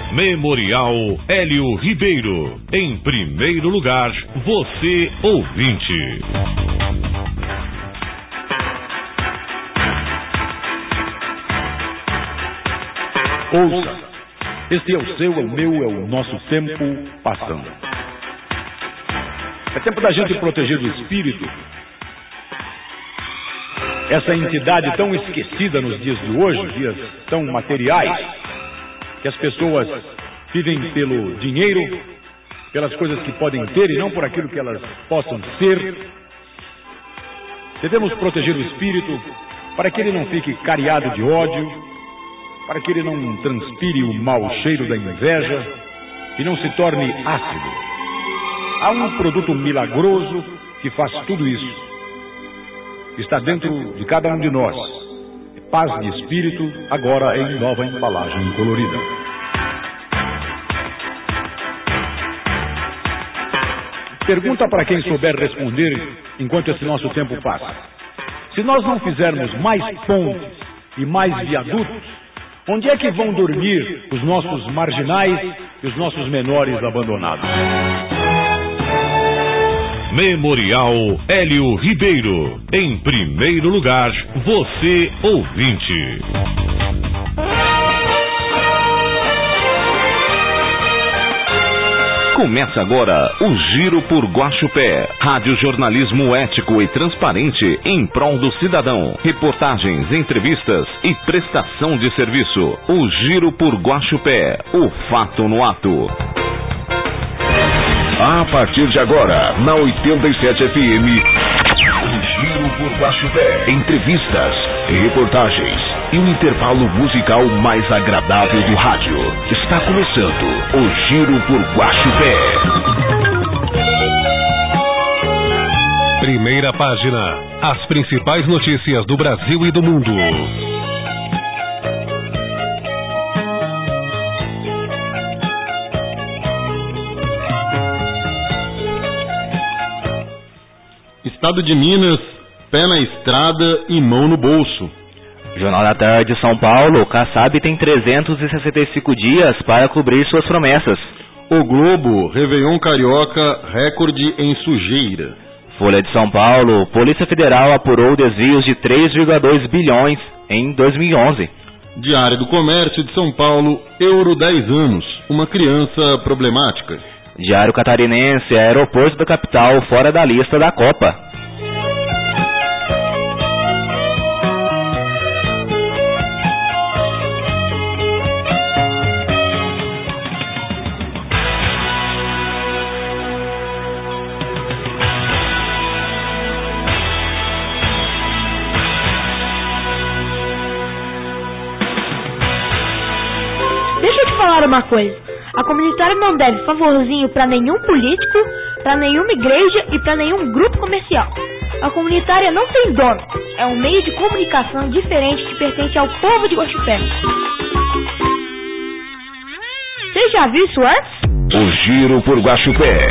Memorial Hélio Ribeiro. Em primeiro lugar, você ouvinte. Ouça, este é o seu, é o meu, é o nosso tempo passando. É tempo da gente proteger o espírito. Essa entidade tão esquecida nos dias de hoje, dias tão materiais, que as pessoas vivem pelo dinheiro, pelas coisas que podem ter e não por aquilo que elas possam ser. Devemos proteger o espírito para que ele não fique cariado de ódio, para que ele não transpire o mau cheiro da inveja e não se torne ácido. Há um produto milagroso que faz tudo isso. Está dentro de cada um de nós. Paz de espírito, agora em nova embalagem colorida. Pergunta para quem souber responder enquanto esse nosso tempo passa. Se nós não fizermos mais pontes e mais viadutos, onde é que vão dormir os nossos marginais e os nossos menores abandonados? Memorial Hélio Ribeiro. Em primeiro lugar, você ouvinte. Começa agora o Giro por Guaxupé. Rádio jornalismo ético e transparente em prol do cidadão. Reportagens, entrevistas e prestação de serviço. O Giro por Guaxupé. O fato no ato. A partir de agora, na 87 FM, o Giro por Guaxupé. Entrevistas, reportagens e um intervalo musical mais agradável do rádio. Está começando o Giro por Guaxupé. Primeira página. As principais notícias do Brasil e do mundo. Estado de Minas, pé na estrada e mão no bolso. Jornal da Tarde de São Paulo, Kassab tem 365 dias para cobrir suas promessas. O Globo, Réveillon Carioca, recorde em sujeira. Folha de São Paulo, Polícia Federal apurou desvios de 3,2 bilhões em 2011. Diário do Comércio de São Paulo, Euro 10 anos, uma criança problemática. Diário Catarinense, aeroporto da capital fora da lista da Copa. Deixa eu te falar uma coisa. A comunitária não deve favorzinho para nenhum político, para nenhuma igreja e para nenhum grupo comercial. A comunitária não tem dono. É um meio de comunicação diferente que pertence ao povo de Guaxupé. Você já viu isso antes? O Giro por Guaxupé.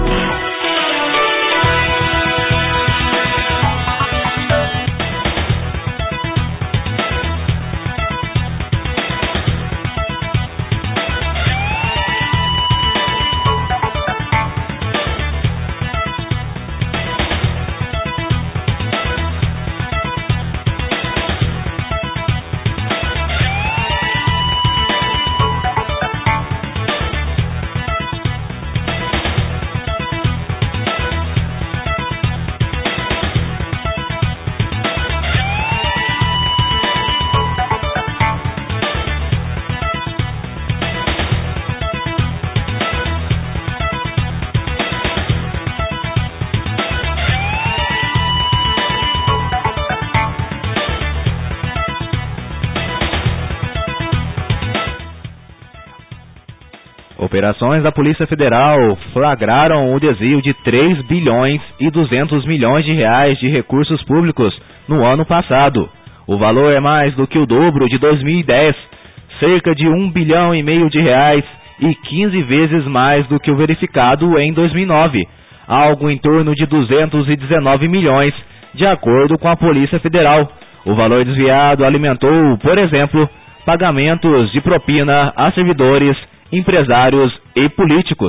Operações da Polícia Federal flagraram o desvio de 3 bilhões e 200 milhões de reais de recursos públicos no ano passado. O valor é mais do que o dobro de 2010, cerca de 1,5 bilhão de reais e 15 vezes mais do que o verificado em 2009, algo em torno de 219 milhões, de acordo com a Polícia Federal. O valor desviado alimentou, por exemplo, pagamentos de propina a servidores empresários e políticos.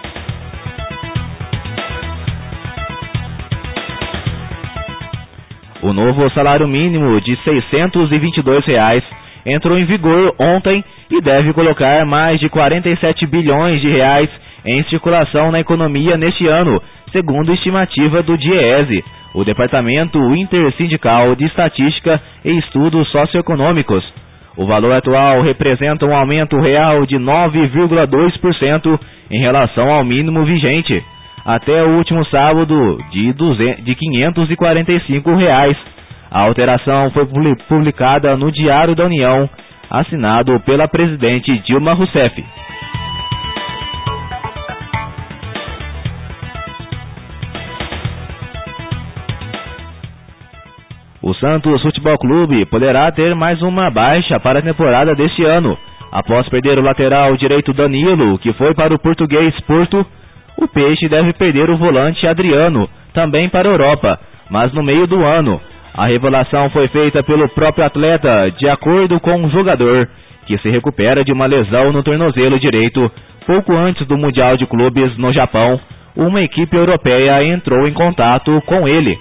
O novo salário mínimo de R$ 622 entrou em vigor ontem e deve colocar mais de 47 bilhões de reais em circulação na economia neste ano, segundo estimativa do DIEESE, o Departamento Intersindical de Estatística e Estudos Socioeconômicos. O valor atual representa um aumento real de 9,2% em relação ao mínimo vigente, até o último sábado, de R$ 545. A alteração foi publicada no Diário da União, assinado pela presidente Dilma Rousseff. O Santos Futebol Clube poderá ter mais uma baixa para a temporada deste ano. Após perder o lateral direito Danilo, que foi para o Português Porto, o Peixe deve perder o volante Adriano, também para a Europa, mas no meio do ano. A revelação foi feita pelo próprio atleta, de acordo com um jogador, que se recupera de uma lesão no tornozelo direito. Pouco antes do Mundial de Clubes no Japão, uma equipe europeia entrou em contato com ele.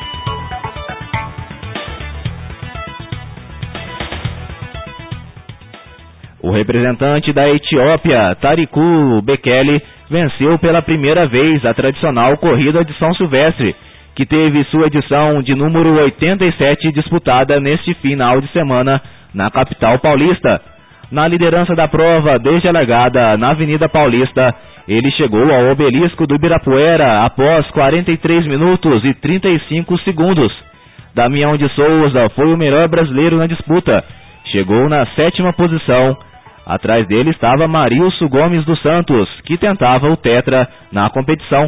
O representante da Etiópia, Tariku Bekele, venceu pela primeira vez a tradicional Corrida de São Silvestre, que teve sua edição de número 87 disputada neste final de semana na capital paulista. Na liderança da prova desde a largada na Avenida Paulista, ele chegou ao obelisco do Ibirapuera após 43 minutos e 35 segundos. Damião de Souza foi o melhor brasileiro na disputa, chegou na 7ª posição. Atrás dele estava Marilson Gomes dos Santos, que tentava o tetra na competição.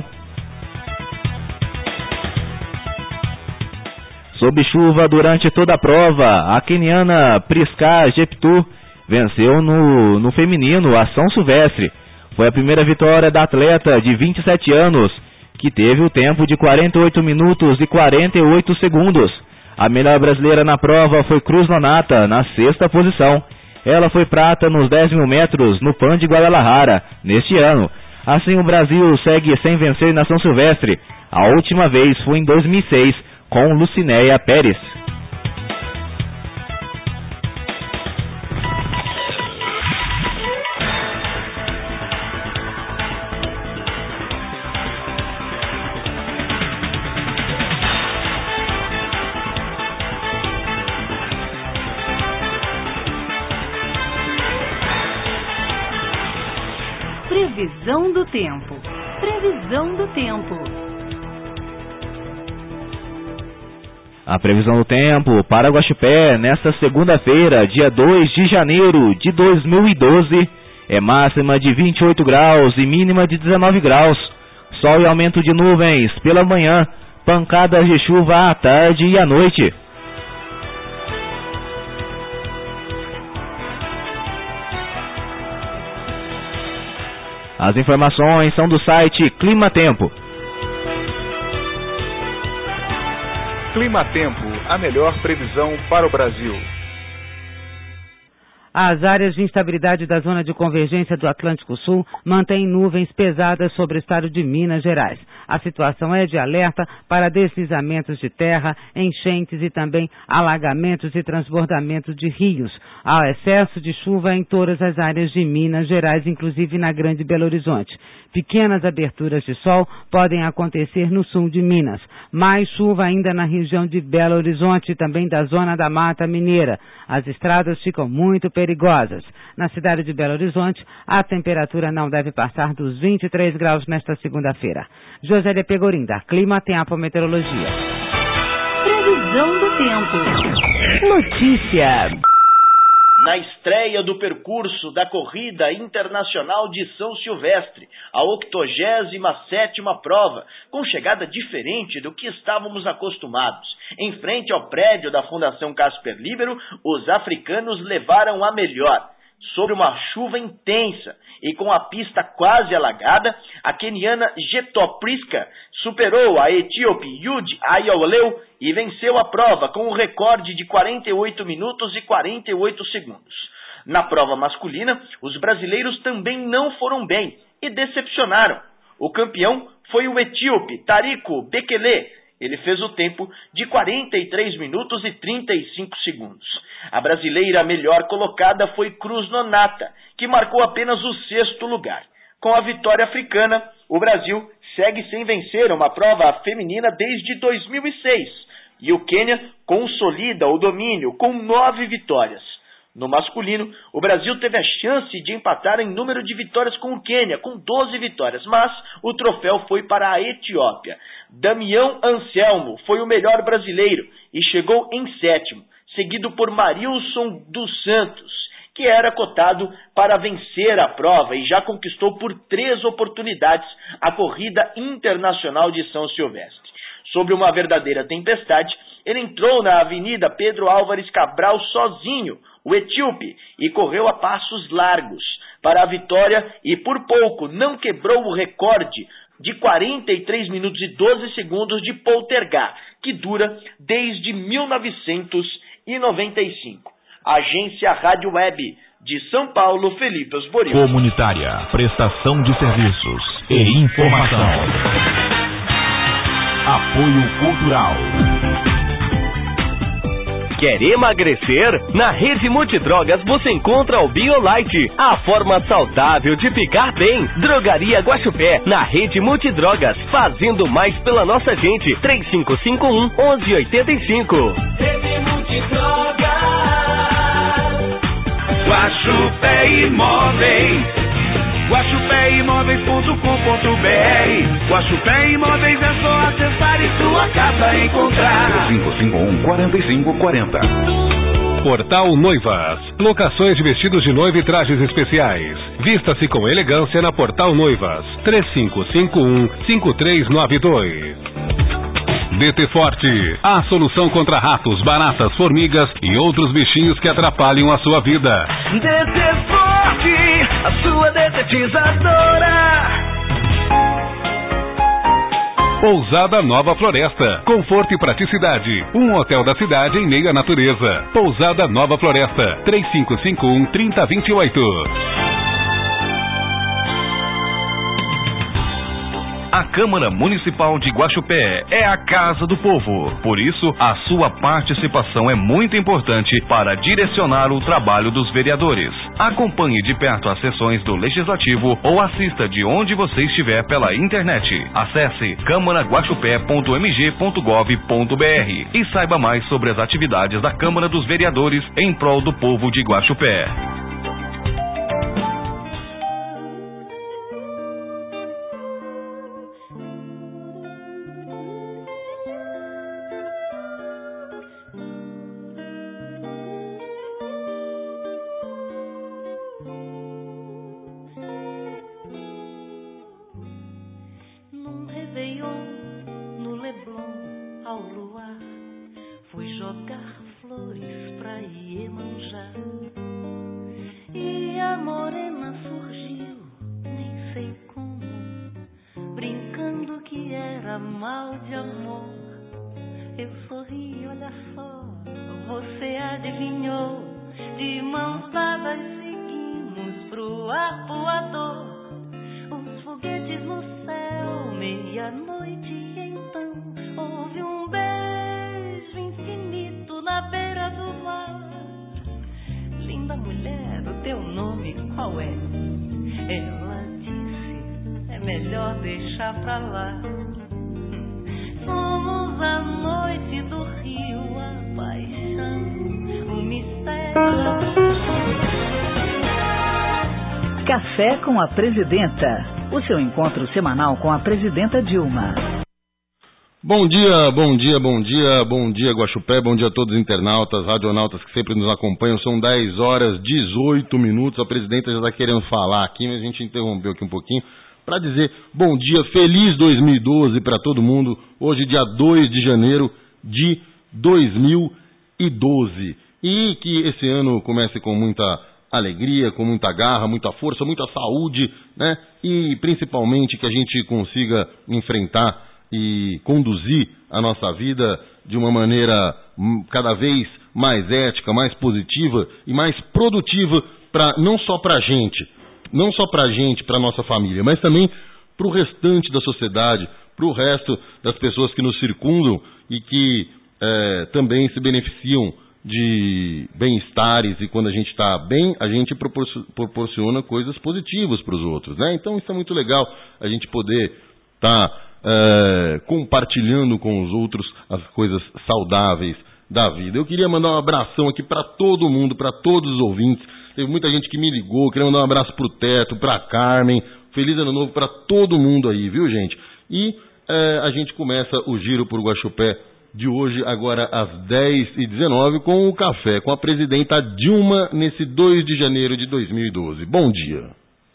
Sob chuva durante toda a prova, a queniana Priska Jeptu venceu no feminino a São Silvestre. Foi a primeira vitória da atleta de 27 anos, que teve o tempo de 48 minutos e 48 segundos. A melhor brasileira na prova foi Cruz Nonata, na 6ª posição. Ela foi prata nos 10.000 metros no PAN de Guadalajara, neste ano. Assim, o Brasil segue sem vencer na São Silvestre. A última vez foi em 2006, com Lucinéia Pérez. Previsão do tempo. Previsão do tempo. A previsão do tempo para Guaxupé nesta segunda-feira, dia 2 de janeiro de 2012, é máxima de 28 graus e mínima de 19 graus. Sol e aumento de nuvens pela manhã, pancadas de chuva à tarde e à noite. As informações são do site Clima Tempo. Clima Tempo, a melhor previsão para o Brasil. As áreas de instabilidade da zona de convergência do Atlântico Sul mantêm nuvens pesadas sobre o estado de Minas Gerais. A situação é de alerta para deslizamentos de terra, enchentes e também alagamentos e transbordamentos de rios. Há excesso de chuva em todas as áreas de Minas Gerais, inclusive na Grande Belo Horizonte. Pequenas aberturas de sol podem acontecer no sul de Minas. Mais chuva ainda na região de Belo Horizonte e também da zona da Mata Mineira. As estradas ficam muito perigosas. Na cidade de Belo Horizonte, a temperatura não deve passar dos 23 graus nesta segunda-feira. Josélia Pegorim, da Clima Tempo Meteorologia. Previsão do tempo. Notícia. Na estreia do percurso da Corrida Internacional de São Silvestre, a 87ª prova, com chegada diferente do que estávamos acostumados. Em frente ao prédio da Fundação Casper Libero, os africanos levaram a melhor. Sobre uma chuva intensa e com a pista quase alagada, a queniana Jetopriska superou a etíope Yudi Ayoleu e venceu a prova com um recorde de 48 minutos e 48 segundos. Na prova masculina, os brasileiros também não foram bem e decepcionaram. O campeão foi o etíope Tariku Bekele. Ele fez o tempo de 43 minutos e 35 segundos. A brasileira melhor colocada foi Cruz Nonata, que marcou apenas o 6º lugar. Com a vitória africana, o Brasil segue sem vencer uma prova feminina desde 2006. E o Quênia consolida o domínio com 9 vitórias. No masculino, o Brasil teve a chance de empatar em número de vitórias com o Quênia, com 12 vitórias, mas o troféu foi para a Etiópia. Damião Anselmo foi o melhor brasileiro e chegou em 7º, seguido por Marilson dos Santos, que era cotado para vencer a prova e já conquistou por 3 oportunidades a corrida internacional de São Silvestre. Sobre uma verdadeira tempestade, ele entrou na Avenida Pedro Álvares Cabral sozinho, o etíope, e correu a passos largos para a vitória e por pouco não quebrou o recorde de 43 minutos e 12 segundos de Poltergar, que dura desde 1995. Agência Rádio Web de São Paulo, Felipe Osborio. Comunitária, prestação de serviços e informação. Apoio Cultural. Quer emagrecer? Na Rede Multidrogas você encontra o BioLite, a forma saudável de ficar bem. Drogaria Guaxupé, na Rede Multidrogas, fazendo mais pela nossa gente. 3551-1185. Rede Multidrogas, Guaxupé Imóveis, guaxupéimóveis.com.br. Guaxupé Imóveis é só acessar e sua casa encontrar. 3551-4540. Portal Noivas. Locações de vestidos de noiva e trajes especiais. Vista-se com elegância na Portal Noivas. 3551-5392. DT Forte, a solução contra ratos, baratas, formigas e outros bichinhos que atrapalham a sua vida. DT Forte, a sua detetizadora. Pousada Nova Floresta, conforto e praticidade. Um hotel da cidade em meio à natureza. Pousada Nova Floresta, 3551-3028. A Câmara Municipal de Guaxupé é a Casa do Povo. Por isso, a sua participação é muito importante para direcionar o trabalho dos vereadores. Acompanhe de perto as sessões do Legislativo ou assista de onde você estiver pela internet. Acesse câmaraguaxupé.mg.gov.br e saiba mais sobre as atividades da Câmara dos Vereadores em prol do povo de Guaxupé. Café com a Presidenta, o seu encontro semanal com a Presidenta Dilma. Bom dia, bom dia, bom dia, bom dia Guaxupé, bom dia a todos os internautas, radionautas que sempre nos acompanham. São 10 horas 18 minutos, a Presidenta já está querendo falar aqui, mas a gente interrompeu aqui um pouquinho para dizer bom dia, feliz 2012 para todo mundo. Hoje dia 2 de janeiro de 2012 e que esse ano comece com muita alegria, com muita garra, muita força, muita saúde, né? E principalmente que a gente consiga enfrentar e conduzir a nossa vida de uma maneira cada vez mais ética, mais positiva e mais produtiva, não só para a gente, para a nossa família, mas também para o restante da sociedade, para o resto das pessoas que nos circundam e que também se beneficiam de bem-estares, e quando a gente está bem, a gente proporciona coisas positivas para os outros, né? Então isso é muito legal, a gente poder estar compartilhando com os outros as coisas saudáveis da vida. Eu queria mandar um abração aqui para todo mundo, para todos os ouvintes. Teve muita gente que me ligou, queria mandar um abraço pro Teto, pra Carmen. Feliz Ano Novo para todo mundo aí, viu, gente? E a gente começa o Giro por Guaxupé de hoje, agora às 10h19, com o café com a presidenta Dilma, nesse 2 de janeiro de 2012. Bom dia.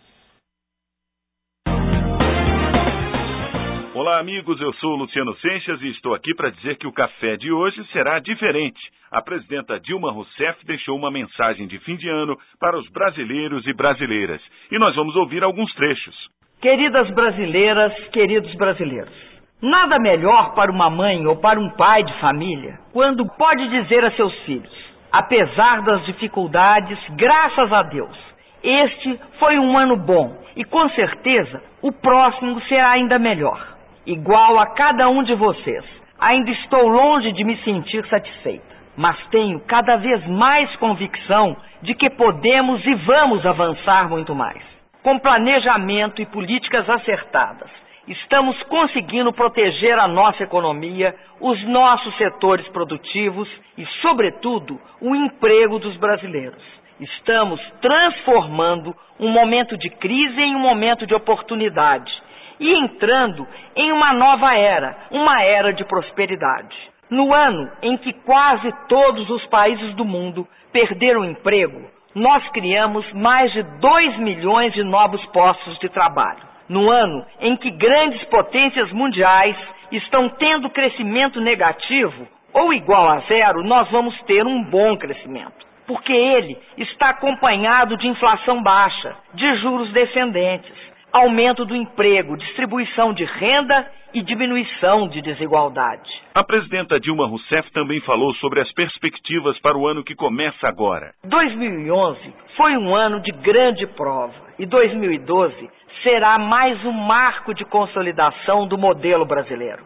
Olá, amigos, eu sou o Luciano Seixas e estou aqui para dizer que o café de hoje será diferente. A presidenta Dilma Rousseff deixou uma mensagem de fim de ano para os brasileiros e brasileiras. E nós vamos ouvir alguns trechos. Queridas brasileiras, queridos brasileiros, nada melhor para uma mãe ou para um pai de família quando pode dizer a seus filhos: apesar das dificuldades, graças a Deus, este foi um ano bom e com certeza o próximo será ainda melhor. Igual a cada um de vocês, ainda estou longe de me sentir satisfeita, mas tenho cada vez mais convicção de que podemos e vamos avançar muito mais. Com planejamento e políticas acertadas, estamos conseguindo proteger a nossa economia, os nossos setores produtivos e, sobretudo, o emprego dos brasileiros. Estamos transformando um momento de crise em um momento de oportunidade e entrando em uma nova era, uma era de prosperidade. No ano em que quase todos os países do mundo perderam emprego, nós criamos mais de 2 milhões de novos postos de trabalho. No ano em que grandes potências mundiais estão tendo crescimento negativo ou igual a zero, nós vamos ter um bom crescimento, porque ele está acompanhado de inflação baixa, de juros descendentes, aumento do emprego, distribuição de renda e diminuição de desigualdade. A presidenta Dilma Rousseff também falou sobre as perspectivas para o ano que começa agora. 2011 foi um ano de grande prova e 2012 será mais um marco de consolidação do modelo brasileiro.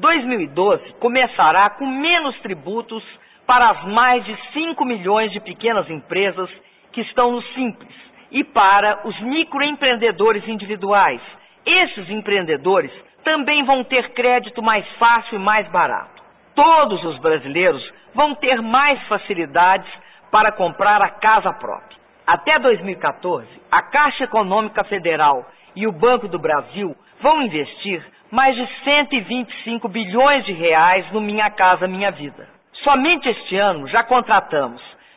2012 começará com menos tributos para as mais de 5 milhões de pequenas empresas que estão no Simples e para os microempreendedores individuais. Esses empreendedores também vão ter crédito mais fácil e mais barato. Todos os brasileiros vão ter mais facilidades para comprar a casa própria. Até 2014, a Caixa Econômica Federal e o Banco do Brasil vão investir mais de 125 bilhões de reais no Minha Casa Minha Vida. Somente este ano já contratamos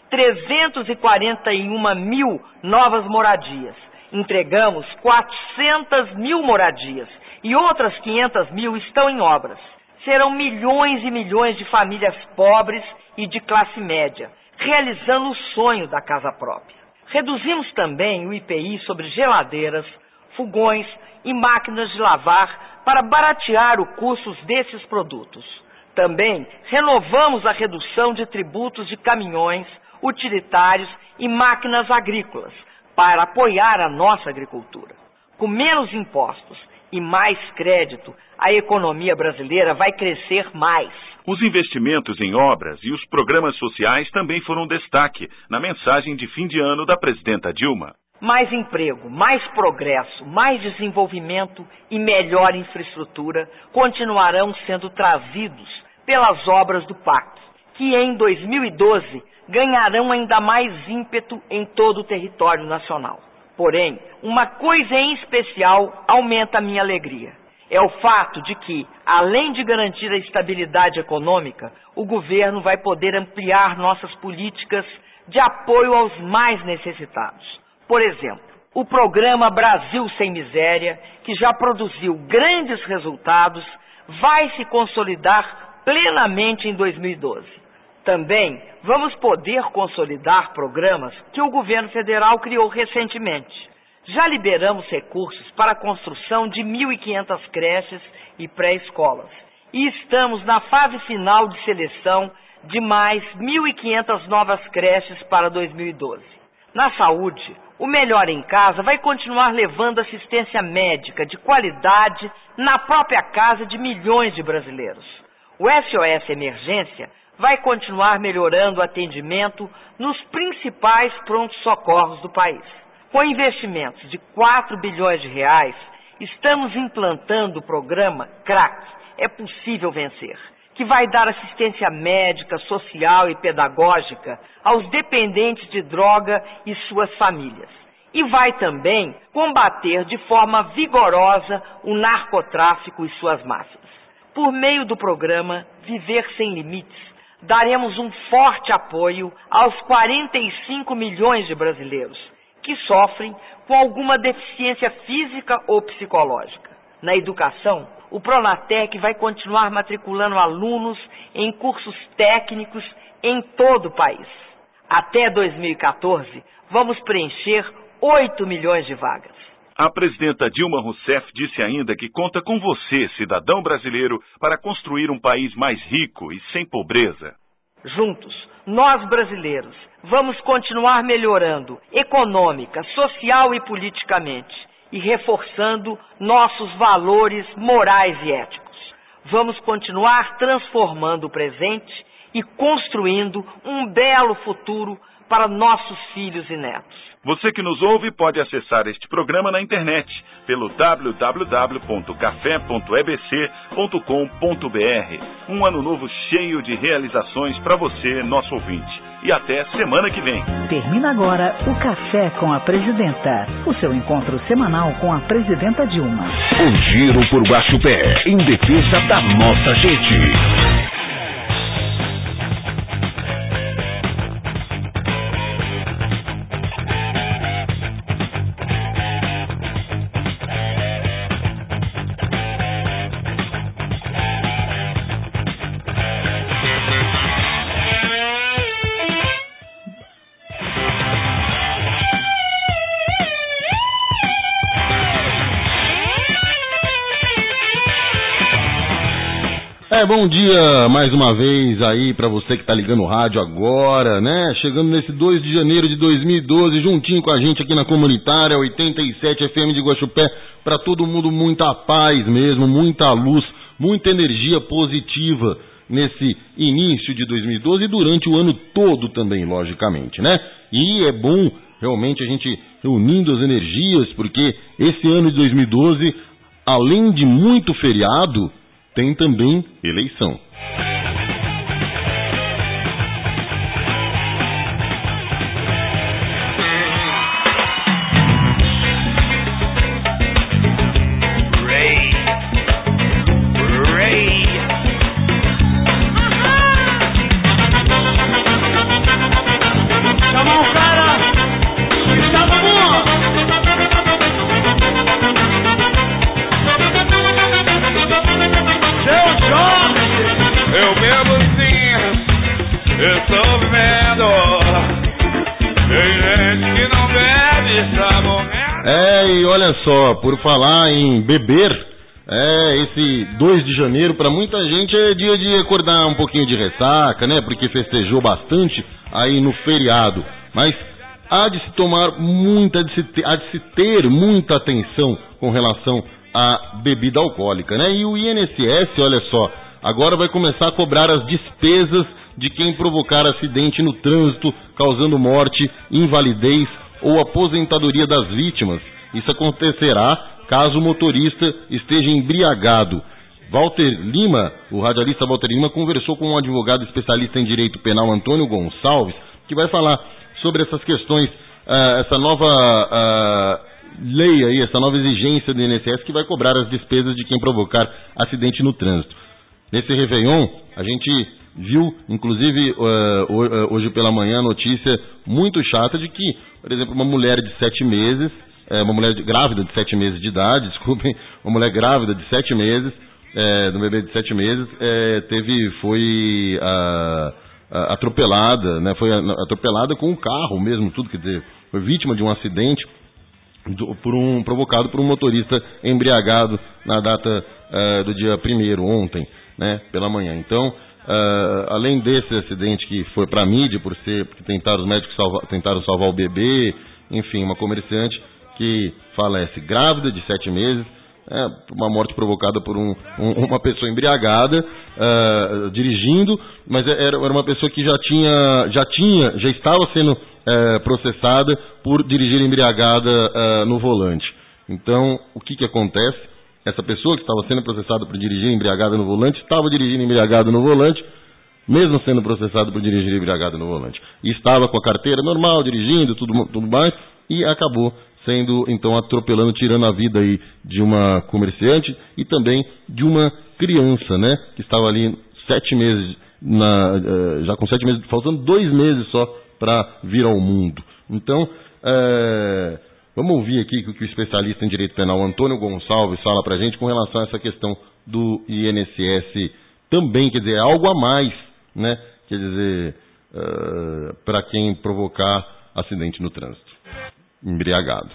341 mil novas moradias. Entregamos 400 mil moradias e outras 500 mil estão em obras. Serão milhões e milhões de famílias pobres e de classe média, realizando o sonho da casa própria. Reduzimos também o IPI sobre geladeiras, fogões e máquinas de lavar para baratear o custo desses produtos. Também renovamos a redução de tributos de caminhões, utilitários e máquinas agrícolas para apoiar a nossa agricultura. Com menos impostos e mais crédito, a economia brasileira vai crescer mais. Os investimentos em obras e os programas sociais também foram destaque na mensagem de fim de ano da presidenta Dilma. Mais emprego, mais progresso, mais desenvolvimento e melhor infraestrutura continuarão sendo trazidos pelas obras do PAC, que em 2012 ganharão ainda mais ímpeto em todo o território nacional. Porém, uma coisa em especial aumenta a minha alegria. É o fato de que, além de garantir a estabilidade econômica, o governo vai poder ampliar nossas políticas de apoio aos mais necessitados. Por exemplo, o programa Brasil Sem Miséria, que já produziu grandes resultados, vai se consolidar plenamente em 2012. Também vamos poder consolidar programas que o governo federal criou recentemente. Já liberamos recursos para a construção de 1.500 creches e pré-escolas. E estamos na fase final de seleção de mais 1.500 novas creches para 2012. Na saúde, o Melhor em Casa vai continuar levando assistência médica de qualidade na própria casa de milhões de brasileiros. O SOS Emergência vai continuar melhorando o atendimento nos principais prontos-socorros do país. Com investimentos de 4 bilhões de reais, estamos implantando o programa CRAC, É Possível Vencer, que vai dar assistência médica, social e pedagógica aos dependentes de droga e suas famílias. E vai também combater de forma vigorosa o narcotráfico e suas máfias. Por meio do programa Viver Sem Limites, daremos um forte apoio aos 45 milhões de brasileiros que sofrem com alguma deficiência física ou psicológica. Na educação, o Pronatec vai continuar matriculando alunos em cursos técnicos em todo o país. Até 2014, vamos preencher 8 milhões de vagas. A presidenta Dilma Rousseff disse ainda que conta com você, cidadão brasileiro, para construir um país mais rico e sem pobreza. Juntos, nós brasileiros, vamos continuar melhorando econômica, social e politicamente e reforçando nossos valores morais e éticos. Vamos continuar transformando o presente e construindo um belo futuro para nossos filhos e netos. Você que nos ouve pode acessar este programa na internet pelo www.café.ebc.com.br. Um ano novo cheio de realizações para você, nosso ouvinte. E até semana que vem. Termina agora o Café com a Presidenta. O seu encontro semanal com a Presidenta Dilma. Um giro por Guaxupé, em defesa da nossa gente. Bom dia mais uma vez aí pra você que tá ligando o rádio agora, né? Chegando nesse 2 de janeiro de 2012, juntinho com a gente aqui na Comunitária 87 FM de Guaxupé, pra todo mundo muita paz mesmo, muita luz, muita energia positiva nesse início de 2012 e durante o ano todo também, logicamente, né? E é bom realmente a gente reunindo as energias, porque esse ano de 2012, além de muito feriado, tem também eleição. Olha só, por falar em beber, esse 2 de janeiro para muita gente é dia de acordar um pouquinho de ressaca, né? Porque festejou bastante aí no feriado. Mas há de se ter muita atenção com relação à bebida alcoólica, né? E o INSS, olha só, agora vai começar a cobrar as despesas de quem provocar acidente no trânsito, causando morte, invalidez ou aposentadoria das vítimas. Isso acontecerá caso o motorista esteja embriagado. Walter Lima, o radialista Walter Lima, conversou com um advogado especialista em direito penal, Antônio Gonçalves, que vai falar sobre essas questões, essa nova lei aí, essa nova exigência do INSS que vai cobrar as despesas de quem provocar acidente no trânsito. Nesse Réveillon, a gente viu, inclusive, hoje pela manhã, a notícia muito chata de que, por exemplo, uma mulher de 7 meses, uma mulher grávida de 7 meses de idade, uma mulher grávida de 7 meses, de um bebê de 7 meses, foi atropelada, né? Foi atropelada com um carro mesmo, tudo, quer dizer, foi vítima de um acidente provocado por um motorista embriagado na data do dia 1º, ontem, né, pela manhã. Então, além desse acidente que foi para a mídia, porque os médicos tentaram salvar o bebê, enfim, uma comerciante que falece grávida de 7 meses, uma morte provocada por uma pessoa embriagada, dirigindo, mas era uma pessoa que já estava sendo processada por dirigir embriagada no volante. Então, o que acontece? Essa pessoa que estava sendo processada por dirigir embriagada no volante, estava dirigindo embriagada no volante, mesmo sendo processada por dirigir embriagada no volante. E estava com a carteira normal, dirigindo, tudo mais, e acabou sendo, então, atropelando, tirando a vida aí de uma comerciante e também de uma criança, né, que estava ali 7 meses, já com 7 meses, faltando 2 meses só para vir ao mundo. Então, vamos ouvir aqui o que o especialista em direito penal Antônio Gonçalves fala para a gente com relação a essa questão do INSS também, quer dizer, é algo a mais, né, quer dizer, para quem provocar acidente no trânsito, embriagado.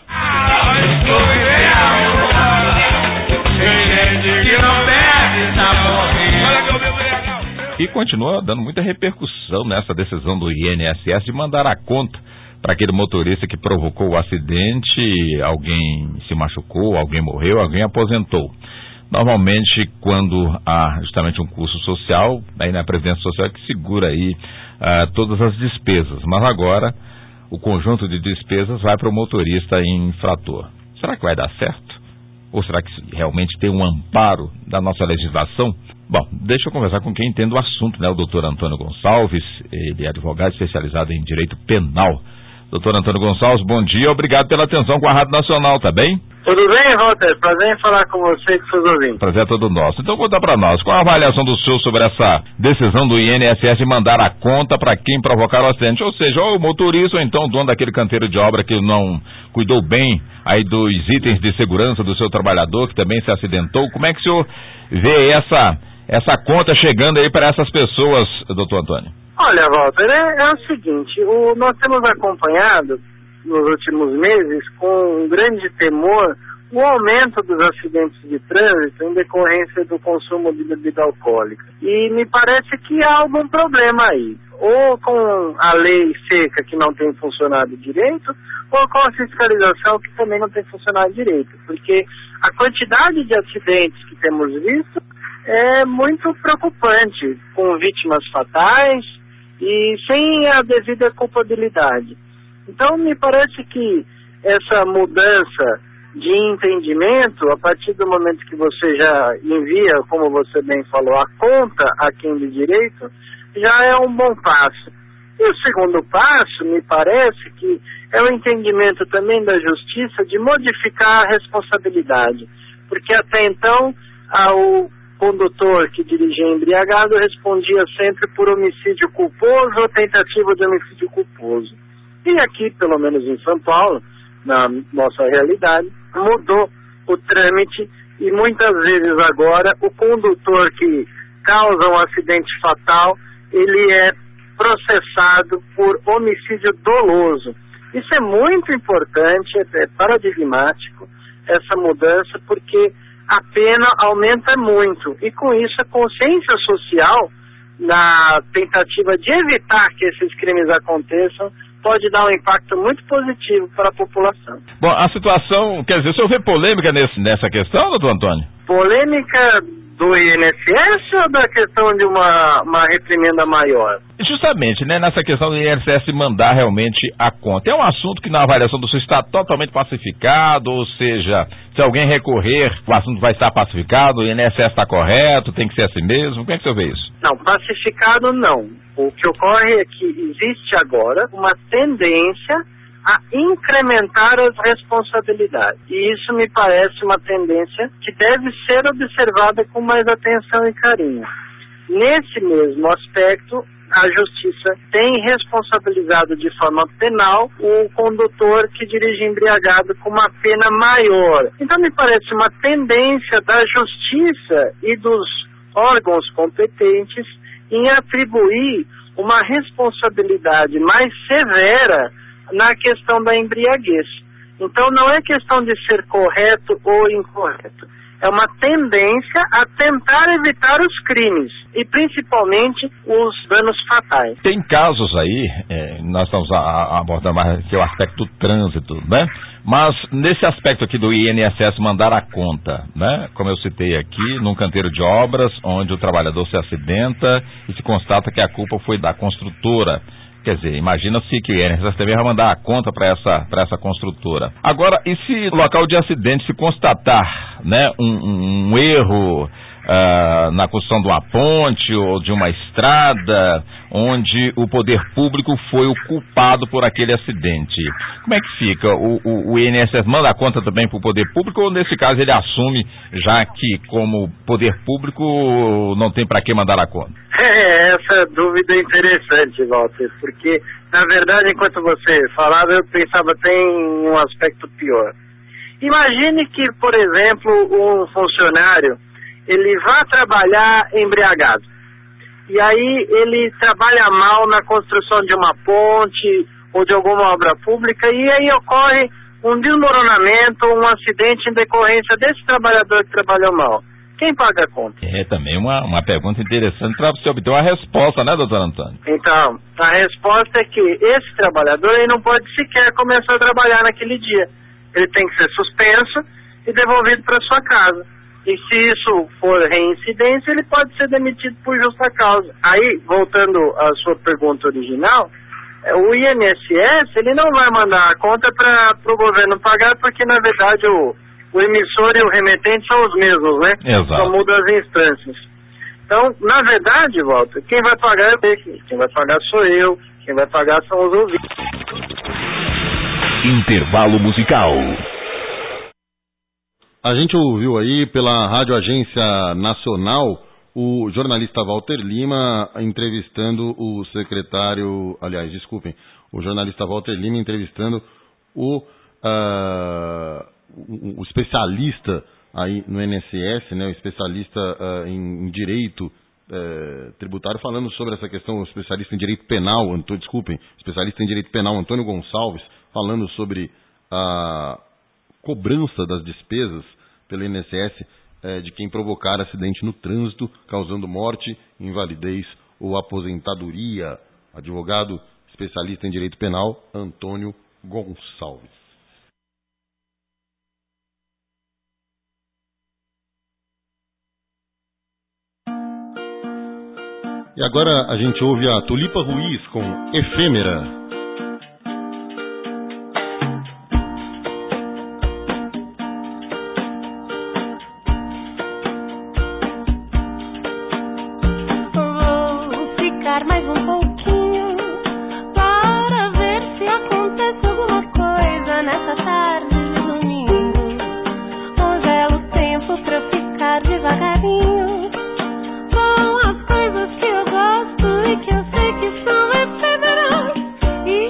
E continua dando muita repercussão nessa decisão do INSS de mandar a conta para aquele motorista que provocou o acidente. Alguém se machucou, alguém morreu, alguém aposentou. Normalmente, quando há justamente um custo social, aí na Previdência Social é que segura aí todas as despesas. Mas agora, o conjunto de despesas vai para o motorista infrator. Será que vai dar certo? Ou será que realmente tem um amparo da nossa legislação? Bom, deixa eu conversar com quem entende o assunto, né? O doutor Antônio Gonçalves, ele é advogado especializado em direito penal. Doutor Antônio Gonçalves, bom dia, obrigado pela atenção com a Rádio Nacional, tá bem? Tudo bem, Walter? Prazer em falar com você e com seus ouvintes. Prazer é todo nosso. Então conta pra nós, qual a avaliação do senhor sobre essa decisão do INSS de mandar a conta para quem provocar o acidente? Ou seja, ou o motorista ou então o dono daquele canteiro de obra que não cuidou bem aí dos itens de segurança do seu trabalhador, que também se acidentou. Como é que o senhor vê essa conta chegando aí para essas pessoas, doutor Antônio? Olha, Walter, é o seguinte, nós temos acompanhado nos últimos meses com um grande temor o aumento dos acidentes de trânsito em decorrência do consumo de bebida alcoólica. E me parece que há algum problema aí, ou com a lei seca que não tem funcionado direito, ou com a fiscalização que também não tem funcionado direito, porque a quantidade de acidentes que temos visto é muito preocupante, com vítimas fatais e sem a devida culpabilidade. Então, me parece que essa mudança de entendimento, a partir do momento que você já envia, como você bem falou, a conta a quem de direito, já é um bom passo. E o segundo passo, me parece que é o entendimento também da justiça de modificar a responsabilidade, porque até então o condutor que dirigia embriagado respondia sempre por homicídio culposo ou tentativa de homicídio culposo. E aqui, pelo menos em São Paulo, na nossa realidade, mudou o trâmite e muitas vezes agora o condutor que causa um acidente fatal, ele é processado por homicídio doloso. Isso é muito importante, é paradigmático essa mudança, porque a pena aumenta muito. E com isso a consciência social, na tentativa de evitar que esses crimes aconteçam, pode dar um impacto muito positivo para a população. Bom, a situação, quer dizer, o senhor vê polêmica nessa questão, doutor Antônio? Polêmica do INSS ou da questão de uma reprimenda maior? Justamente, né, nessa questão do INSS mandar realmente a conta. É um assunto que na avaliação do senhor está totalmente pacificado, ou seja, se alguém recorrer, o assunto vai estar pacificado, o INSS está correto, tem que ser assim mesmo, como é que o senhor vê isso? Não, pacificado não. O que ocorre é que existe agora uma tendência a incrementar as responsabilidades. E isso me parece uma tendência que deve ser observada com mais atenção e carinho. Nesse mesmo aspecto, a Justiça tem responsabilizado de forma penal o condutor que dirige embriagado com uma pena maior. Então me parece uma tendência da Justiça e dos órgãos competentes em atribuir uma responsabilidade mais severa na questão da embriaguez. Então não é questão de ser correto ou incorreto. É uma tendência a tentar evitar os crimes e principalmente os danos fatais. Tem casos aí, nós estamos abordando mais aqui o aspecto do trânsito, né? Mas nesse aspecto aqui do INSS mandar a conta, né? Como eu citei aqui, num canteiro de obras, onde o trabalhador se acidenta e se constata que a culpa foi da construtora. Quer dizer, imagina-se que o INSS também vai mandar a conta para essa construtora. Agora, e se no local de acidente se constatar, né, um erro na construção de uma ponte ou de uma estrada, onde o poder público foi o culpado por aquele acidente? Como é que fica? O INSS manda a conta também para o poder público ou, nesse caso, ele assume, já que, como poder público, não tem para que mandar a conta? Essa dúvida é interessante, Walter, porque, na verdade, enquanto você falava, eu pensava até em um aspecto pior. Imagine que, por exemplo, um funcionário, ele vá trabalhar embriagado. E aí ele trabalha mal na construção de uma ponte ou de alguma obra pública, e aí ocorre um desmoronamento, um acidente em decorrência desse trabalhador que trabalhou mal. Quem paga a conta? É também uma pergunta interessante para você obter uma resposta, né, doutor Antônio? Então, a resposta é que esse trabalhador ele não pode sequer começar a trabalhar naquele dia. Ele tem que ser suspenso e devolvido para sua casa. E se isso for reincidência, ele pode ser demitido por justa causa. Aí, voltando à sua pergunta original, o INSS ele não vai mandar a conta para o governo pagar, porque na verdade o emissor e o remetente são os mesmos, né? Exato. Só muda as instâncias. Então, na verdade, Walter, quem vai pagar é ele, quem vai pagar sou eu, quem vai pagar são os ouvintes. Intervalo musical. A gente ouviu aí pela Rádio Agência Nacional o jornalista Walter Lima entrevistando o jornalista Walter Lima entrevistando o especialista aí no INSS, né, o especialista em direito tributário, falando sobre essa questão, o especialista em direito penal, especialista em direito penal Antônio Gonçalves, falando sobre a cobrança das despesas pelo INSS de quem provocar acidente no trânsito, causando morte, invalidez ou aposentadoria. Advogado especialista em direito penal, Antônio Gonçalves. E agora a gente ouve a Tulipa Ruiz com Efêmera. Mais um pouquinho para ver se acontece alguma coisa nessa tarde de domingo. Congela o tempo pra eu ficar devagarinho com as coisas que eu gosto e que eu sei que são efêmeras. E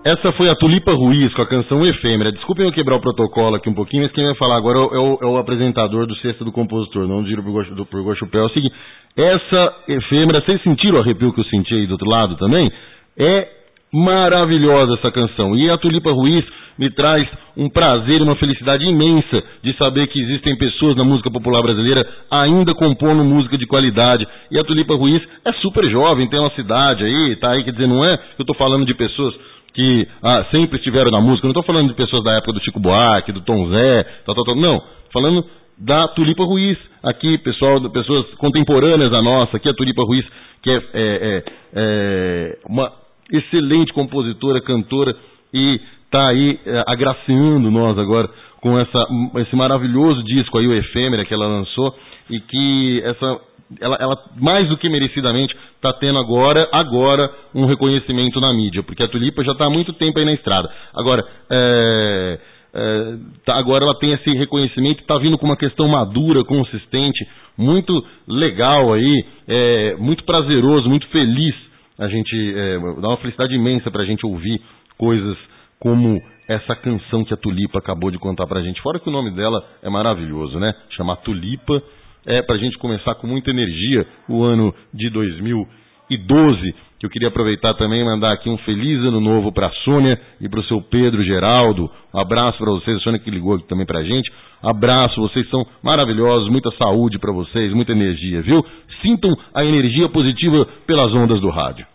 Essa foi a Tulipa Ruiz com a canção Efêmera. Desculpem eu quebrar o protocolo aqui um pouquinho, mas quem vai falar agora é o apresentador do Sexta do Compositor, não giro por Guaxupé. É o seguinte, essa Efêmera, vocês sentiram o arrepio que eu senti aí do outro lado também? É maravilhosa essa canção. E a Tulipa Ruiz me traz um prazer e uma felicidade imensa de saber que existem pessoas na música popular brasileira ainda compondo música de qualidade. E a Tulipa Ruiz é super jovem, tem uma cidade aí, tá aí, quer dizer, não é que eu tô falando de pessoas que sempre estiveram na música, não tô falando de pessoas da época do Chico Buarque, do Tom Zé, não, falando da Tulipa Ruiz, aqui, pessoas contemporâneas a nossa, aqui a Tulipa Ruiz, que é uma excelente compositora, cantora, e está aí agraciando nós agora com esse maravilhoso disco aí, o Efêmera, que ela lançou, e que ela mais do que merecidamente está tendo agora um reconhecimento na mídia, porque a Tulipa já está há muito tempo aí na estrada. Agora, agora ela tem esse reconhecimento, está vindo com uma questão madura, consistente, muito legal aí, muito prazeroso, muito feliz. A gente dá uma felicidade imensa pra gente ouvir coisas como essa canção que a Tulipa acabou de contar pra gente. Fora que o nome dela é maravilhoso, né? Chamar Tulipa, pra gente começar com muita energia o ano de 2012. Que eu queria aproveitar também e mandar aqui um feliz ano novo pra Sônia e pro seu Pedro Geraldo. Um abraço pra vocês, a Sônia que ligou aqui também pra gente. Abraço, vocês são maravilhosos, muita saúde pra vocês, muita energia, viu? Sintam a energia positiva pelas ondas do rádio.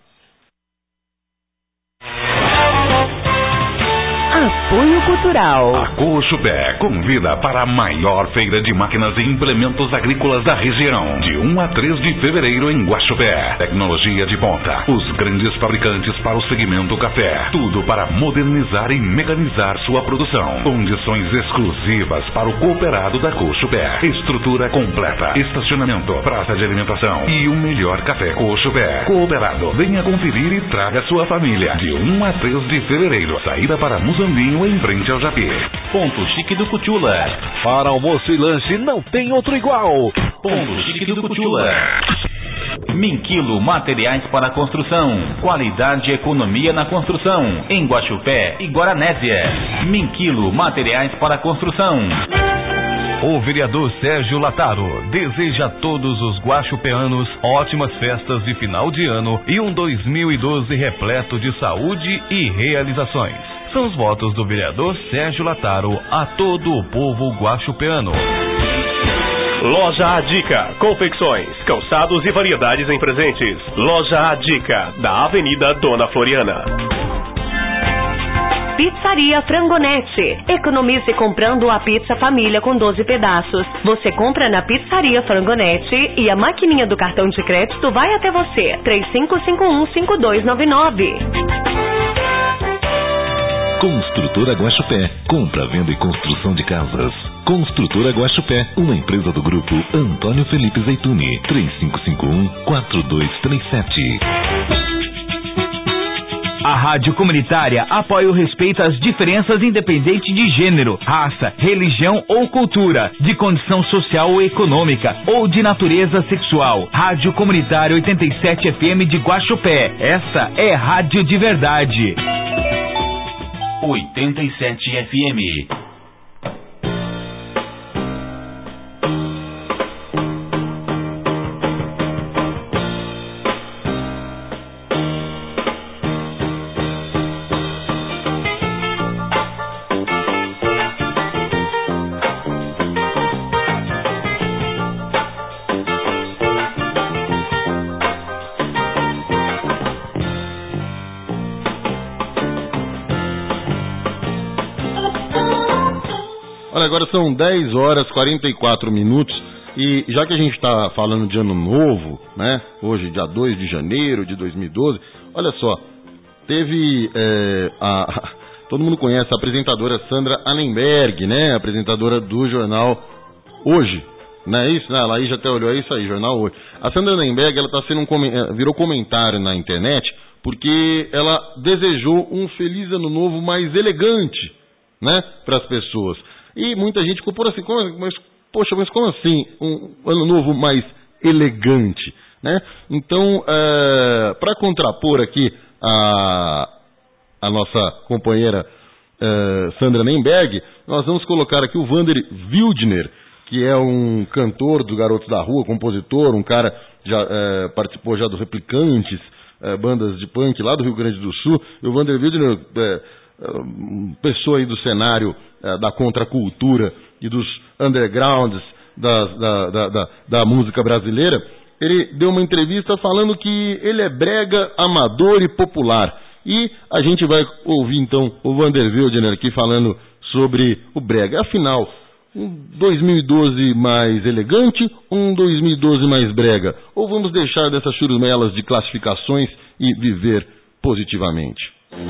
Apoio Cultural. A Cochupé convida para a maior feira de máquinas e implementos agrícolas da região, de 1 a 3 de fevereiro em Guaxupé. Tecnologia de ponta, os grandes fabricantes para o segmento café, tudo para modernizar e mecanizar sua produção. Condições exclusivas para o cooperado da Cochupé. Estrutura completa, estacionamento, praça de alimentação e o melhor café Cochupé. Cooperado, venha conferir e traga sua família. De 1 a 3 de fevereiro, saída para Muzambinho em frente ao Japi. Ponto Chique do Cutula. Para almoço e lanche não tem outro igual. Ponto Chique do Cutula. Minquilo Materiais para Construção. Qualidade e economia na construção. Em Guaxupé e Guaranésia. Minquilo Materiais para Construção. O vereador Sérgio Lataro deseja a todos os guaxupeanos ótimas festas de final de ano e um 2012 repleto de saúde e realizações. São os votos do vereador Sérgio Lataro a todo o povo guaxupeano. Loja A Dica, confecções, calçados e variedades em presentes. Loja A Dica, da Avenida Dona Floriana. Pizzaria Frangonete. Economize comprando a pizza família com 12 pedaços. Você compra na Pizzaria Frangonete e a maquininha do cartão de crédito vai até você. 3551-5299. Construtora Guaxupé. Compra, venda e construção de casas. Construtora Guaxupé, uma empresa do grupo Antônio Felipe Zeituni. 3551-4237. A Rádio Comunitária apoia o respeito às diferenças independente de gênero, raça, religião ou cultura, de condição social ou econômica, ou de natureza sexual. Rádio Comunitária 87 FM de Guaxupé. Essa é rádio de verdade. 87 FM. Agora são 10 horas e 44 minutos e já que a gente está falando de ano novo, né? Hoje, dia 2 de janeiro de 2012, olha só, teve todo mundo conhece a apresentadora Sandra Annenberg, né? Apresentadora do jornal Hoje, não é isso? Ela aí já até olhou, é isso aí, jornal Hoje. A Sandra Annenberg, ela tá sendo virou comentário na internet porque ela desejou um feliz ano novo mais elegante, né? Para as pessoas. E muita gente ficou por assim, mas como assim um ano novo mais elegante, né? Então, para contrapor aqui a nossa companheira Sandra Nemberg, nós vamos colocar aqui o Vander Wildner, que é um cantor do Garotos da Rua, compositor, um cara já participou já do Replicantes, bandas de punk lá do Rio Grande do Sul. E o Vander Wildner, pessoa aí do cenário da contracultura e dos undergrounds da música brasileira, ele deu uma entrevista falando que ele é brega, amador e popular. E a gente vai ouvir então o Vander Wildner aqui falando sobre o brega. Afinal, um 2012 mais elegante, um 2012 mais brega? Ou vamos deixar dessas churumelas de classificações e viver positivamente?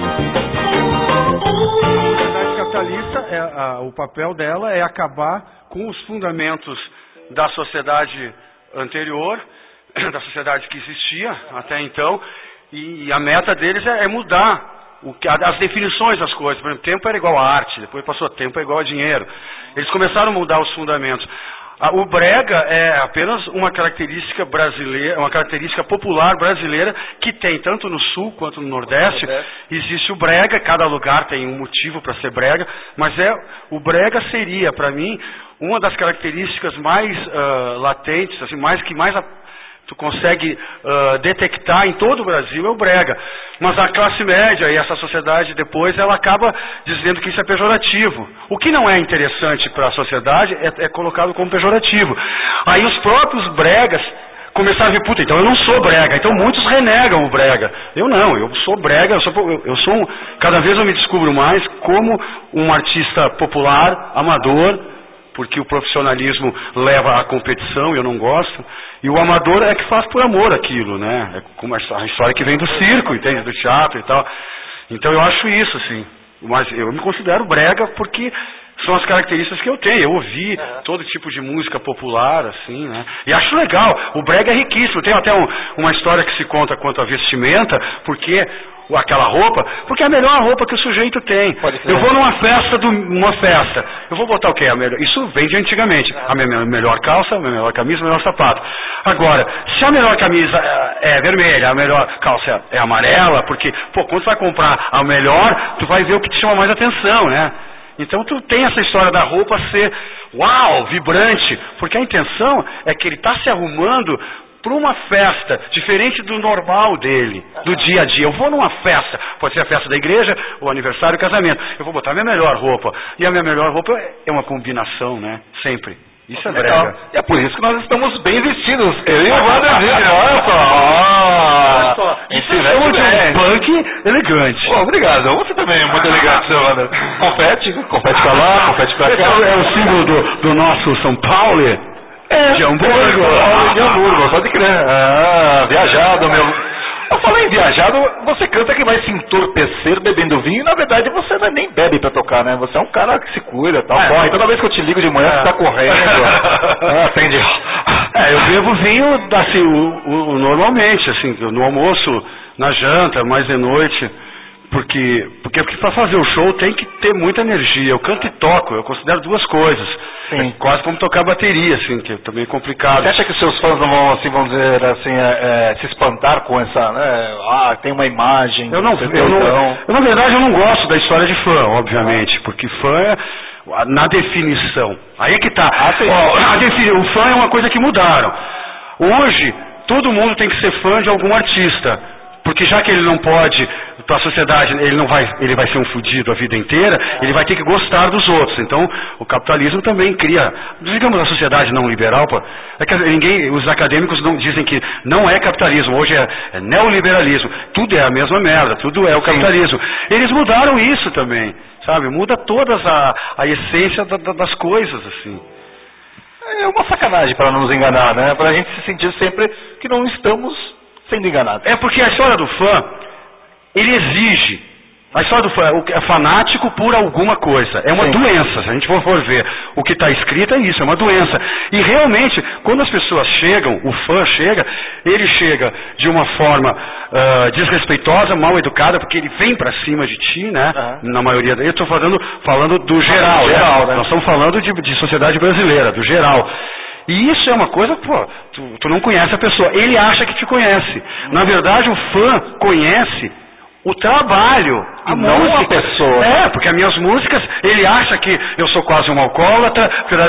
A sociedade capitalista, o papel dela é acabar com os fundamentos da sociedade anterior, da sociedade que existia até então, e a meta deles é mudar as definições das coisas. Por exemplo, tempo era igual a arte, depois passou a tempo é igual a dinheiro. Eles começaram a mudar os fundamentos. O brega é apenas uma característica brasileira, uma característica popular brasileira que tem tanto no sul quanto no nordeste. Existe o brega, cada lugar tem um motivo para ser brega, mas o brega seria, para mim, uma das características mais latentes, assim, que mais tu consegue detectar em todo o Brasil é o brega. Mas a classe média e essa sociedade depois, ela acaba dizendo que isso é pejorativo. O que não é interessante para a sociedade é colocado como pejorativo. Aí os próprios bregas começaram a ver, puta, então eu não sou brega. Então muitos renegam o brega. Eu não, eu sou brega, cada vez eu me descubro mais como um artista popular, amador, porque o profissionalismo leva à competição, eu não gosto, e o amador é que faz por amor aquilo, né? É como a história que vem do circo, entende? Do teatro e tal. Então eu acho isso, assim. Mas eu me considero brega porque são as características que eu tenho. Eu ouvi todo tipo de música popular, assim, né? E acho legal. O brega é riquíssimo. Tem até uma história que se conta quanto à vestimenta, porque aquela roupa, porque é a melhor roupa que o sujeito tem. Eu vou numa festa, eu vou botar o quê? Isso vem de antigamente. A minha melhor calça, a minha melhor camisa, o melhor sapato. Agora, se a melhor camisa é vermelha, a melhor calça é amarela, porque, quando tu vai comprar a melhor, tu vai ver o que te chama mais atenção, né? Então tu tem essa história da roupa ser, uau, vibrante, porque a intenção é que ele está se arrumando para uma festa, diferente do normal dele, do dia a dia. Eu vou numa festa, pode ser a festa da igreja, o aniversário, o casamento. Eu vou botar a minha melhor roupa. E a minha melhor roupa é uma combinação, né? Sempre. Isso é brega. E é por isso que nós estamos bem vestidos. Eu e o Vander Wildner, olha só. Isso é um punk elegante. Obrigado. Você também é muito elegante, seu Vander. Confete pra lá, confete pra cá. Esse é o símbolo do nosso São Paulo. De Hamburgo, pode crer. Viajado, meu. Eu falei em viajado, você canta que vai se entorpecer bebendo vinho e na verdade você nem bebe pra tocar, né? Você é um cara que se cuida, tal. Corre. Toda vez que eu te ligo de manhã você tá correndo. Atende. Eu bebo vinho assim, normalmente, assim, no almoço, na janta, mais de noite. Porque para fazer o show tem que ter muita energia. Eu canto e toco, eu considero duas coisas. Sim. É quase como tocar bateria, assim, que é também complicado. Você acha que os seus fãs não vão, assim, vamos dizer assim, se espantar com essa, né? Tem uma imagem. Na verdade, eu não gosto da história de fã, obviamente, porque fã é na definição. Aí é que tá. O fã é uma coisa que mudaram. Hoje, todo mundo tem que ser fã de algum artista. Porque já que ele não pode, para a sociedade, ele vai ser um fudido a vida inteira, ele vai ter que gostar dos outros. Então, o capitalismo também cria, digamos, a sociedade não liberal, os acadêmicos não dizem que não é capitalismo, hoje é neoliberalismo. Tudo é a mesma merda, tudo é o capitalismo. Eles mudaram isso também, sabe? Muda toda a essência das coisas, assim. É uma sacanagem para não nos enganar, né? Para a gente se sentir sempre que não estamos sendo enganado. É porque a história do fã, ele exige. A história do fã é fanático por alguma coisa. É uma doença. Se a gente for ver o que está escrito, é isso, é uma doença. E realmente, quando as pessoas chegam, o fã chega, ele chega de uma forma desrespeitosa, mal educada, porque ele vem pra cima de ti, né? Na maioria. Eu estou falando do geral, né? Nós estamos falando de sociedade brasileira, do geral. E isso é uma coisa, tu não conhece a pessoa. Ele acha que te conhece. Na verdade, o fã conhece o trabalho, a não música. a pessoa. É, porque as minhas músicas, ele acha que eu sou quase um alcoólatra.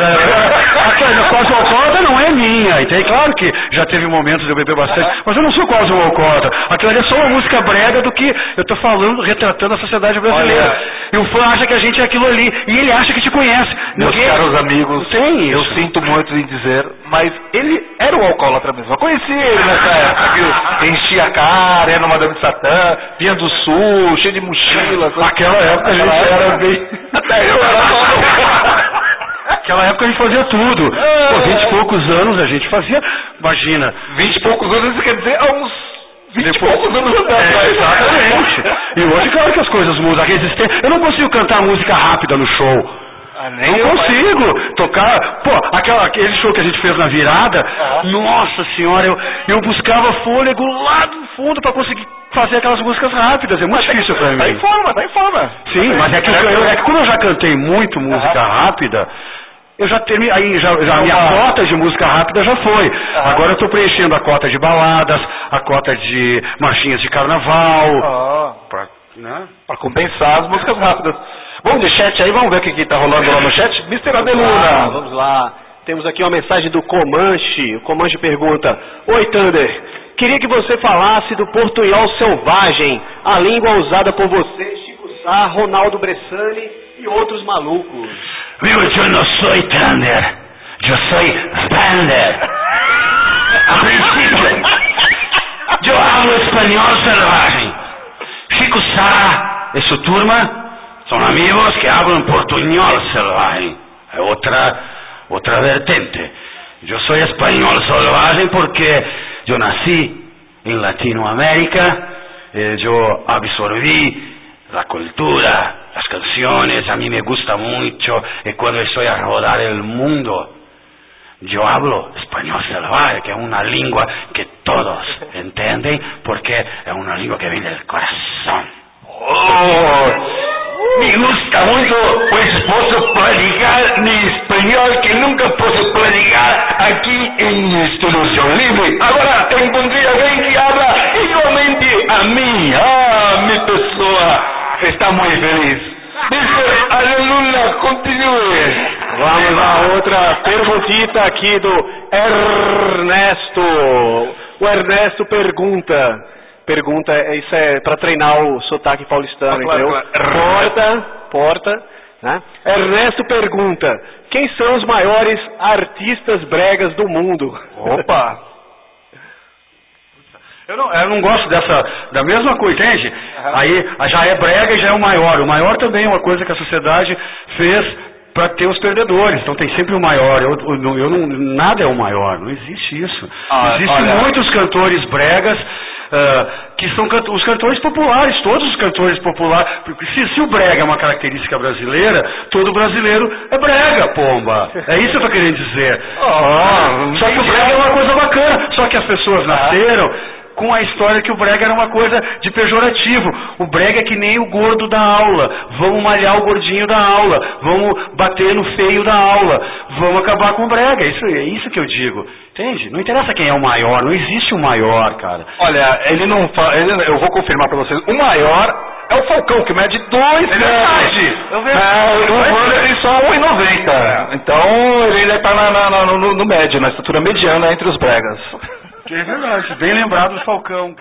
A quase um alcoólatra não é minha. Então, é claro que já teve momentos de eu beber bastante, mas eu não sou quase um alcoólatra. Aquilo ali é só uma música brega do que eu tô falando, retratando a sociedade brasileira. E o fã acha que a gente é aquilo ali. E ele acha que te conhece. Meus caros amigos, tem eu sinto muito em dizer, mas ele era um alcoólatra mesmo. Eu conheci ele nessa época, que enchia a cara, era no Madame de Satã, vinha do sul, cheio de mochila. Naquela época a gente era bem... Até eu era Naquela época a gente fazia tudo. Por 20 e poucos anos a gente fazia, imagina. 20 e poucos anos, isso quer dizer há uns 20 e poucos anos atrás. Exatamente. E hoje, claro que as coisas mudam. Eu não consigo cantar música rápida no show. Não consigo tocar. Pô, aquele show que a gente fez na virada, nossa senhora, eu buscava fôlego lá do fundo pra conseguir fazer aquelas músicas rápidas. É muito difícil pra mim. Tá em forma. Sim, mas é que como eu já cantei muito música rápida, eu já terminei, aí já a minha cota de música rápida já foi. Agora eu tô preenchendo a cota de baladas, a cota de marchinhas de carnaval. Pra compensar as músicas rápidas. Vamos de chat aí, vamos ver o que tá rolando lá no chat. Mr. Adeluna. Vamos lá. Temos aqui uma mensagem do Comanche. O Comanche pergunta: Oi, Thunder. Queria que você falasse do portunhol selvagem, a língua usada por você, Chico Sá, Ronaldo Bressani e outros malucos. Viu, eu não sou Thunder. Eu sou Spander. A princípio, eu hablo espanhol selvagem. Chico Sá e su turma son amigos que hablan portuñol salvaje. Es otra vertente. Yo soy español salvaje porque yo nací en Latinoamérica, yo absorbí la cultura, las canciones, a mí me gusta mucho, y cuando estoy a rodar el mundo, yo hablo español salvaje, que es una lengua que todos entienden, porque es una lengua que viene del corazón. Me gusta muito, pues posso praticar mi espanhol que nunca posso praticar aqui em Estudo Livre. Agora encontrei alguém que habla igualmente a mim. Mi pessoa está muito feliz. Mr. Adeluna, continue. Vamos a outra perguntita aqui do Ernesto. O Ernesto pergunta, isso é para treinar o sotaque paulistano, entendeu? Porta, né? Ernesto pergunta: quem são os maiores artistas bregas do mundo? Opa! Eu não gosto da mesma coisa, entende? Aí já é brega e já é o maior. O maior também é uma coisa que a sociedade fez para ter os perdedores. Então tem sempre o maior. Nada é o maior, não existe isso. Existem muitos cantores bregas, que são os cantores populares, todos os cantores populares. Se o brega é uma característica brasileira, todo brasileiro é brega, pomba. É isso que eu tô querendo dizer. Só que o brega é uma coisa bacana. Só que as pessoas nasceram com a história que o brega era uma coisa de pejorativo. O brega é que nem o gordo da aula. Vamos malhar o gordinho da aula. Vamos bater no feio da aula. Vamos acabar com o brega. É isso que eu digo. Entende? Não interessa quem é o maior. Não existe o maior, cara. Olha, eu vou confirmar pra vocês. O maior é o Falcão, que mede 2 metros. O Wander só 1,90. Então ele tá no médio, na estatura mediana entre os bregas. É verdade, bem lembrado do Falcão.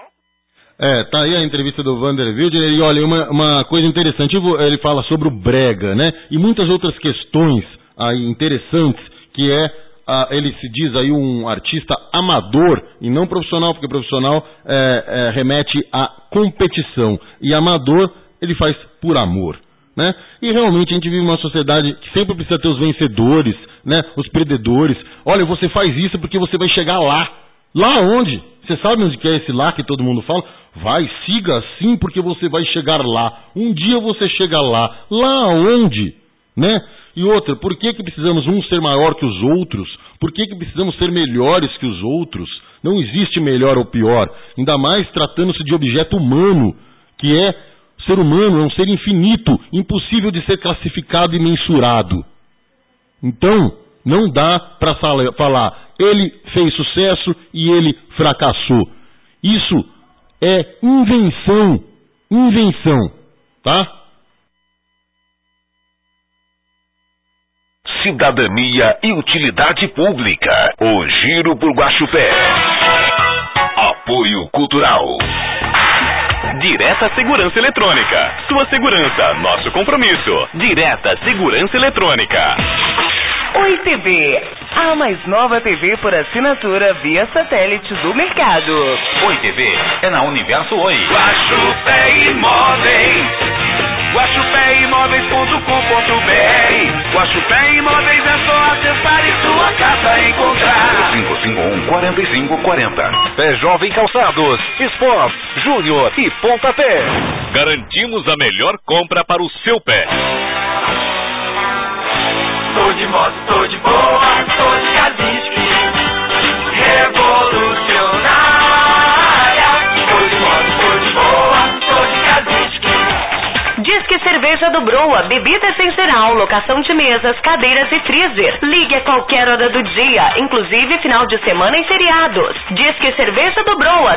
Tá aí a entrevista do Vander Wilder, e olha, uma coisa interessante, ele fala sobre o brega, né, e muitas outras questões aí interessantes, que ele se diz aí um artista amador e não profissional, porque profissional remete à competição, e amador ele faz por amor, né? E realmente a gente vive uma sociedade que sempre precisa ter os vencedores, né, os perdedores. Olha, você faz isso porque você vai chegar lá. Lá onde? Você sabe onde que é esse lá que todo mundo fala? Vai, siga assim porque você vai chegar lá. Um dia você chega lá. Lá onde? Né? E outra, por que precisamos uns ser maior que os outros? Por que precisamos ser melhores que os outros? Não existe melhor ou pior. Ainda mais tratando-se de objeto humano, que é ser humano, é um ser infinito, impossível de ser classificado e mensurado. Então, não dá para falar, ele fez sucesso e ele fracassou. Isso é invenção invenção, tá? Cidadania e utilidade pública. O Giro por Guaxupé. Apoio cultural. Direta Segurança Eletrônica. Sua segurança, nosso compromisso. Direta Segurança Eletrônica. Oi TV, a mais nova TV por assinatura via satélite do mercado. Oi TV, é na Universo Oi. Guaxupé Imóveis. GuaxupéImóveis.com.br. Guaxupé Imóveis é só acessar e sua casa encontrar. 551-4540. Pé Jovem Calçados, Esporte, Júnior e Pontapé. Garantimos a melhor compra para o seu pé. Tô de moto, tô de boa, tô de Kaziski. Revolucionária. Tô de moto, tô de boa, tô de Kaziski. Disque Cerveja do Broa, bebida essencial, locação de mesas, cadeiras e freezer. Ligue a qualquer hora do dia, inclusive final de semana e feriados. Disque Cerveja do Broa,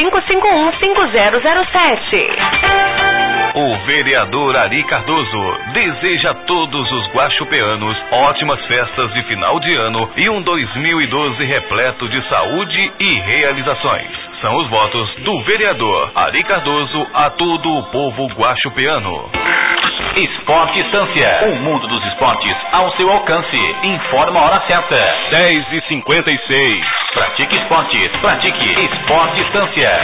3551-5007. O vereador Ari Cardoso deseja a todos os guaxupeanos ótimas festas de final de ano e um 2012 repleto de saúde e realizações. São os votos do vereador Ari Cardoso a todo o povo guaxupeano. Esporte Estância. O mundo dos esportes ao seu alcance. Informa a hora certa. 10h56. Pratique esportes. Pratique Esporte Estância.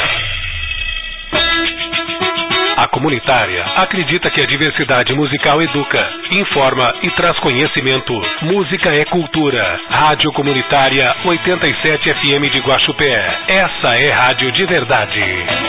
A Comunitária acredita que a diversidade musical educa, informa e traz conhecimento. Música é cultura. Rádio Comunitária 87 FM de Guaxupé. Essa é rádio de verdade.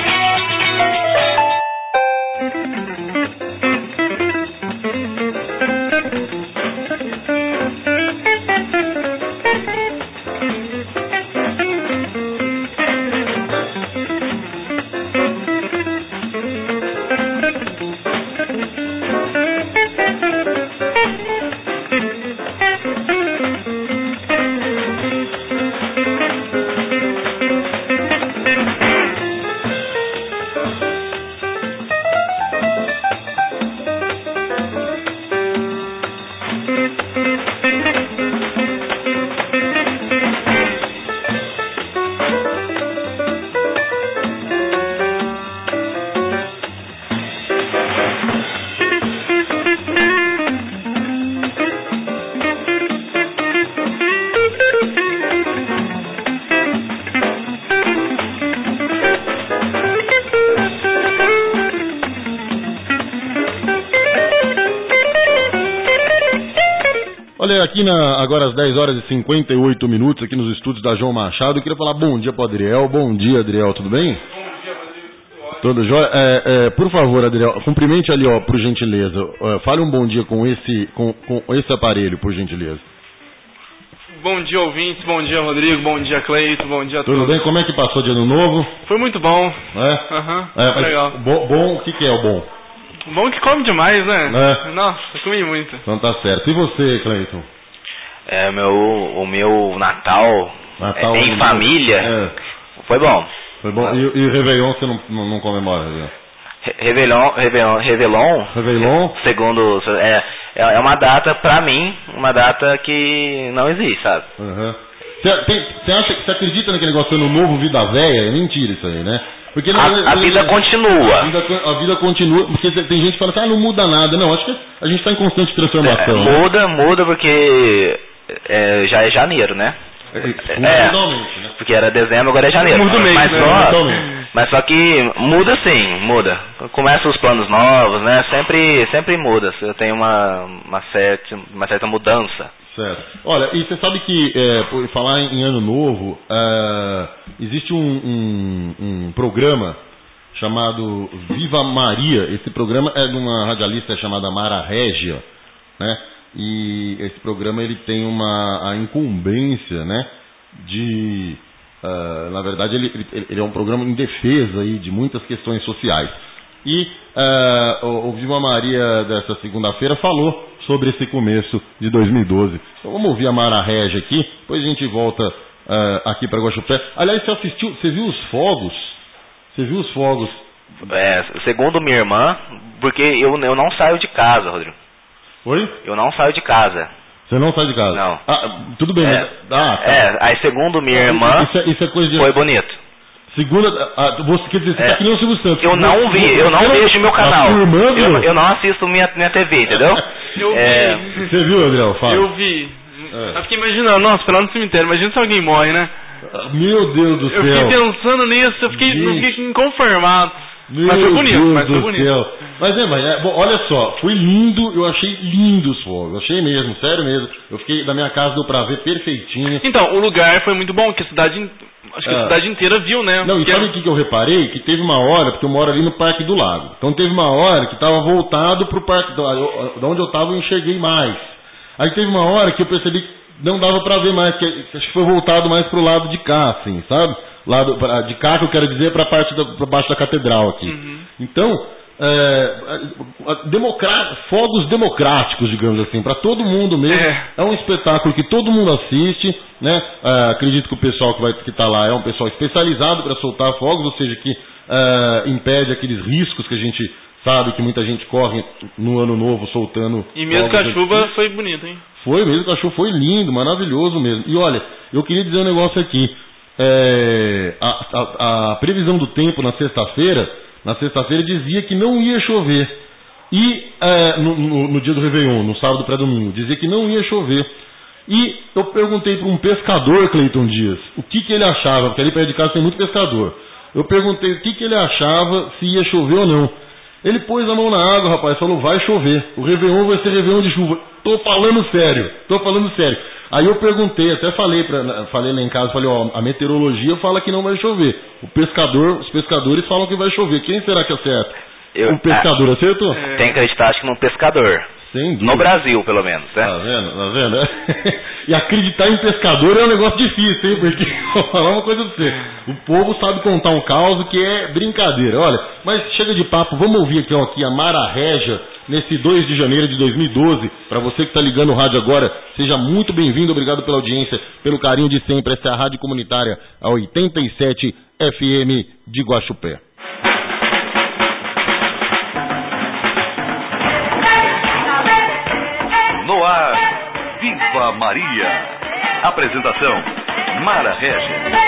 Olha, aqui agora às 10 horas e 58 minutos, aqui nos estúdios da João Machado, eu queria falar bom dia para o Adriel. Bom dia, Adriel, tudo bem? Tudo jóia? Por favor, Adriel, cumprimente ali, ó, por gentileza. Fale um bom dia com esse aparelho, por gentileza. Bom dia, ouvintes, bom dia, Rodrigo, bom dia, Cleito, bom dia a todos. Tudo bem? Como é que passou de ano novo? Foi muito bom. Foi legal. Bom, o que é o bom? Bom que come demais, né? Nossa, comi muito. Então tá certo. E você, Cleiton? O meu Natal em família foi bom. Foi bom. E o Réveillon você não comemora? Réveillon? Segundo... É uma data, pra mim, uma data que não existe, sabe? Você acredita naquele negócio ano novo, vida velha? É mentira isso aí, né? Porque a vida continua. A vida continua, porque tem gente que fala assim, não muda nada. Não, acho que a gente está em constante transformação. Muda porque já é janeiro, né? Totalmente, né? Porque era dezembro, agora é janeiro. Muda mesmo, mas só que muda sim, muda. Começa os planos novos, né? Sempre muda. Tem uma certa mudança. Certo. Olha, e você sabe que, por falar em ano novo, existe um programa chamado Viva Maria. Esse programa é de uma radialista chamada Mara Régia, né? E esse programa ele tem a incumbência, né, de, na verdade ele é um programa em defesa aí de muitas questões sociais. E o Viva Maria dessa segunda-feira falou sobre esse começo de 2012. Então vamos ouvir a Mara Régia aqui, depois a gente volta aqui para Guaxupé. Aliás, você viu os fogos? Você viu os fogos Segundo minha irmã, porque eu não saio de casa, Rodrigo. Oi? Eu não saio de casa. Você não sai de casa? Não. Tudo bem, mas... Tá. Aí segundo minha irmã, isso é coisa de... foi bonito. Segunda, você quer dizer, você tá que nem o Silvio Santos. Eu não vejo meu canal. Eu não assisto minha TV, entendeu? Você viu, Adriel? Fala. Eu vi. Eu fiquei imaginando, nossa, foi lá no cemitério, imagina se alguém morre, né? Meu Deus do céu. Eu fiquei pensando nisso, eu fiquei inconformado. Mas foi bonito, Mas bom, olha só, foi lindo, eu achei lindo os fogos, achei mesmo, sério mesmo. Eu fiquei da minha casa, deu pra ver perfeitinho. Então, o lugar foi muito bom, que a cidade inteira viu, né? Não, e sabe o que eu reparei? Que teve uma hora, porque eu moro ali no Parque do Lago, então teve uma hora que tava voltado pro Parque, da onde eu tava eu enxerguei mais. Aí teve uma hora que eu percebi que não dava pra ver mais, que acho que foi voltado mais pro lado de cá, assim, sabe? Lado de cá, que eu quero dizer, pra baixo da catedral aqui. Uhum. Então, fogos democráticos, digamos assim, para todo mundo mesmo. É um espetáculo que todo mundo assiste, né? Acredito que o pessoal que está lá é um pessoal especializado para soltar fogos, ou seja, que impede aqueles riscos que a gente sabe que muita gente corre no ano novo soltando. E mesmo com a chuva foi bonito, hein? Foi mesmo, a chuva foi lindo, maravilhoso mesmo. E olha, eu queria dizer um negócio aqui. A previsão do tempo na sexta-feira dizia que não ia chover. E no dia do Réveillon, no sábado pré-domingo, dizia que não ia chover. E eu perguntei para um pescador, Cleiton Dias, o que ele achava, porque ali perto de casa tem muito pescador. Eu perguntei o que ele achava, se ia chover ou não. Ele pôs a mão na água, rapaz, falou, vai chover. O Réveillon vai ser Réveillon de chuva. Tô falando sério. Aí eu perguntei, até falei lá em casa, falei, a meteorologia fala que não vai chover. Os pescadores falam que vai chover. Quem será que acerta? O pescador acertou? Tem que acreditar, acho que num pescador. No Brasil, pelo menos, né? Tá vendo? E acreditar em pescador é um negócio difícil, hein? Porque, vou falar uma coisa pra você. O povo sabe contar um caos que é brincadeira. Olha, mas chega de papo, vamos ouvir aqui a Mara Régia, nesse 2 de janeiro de 2012. Para você que está ligando o rádio agora, seja muito bem-vindo, obrigado pela audiência, pelo carinho de sempre. Essa é a Rádio Comunitária, a 87 FM de Guaxupé. No ar, Viva Maria. Apresentação, Mara Régia.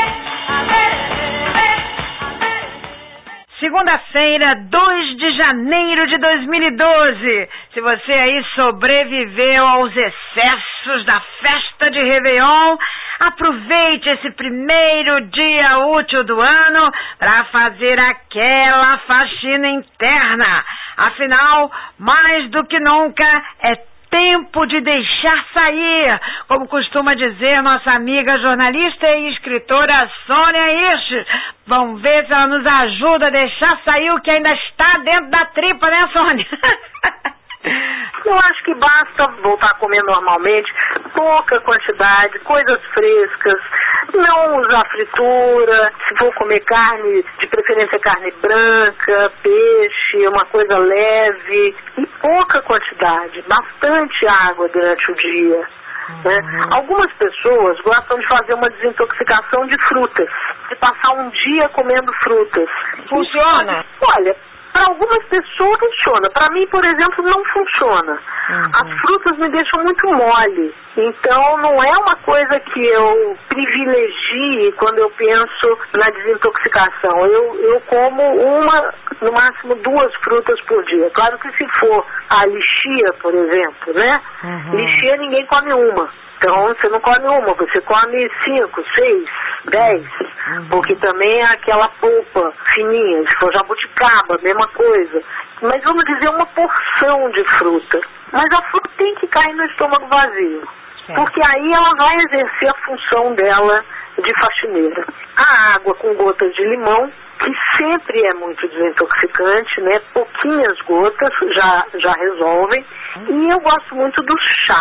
Segunda-feira, 2 de janeiro de 2012. Se você aí sobreviveu aos excessos da festa de Réveillon, aproveite esse primeiro dia útil do ano para fazer aquela faxina interna. Afinal, mais do que nunca, é tempo de deixar sair, como costuma dizer nossa amiga jornalista e escritora Sônia Hirsch. Vamos ver se ela nos ajuda a deixar sair o que ainda está dentro da tripa, né, Sônia? Eu acho que basta voltar a comer normalmente, pouca quantidade, coisas frescas, não usar fritura, se for comer carne, de preferência carne branca, peixe, uma coisa leve, e pouca quantidade, bastante água durante o dia. Né? Algumas pessoas gostam de fazer uma desintoxicação de frutas, de passar um dia comendo frutas. Funciona? Olha, para algumas pessoas funciona. Para mim, por exemplo, não funciona. As frutas me deixam muito mole. Então, não é uma coisa que eu privilegie quando eu penso na desintoxicação. Eu como no máximo 2 frutas por dia. Claro que se for a lixia, por exemplo, né? Lixia ninguém come uma. Então, você não come uma, você come 5, 6, 10, porque também é aquela polpa fininha, se for jabuticaba, mesma coisa. Mas vamos dizer uma porção de fruta. Mas a fruta tem que cair no estômago vazio, porque aí ela vai exercer a função dela de faxineira. A água com gotas de limão, que sempre é muito desintoxicante, né? Pouquinhas gotas já resolvem. E eu gosto muito dos chás.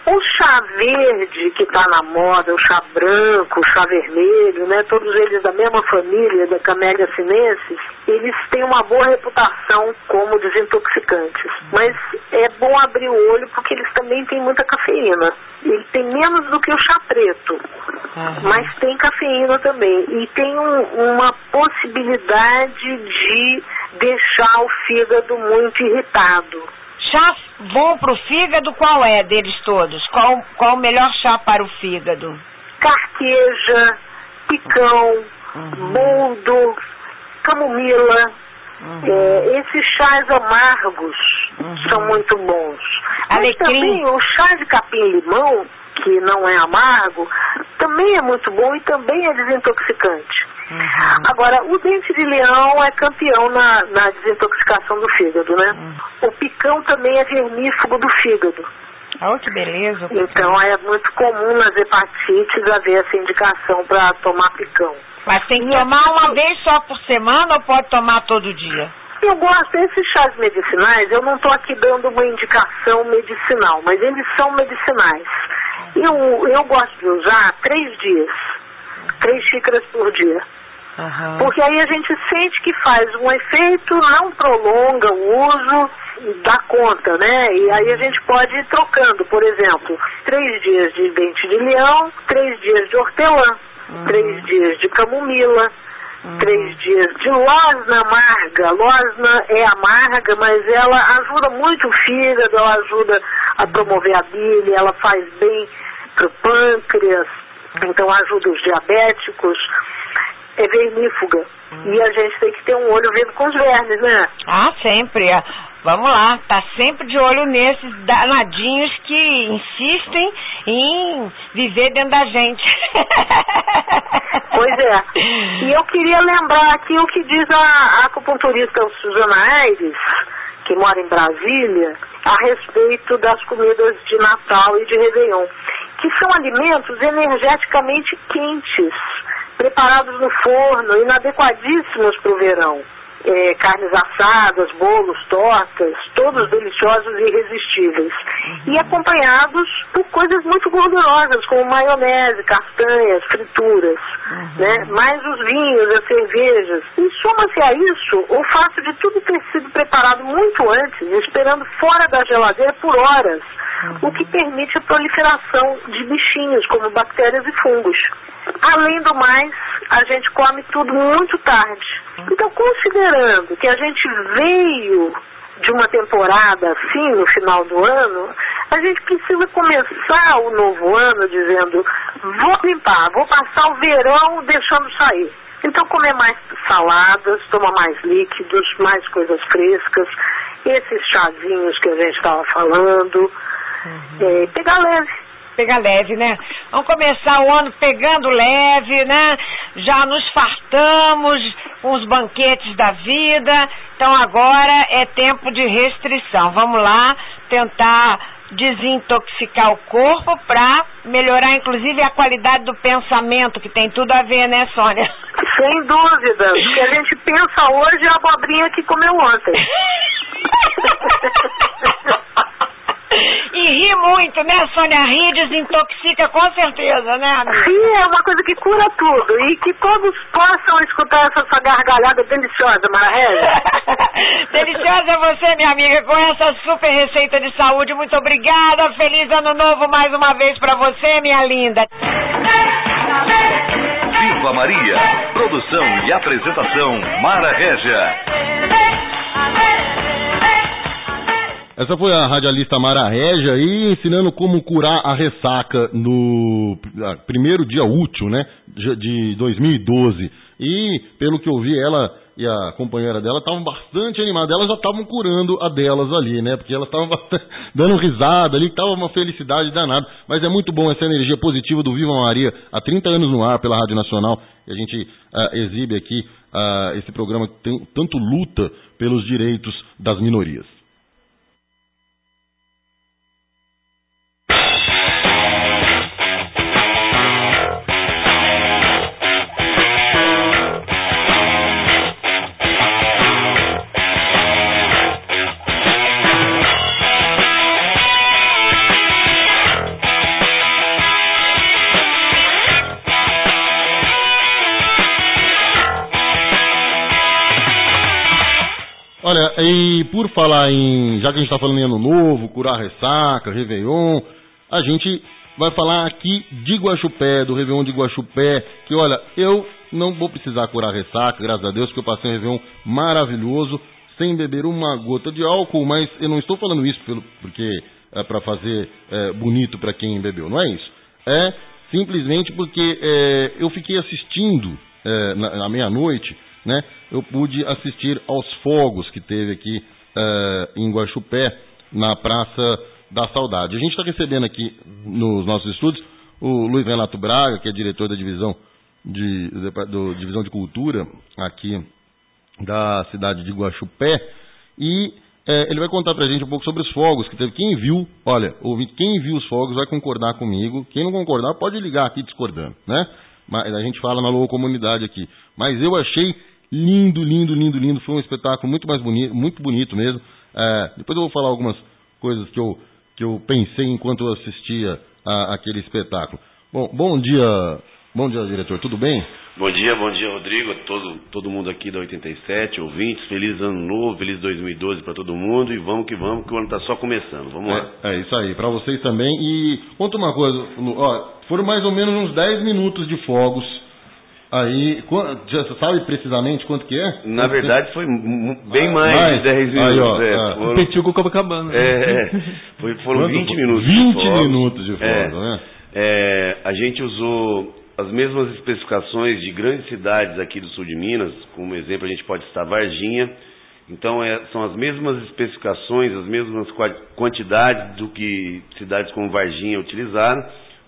O chá verde que está na moda, o chá branco, o chá vermelho, né, todos eles da mesma família, da Camellia sinensis, eles têm uma boa reputação como desintoxicantes. Mas é bom abrir o olho porque eles também têm muita cafeína. Ele tem menos do que o chá preto, mas tem cafeína também. E tem uma possibilidade de deixar o fígado muito irritado. Chá bom para o fígado, qual é deles todos? Qual o melhor chá para o fígado? Carqueja, picão, boldo, camomila. Esses chás amargos são muito bons. Mas também o chá de capim-limão, que não é amargo, também é muito bom e também é desintoxicante. Agora, o dente de leão é campeão na desintoxicação do fígado, né? O picão também é vermífugo do fígado. Oh, que beleza. Então é muito comum nas hepatites haver essa indicação para tomar picão. Mas tem que tomar uma vez só por semana ou pode tomar todo dia? Eu gosto desses chás medicinais, eu não estou aqui dando uma indicação medicinal, mas eles são medicinais. Eu gosto de usar 3 dias, 3 xícaras por dia. Porque aí a gente sente que faz um efeito, não prolonga o uso, dá conta, né? E aí a gente pode ir trocando, por exemplo, 3 dias de dente de leão, 3 dias de hortelã, 3 dias de camomila, 3 dias de losna amarga. Losna é amarga, mas ela ajuda muito o fígado, ela ajuda a promover a bile, ela faz bem pro pâncreas, então ajuda os diabéticos. É vermífuga. E a gente tem que ter um olho vendo com os vermes, né? Ah, sempre. Vamos lá, tá sempre de olho nesses danadinhos que insistem em viver dentro da gente. Pois é. E eu queria lembrar aqui o que diz a acupunturista Suzana Aires, que mora em Brasília, a respeito das comidas de Natal e de Réveillon, que são alimentos energeticamente quentes, preparados no forno, inadequadíssimos para o verão. Carnes assadas, bolos, tortas, todos deliciosos e irresistíveis. E acompanhados por coisas muito gordurosas, como maionese, castanhas, frituras, né? Mais os vinhos, as cervejas. E soma-se a isso o fato de tudo ter sido preparado muito antes, esperando fora da geladeira por horas, o que permite a proliferação de bichinhos, como bactérias e fungos. Além do mais, a gente come tudo muito tarde. Então, considerando que a gente veio de uma temporada assim, no final do ano, a gente precisa começar o novo ano dizendo: vou limpar, vou passar o verão deixando sair. Então, comer mais saladas, tomar mais líquidos, mais coisas frescas, esses chazinhos que a gente estava falando, pegar leve. Pegar leve, né? Vamos começar o ano pegando leve, né? Já nos fartamos com os banquetes da vida, então agora é tempo de restrição. Vamos lá tentar desintoxicar o corpo para melhorar inclusive a qualidade do pensamento, que tem tudo a ver, né, Sônia? Sem dúvida, porque a gente pensa hoje a abobrinha que comeu ontem. E ri muito, né, Sônia? Ri desintoxica com certeza, né, amiga? Sim, é uma coisa que cura tudo. E que todos possam escutar essa sua gargalhada deliciosa, Mararégia. Deliciosa você, minha amiga, com essa super receita de saúde. Muito obrigada. Feliz ano novo mais uma vez pra você, minha linda. Viva Maria. Produção e apresentação, Mararégia. Essa foi a radialista Mararégia aí ensinando como curar a ressaca no primeiro dia útil, né, de 2012. E, pelo que eu vi, ela e a companheira dela estavam bastante animadas. Elas já estavam curando a delas ali, né, porque elas estavam dando risada ali, que estava uma felicidade danada. Mas é muito bom essa energia positiva do Viva Maria, há 30 anos no ar pela Rádio Nacional. E a gente exibe aqui esse programa que tem tanto luta pelos direitos das minorias. E por falar em... Já que a gente está falando em Ano Novo, curar ressaca, Réveillon, a gente vai falar aqui de Guaxupé, do Réveillon de Guaxupé, que olha, eu não vou precisar curar ressaca, graças a Deus, porque eu passei um Réveillon maravilhoso, sem beber uma gota de álcool, mas eu não estou falando isso porque é para fazer bonito para quem bebeu, não é isso. É simplesmente porque eu fiquei assistindo na meia-noite, né? Eu pude assistir aos fogos que teve aqui em Guaxupé, na Praça da Saudade. A gente está recebendo aqui nos nossos estúdios o Luiz Renato Braga, que é diretor da divisão de Cultura aqui da cidade de Guaxupé, e ele vai contar pra gente um pouco sobre os fogos que teve. Quem viu, olha, quem viu os fogos vai concordar comigo, quem não concordar pode ligar aqui discordando, né? Mas a gente fala na Loa Comunidade aqui. Mas eu achei lindo, lindo, lindo, lindo. Foi um espetáculo muito bonito mesmo. Depois eu vou falar algumas coisas que eu pensei enquanto eu assistia aquele espetáculo. Bom dia, diretor, tudo bem? Bom dia, Rodrigo, todo mundo aqui da 87, ouvintes, feliz ano novo, feliz 2012 para todo mundo, e vamos que o ano está só começando, vamos lá. É isso aí, para vocês também. E conta uma coisa, foram mais ou menos uns 10 minutos de fogos aí, você sabe precisamente quanto que é? Na verdade foi bem mais de 10 minutos. Competiu com o Copacabana. Foram 20 minutos 20 minutos de fogos, né? A gente usou as mesmas especificações de grandes cidades aqui do sul de Minas. Como exemplo, a gente pode citar Varginha. Então, são as mesmas especificações, as mesmas quantidades do que cidades como Varginha utilizaram.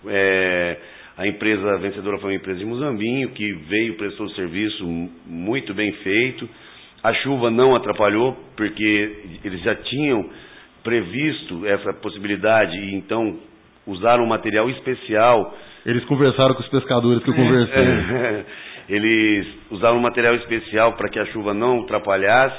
A empresa vencedora foi uma empresa de Muzambinho, que prestou serviço muito bem feito. A chuva não atrapalhou, porque eles já tinham previsto essa possibilidade, e então usaram um material especial. Eles conversaram com os pescadores que eu conversei. Eles usaram um material especial para que a chuva não atrapalhasse,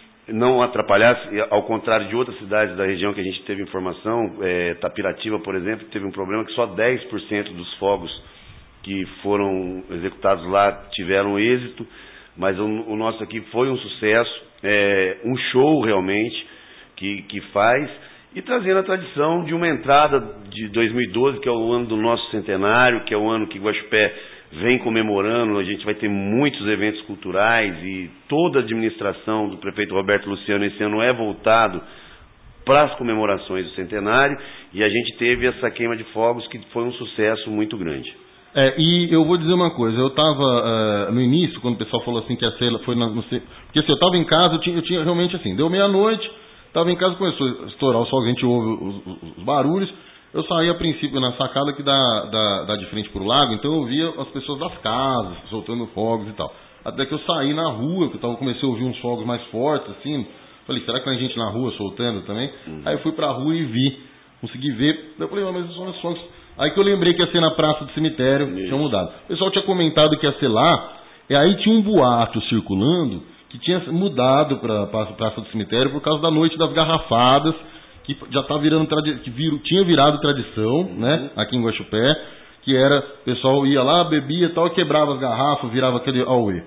ao contrário de outras cidades da região que a gente teve informação. Tapirativa, por exemplo, teve um problema que só 10% dos fogos que foram executados lá tiveram êxito, mas o nosso aqui foi um sucesso, um show realmente que faz. E trazendo a tradição de uma entrada de 2012, que é o ano do nosso centenário, que é o ano que Guaxupé vem comemorando. A gente vai ter muitos eventos culturais, e toda a administração do prefeito Roberto Luciano esse ano é voltado para as comemorações do centenário, e a gente teve essa queima de fogos que foi um sucesso muito grande. E eu vou dizer uma coisa, eu estava no início, quando o pessoal falou assim que a cela foi porque assim, eu estava em casa, eu tinha realmente assim, deu meia-noite, estava em casa, começou a estourar o sol, a gente ouve os barulhos. Eu saí a princípio na sacada que dá de frente para o lago, então eu via as pessoas das casas soltando fogos e tal. Até que eu saí na rua, que eu comecei a ouvir uns fogos mais fortes, assim. Falei, será que tem gente na rua soltando também? Aí eu fui pra rua e consegui ver. Eu falei, mas são os fogos. Aí que eu lembrei que ia ser na Praça do Cemitério, tinha mudado. O pessoal tinha comentado que ia ser lá, e aí tinha um boato circulando que tinha mudado para a Praça do Cemitério por causa da Noite das Garrafadas, que já tá tinha virado tradição, né, aqui em Guaxupé, que era, o pessoal ia lá, bebia e tal, quebrava as garrafas, virava aquele auê.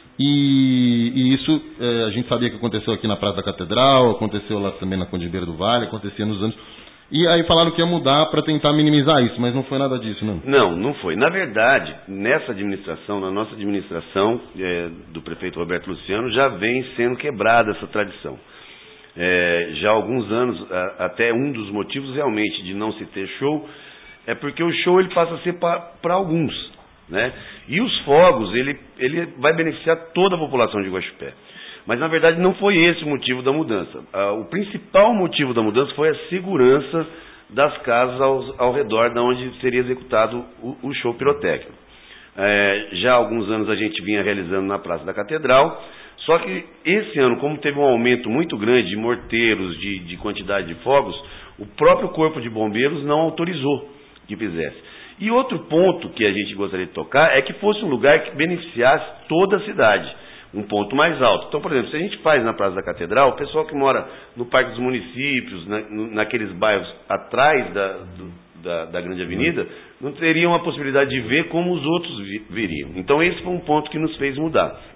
E isso a gente sabia que aconteceu aqui na Praça da Catedral, aconteceu lá também na Conde do Vale, acontecia nos anos. E aí falaram que ia mudar para tentar minimizar isso, mas não foi nada disso, não? Não foi. Na verdade, nessa administração, na nossa administração do prefeito Roberto Luciano, já vem sendo quebrada essa tradição. Já há alguns anos, até um dos motivos realmente de não se ter show, é porque o show ele passa a ser para alguns, né? E os fogos, ele vai beneficiar toda a população de Guaxupé. Mas, na verdade, não foi esse o motivo da mudança. O principal motivo da mudança foi a segurança das casas ao redor de onde seria executado o show pirotécnico. Já há alguns anos a gente vinha realizando na Praça da Catedral, só que esse ano, como teve um aumento muito grande de morteiros, de quantidade de fogos, o próprio Corpo de Bombeiros não autorizou que fizesse. E outro ponto que a gente gostaria de tocar é que fosse um lugar que beneficiasse toda a cidade, um ponto mais alto. Então, por exemplo, se a gente faz na Praça da Catedral, o pessoal que mora no Parque dos Municípios, naqueles bairros atrás da Grande Avenida, não teriam a possibilidade de ver como os outros veriam. Então, esse foi um ponto que nos fez mudar.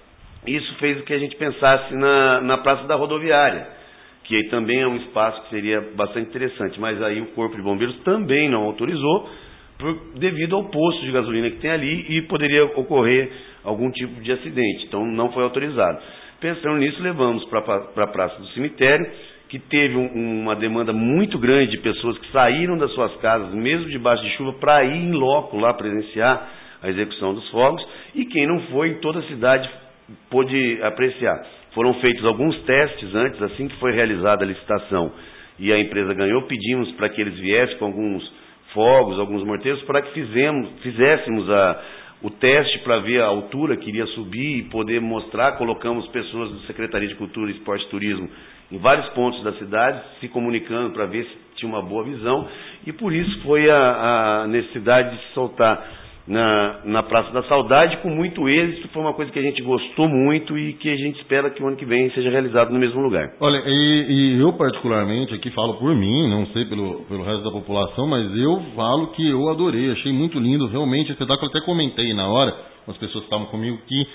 Isso fez com que a gente pensasse na Praça da Rodoviária, que aí também é um espaço que seria bastante interessante, mas aí o Corpo de Bombeiros também não autorizou, devido ao posto de gasolina que tem ali e poderia ocorrer algum tipo de acidente, então não foi autorizado. Pensando nisso, levamos para a Praça do Cemitério, que teve uma demanda muito grande de pessoas que saíram das suas casas, mesmo debaixo de chuva, para ir em loco lá presenciar a execução dos fogos, e quem não foi, em toda a cidade pôde apreciar. Foram feitos alguns testes antes, assim que foi realizada a licitação e a empresa ganhou, pedimos para que eles viessem com alguns fogos, alguns morteiros, para que fizéssemos o teste para ver a altura que iria subir e poder mostrar. Colocamos pessoas da Secretaria de Cultura, Esporte e Turismo em vários pontos da cidade, se comunicando para ver se tinha uma boa visão, e por isso foi a necessidade de se soltar na Praça da Saudade, com muito êxito. Foi uma coisa que a gente gostou muito e que a gente espera que o ano que vem seja realizado no mesmo lugar. Olha, e eu particularmente aqui falo por mim, não sei pelo resto da população, mas eu falo que eu adorei, achei muito lindo, realmente, o espetáculo. Até comentei na hora, as pessoas que estavam comigo, que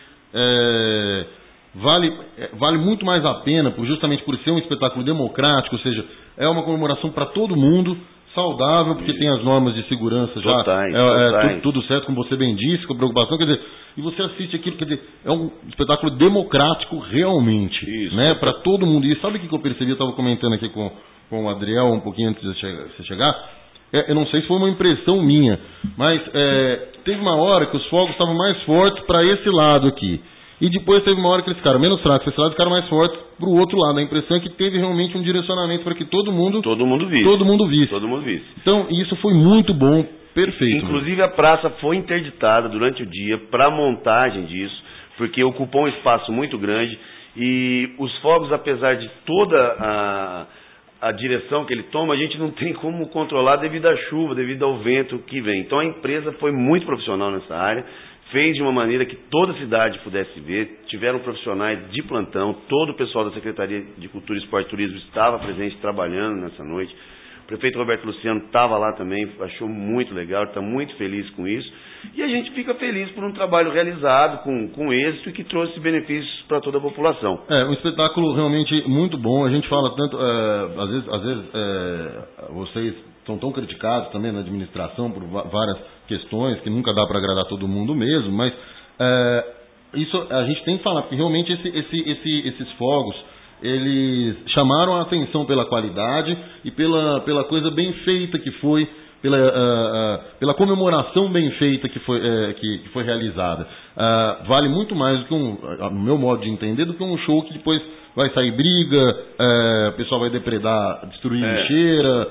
vale muito mais a pena, justamente por ser um espetáculo democrático, ou seja, é uma comemoração para todo mundo, saudável, porque tem as normas de segurança já, tudo certo, como você bem disse, com preocupação, quer dizer, e você assiste aquilo, quer dizer, é um espetáculo democrático realmente, né, para todo mundo. E sabe o que eu percebi? Eu estava comentando aqui com o Adriel um pouquinho antes de você chegar, eu não sei se foi uma impressão minha, mas teve uma hora que os fogos estavam mais fortes para esse lado aqui. E depois teve uma hora que eles ficaram menos fracos, esse lado ficaram mais fortes para o outro lado. A impressão é que teve realmente um direcionamento para que todo mundo visse. Então, isso foi muito bom, perfeito. Inclusive, a praça foi interditada durante o dia para a montagem disso, porque ocupou um espaço muito grande e os fogos, apesar de toda a direção que ele toma, a gente não tem como controlar devido à chuva, devido ao vento que vem. Então, a empresa foi muito profissional nessa área, fez de uma maneira que toda a cidade pudesse ver, tiveram profissionais de plantão, todo o pessoal da Secretaria de Cultura, Esporte e Turismo estava presente trabalhando nessa noite. O prefeito Roberto Luciano estava lá também, achou muito legal, está muito feliz com isso. E a gente fica feliz por um trabalho realizado com êxito e que trouxe benefícios para toda a população. Um espetáculo realmente muito bom. A gente fala tanto, às vezes vocês são tão criticados também na administração por várias questões que nunca dá para agradar todo mundo mesmo, mas isso a gente tem que falar, porque realmente esses fogos, eles chamaram a atenção pela qualidade e pela coisa bem feita que foi, pela comemoração bem feita que foi realizada. Vale muito mais do que no meu modo de entender, do que um show que depois vai sair briga, o pessoal vai depredar, destruir lixeira.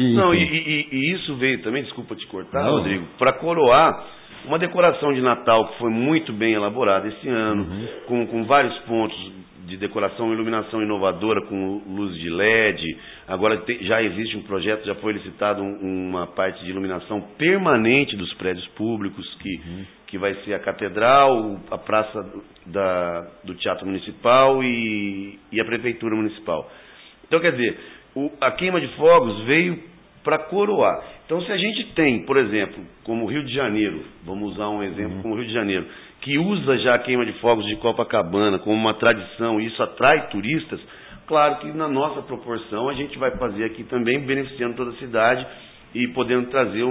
E isso veio também, desculpa te cortar, Rodrigo, para coroar uma decoração de Natal que foi muito bem elaborada esse ano, com vários pontos de decoração e iluminação inovadora, com luz de LED. Agora já existe um projeto, já foi licitado uma parte de iluminação permanente dos prédios públicos, que vai ser a Catedral, a Praça do Teatro Municipal e a Prefeitura Municipal. Então, quer dizer, a queima de fogos veio para coroar. Então, se a gente tem, por exemplo, como o Rio de Janeiro, vamos usar um exemplo como o Rio de Janeiro, que usa já a queima de fogos de Copacabana como uma tradição, e isso atrai turistas, claro que na nossa proporção a gente vai fazer aqui também, beneficiando toda a cidade e podendo trazer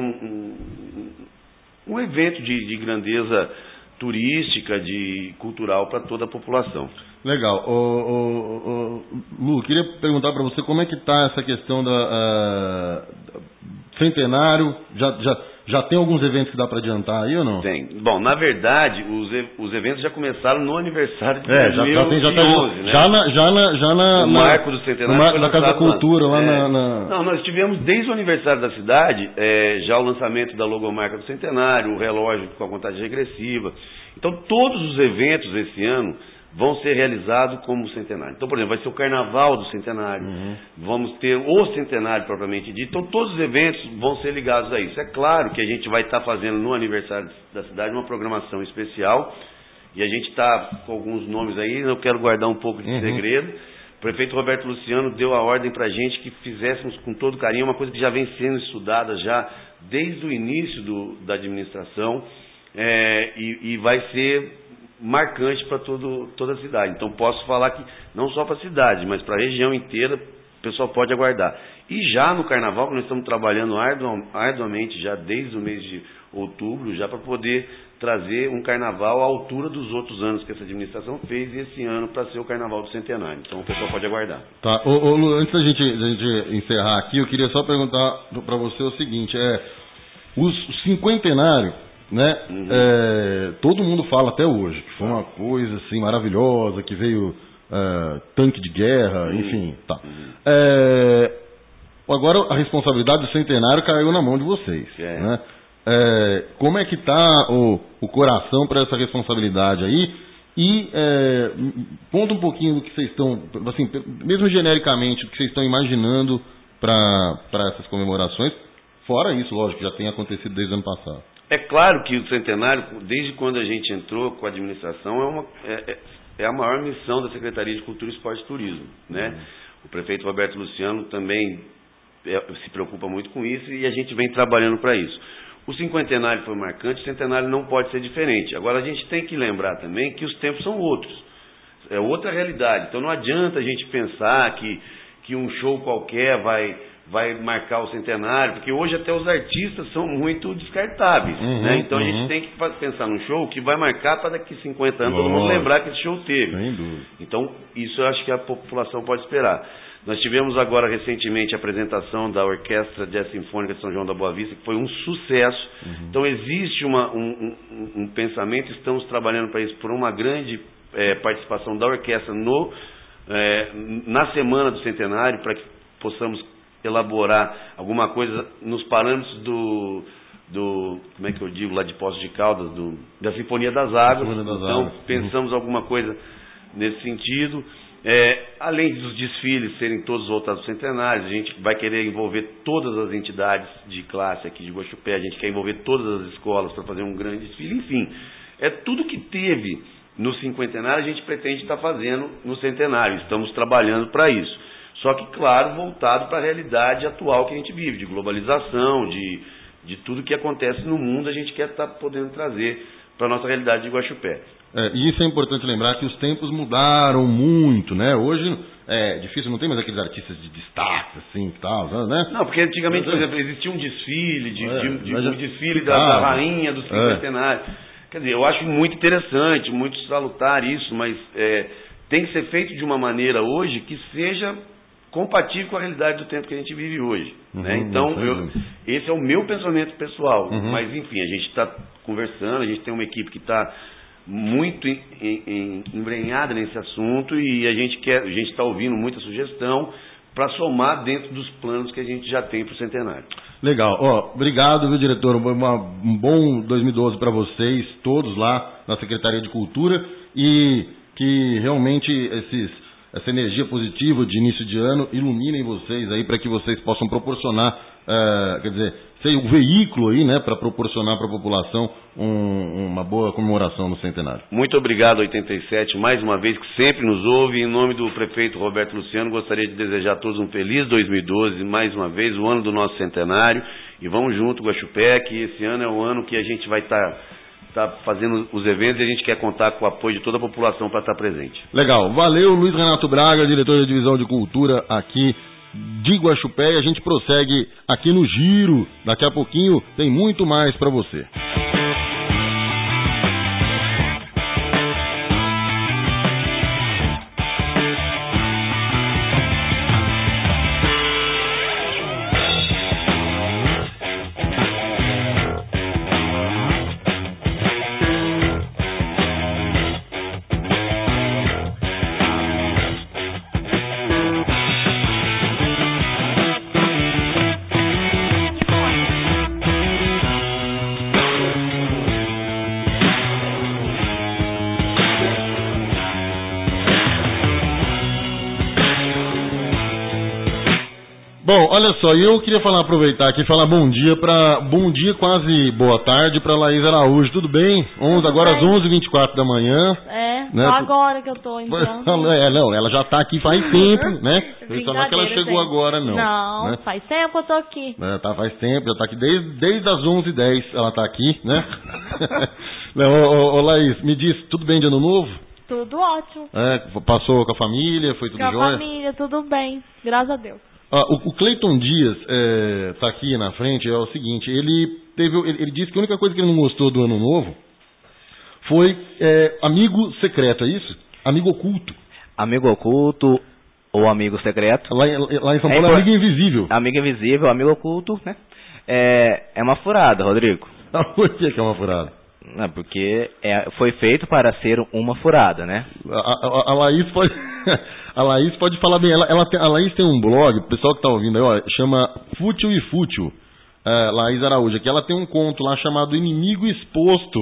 um evento de grandeza turística, cultural para toda a população. Legal. Lu, queria perguntar para você como é que está essa questão da centenário. Já tem alguns eventos que dá para adiantar aí ou não? Tem. Bom, na verdade, os eventos já começaram no aniversário de 2011, né? Já no marco do centenário. Na Casa da Cultura, lá Não, nós tivemos desde o aniversário da cidade, já o lançamento da logomarca do centenário, o relógio com a contagem regressiva. Então, todos os eventos esse ano vão ser realizados como centenário. Então, por exemplo, vai ser o Carnaval do Centenário, vamos ter o Centenário propriamente dito, então todos os eventos vão ser ligados a isso. É claro que a gente vai estar fazendo no aniversário da cidade uma programação especial, e a gente está com alguns nomes aí, eu quero guardar um pouco de segredo. O prefeito Roberto Luciano deu a ordem para a gente que fizéssemos com todo carinho uma coisa que já vem sendo estudada já desde o início da administração, e vai ser marcante para toda a cidade. Então posso falar que não só para a cidade, mas para a região inteira, o pessoal pode aguardar. E já no Carnaval, que nós estamos trabalhando arduamente já desde o mês de outubro, já para poder trazer um Carnaval à altura dos outros anos que essa administração fez, e esse ano para ser o Carnaval do Centenário. Então o pessoal pode aguardar. Tá. Lu, antes da gente encerrar aqui, eu queria só perguntar para você o seguinte, o cinquentenário, né? Todo mundo fala até hoje que foi uma coisa assim maravilhosa, que veio tanque de guerra, enfim, tá. Agora a responsabilidade do centenário caiu na mão de vocês, né? Como é que está o coração para essa responsabilidade aí? E conta um pouquinho do que vocês estão, assim, mesmo genericamente, o que vocês estão imaginando para essas comemorações. Fora isso, lógico, já tem acontecido desde o ano passado. É claro que o centenário, desde quando a gente entrou com a administração, é a maior missão da Secretaria de Cultura, Esporte e Turismo, né? O prefeito Roberto Luciano também se preocupa muito com isso, e a gente vem trabalhando para isso. O cinquentenário foi marcante, o centenário não pode ser diferente. Agora a gente tem que lembrar também que os tempos são outros. É outra realidade. Então não adianta a gente pensar que um show qualquer vai marcar o centenário, porque hoje até os artistas são muito descartáveis, né? Então a gente tem que pensar num show que vai marcar para daqui 50 anos todo mundo lembrar que esse show teve. Sem dúvida. Então isso eu acho que a população pode esperar. Nós tivemos agora recentemente a apresentação da Orquestra Jazz Sinfônica de São João da Boa Vista, que foi um sucesso. Então existe um pensamento, estamos trabalhando para isso, por uma grande participação da orquestra na semana do centenário, para que possamos elaborar alguma coisa nos parâmetros do como é que eu digo, lá de Poços de Caldas, da Sinfonia das Águas. Então pensamos alguma coisa nesse sentido. Além dos desfiles serem todos voltados ao centenário, a gente vai querer envolver todas as entidades de classe aqui de Guaxupé, a gente quer envolver todas as escolas para fazer um grande desfile, enfim, tudo que teve no cinquentenário a gente pretende estar fazendo no centenário, estamos trabalhando para isso, só que claro, voltado para a realidade atual que a gente vive, de globalização, de tudo que acontece no mundo, a gente quer estar podendo trazer para a nossa realidade de Guaxupé. E isso é importante lembrar, que os tempos mudaram muito, né? Hoje é difícil, não tem mais aqueles artistas de destaque, assim, e tal, né? Não, porque antigamente, por exemplo, existia um desfile, um desfile da rainha do cinquentenário. Quer dizer, eu acho muito interessante, muito salutar isso, mas tem que ser feito de uma maneira hoje que seja compatível com a realidade do tempo que a gente vive hoje, né? Então, esse é o meu pensamento pessoal, mas enfim, a gente está conversando, a gente tem uma equipe que está muito embrenhada nesse assunto, e a gente está ouvindo muita sugestão para somar dentro dos planos que a gente já tem para o centenário. Legal. Obrigado, viu, diretor? Um bom 2012 para vocês, todos lá na Secretaria de Cultura, e que realmente essa energia positiva de início de ano iluminem vocês aí, para que vocês possam proporcionar, quer dizer, ser o veículo aí, né, para proporcionar para a população uma boa comemoração no centenário. Muito obrigado, 87, mais uma vez, que sempre nos ouve. Em nome do prefeito Roberto Luciano, gostaria de desejar a todos um feliz 2012, mais uma vez, o ano do nosso centenário. E vamos junto, Guaxupé, que esse ano é o ano que a gente vai estar fazendo os eventos, e a gente quer contar com o apoio de toda a população para estar presente. Legal. Valeu, Luiz Renato Braga, diretor da Divisão de Cultura aqui de Guaxupé, e a gente prossegue aqui no Giro. Daqui a pouquinho tem muito mais para você. Bom, olha só, eu queria aproveitar aqui e falar bom dia quase boa tarde para Laís Araújo, tudo bem? Agora às 11h24 da manhã. Né? Só agora que eu tô entrando. Não, ela já tá aqui faz tempo, né? Só não é que ela chegou agora, não. Não, né? Faz tempo que eu tô aqui. Faz tempo, já tá aqui desde as 11h10 ela tá aqui, né? Ô, Laís, me diz, tudo bem de ano novo? Tudo ótimo. Passou com a família, foi tudo jóia? Com a família, tudo bem, graças a Deus. O Cleiton Dias tá aqui na frente, é o seguinte, ele disse que a única coisa que ele não gostou do ano novo foi amigo secreto, é isso? Amigo oculto. Amigo oculto ou amigo secreto. Lá em São Paulo é amigo invisível. Amigo invisível, amigo oculto, né? É uma furada, Rodrigo. Por que é uma furada? Porque foi feito para ser uma furada, né? A Laís pode... A Laís pode falar bem. A Laís tem um blog, o pessoal que tá ouvindo aí, ó, chama Fútil e Fútil. Laís Araújo, que ela tem um conto lá chamado Inimigo Exposto.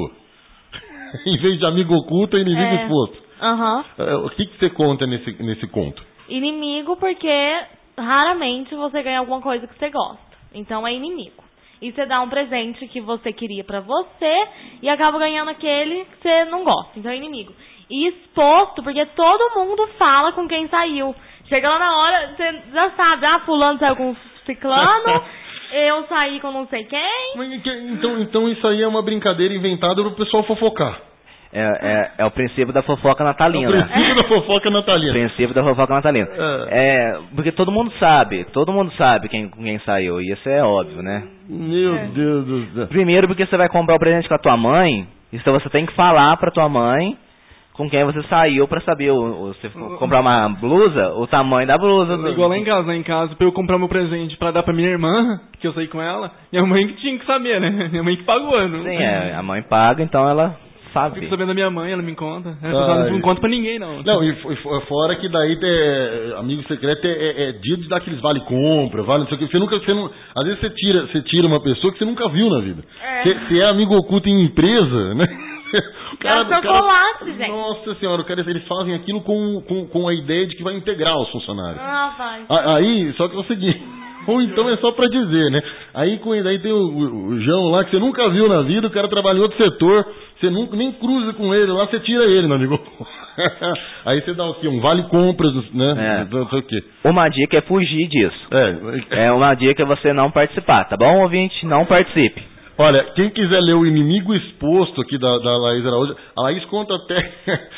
Em vez de amigo oculto, é inimigo exposto. O que você conta nesse conto? Inimigo porque raramente você ganha alguma coisa que você gosta. Então é inimigo. E você dá um presente que você queria pra você e acaba ganhando aquele que você não gosta. Então é inimigo. E exposto, porque todo mundo fala com quem saiu. Chega lá na hora, você já sabe, fulano saiu com ciclano, eu saí com não sei quem. Então isso aí é uma brincadeira inventada pro pessoal fofocar. É o princípio da fofoca natalina. É o princípio da fofoca natalina. Princípio da fofoca natalina. Porque todo mundo sabe com quem saiu, e isso é óbvio, né? Meu Deus do céu. Primeiro porque você vai comprar o presente com a tua mãe, então você tem que falar pra tua mãe com quem você saiu pra saber, se comprar uma blusa, o tamanho da blusa. Igual lá em casa, pra eu comprar meu presente pra dar pra minha irmã, que eu saí com ela, minha mãe que tinha que saber, né? Minha mãe que pagou, não? Sim, a mãe paga, então ela sabe. Eu fico sabendo da minha mãe, ela me conta. Ela não conta pra ninguém, não. Não, e fora que daí amigo secreto é dia de dar aqueles vale-compra, não sei o que. Às vezes você tira uma pessoa que você nunca viu na vida. Você é amigo oculto em empresa, né? Chocolate, gente. Nossa senhora, eles fazem aquilo com a ideia de que vai integrar os funcionários. Vai. Aí, só que é o seguinte, ou então é só pra dizer, né? Aí tem o João lá, que você nunca viu na vida, o cara trabalha em outro setor, você nunca nem cruza com ele lá, você tira ele, meu amigo. Aí você dá o quê? Um vale-compras, né? Não sei o quê. Uma dica é fugir disso. Uma dica é você não participar, tá bom, ouvinte? Não participe. Olha, quem quiser ler o Inimigo Exposto aqui da Laís Araújo, a Laís conta até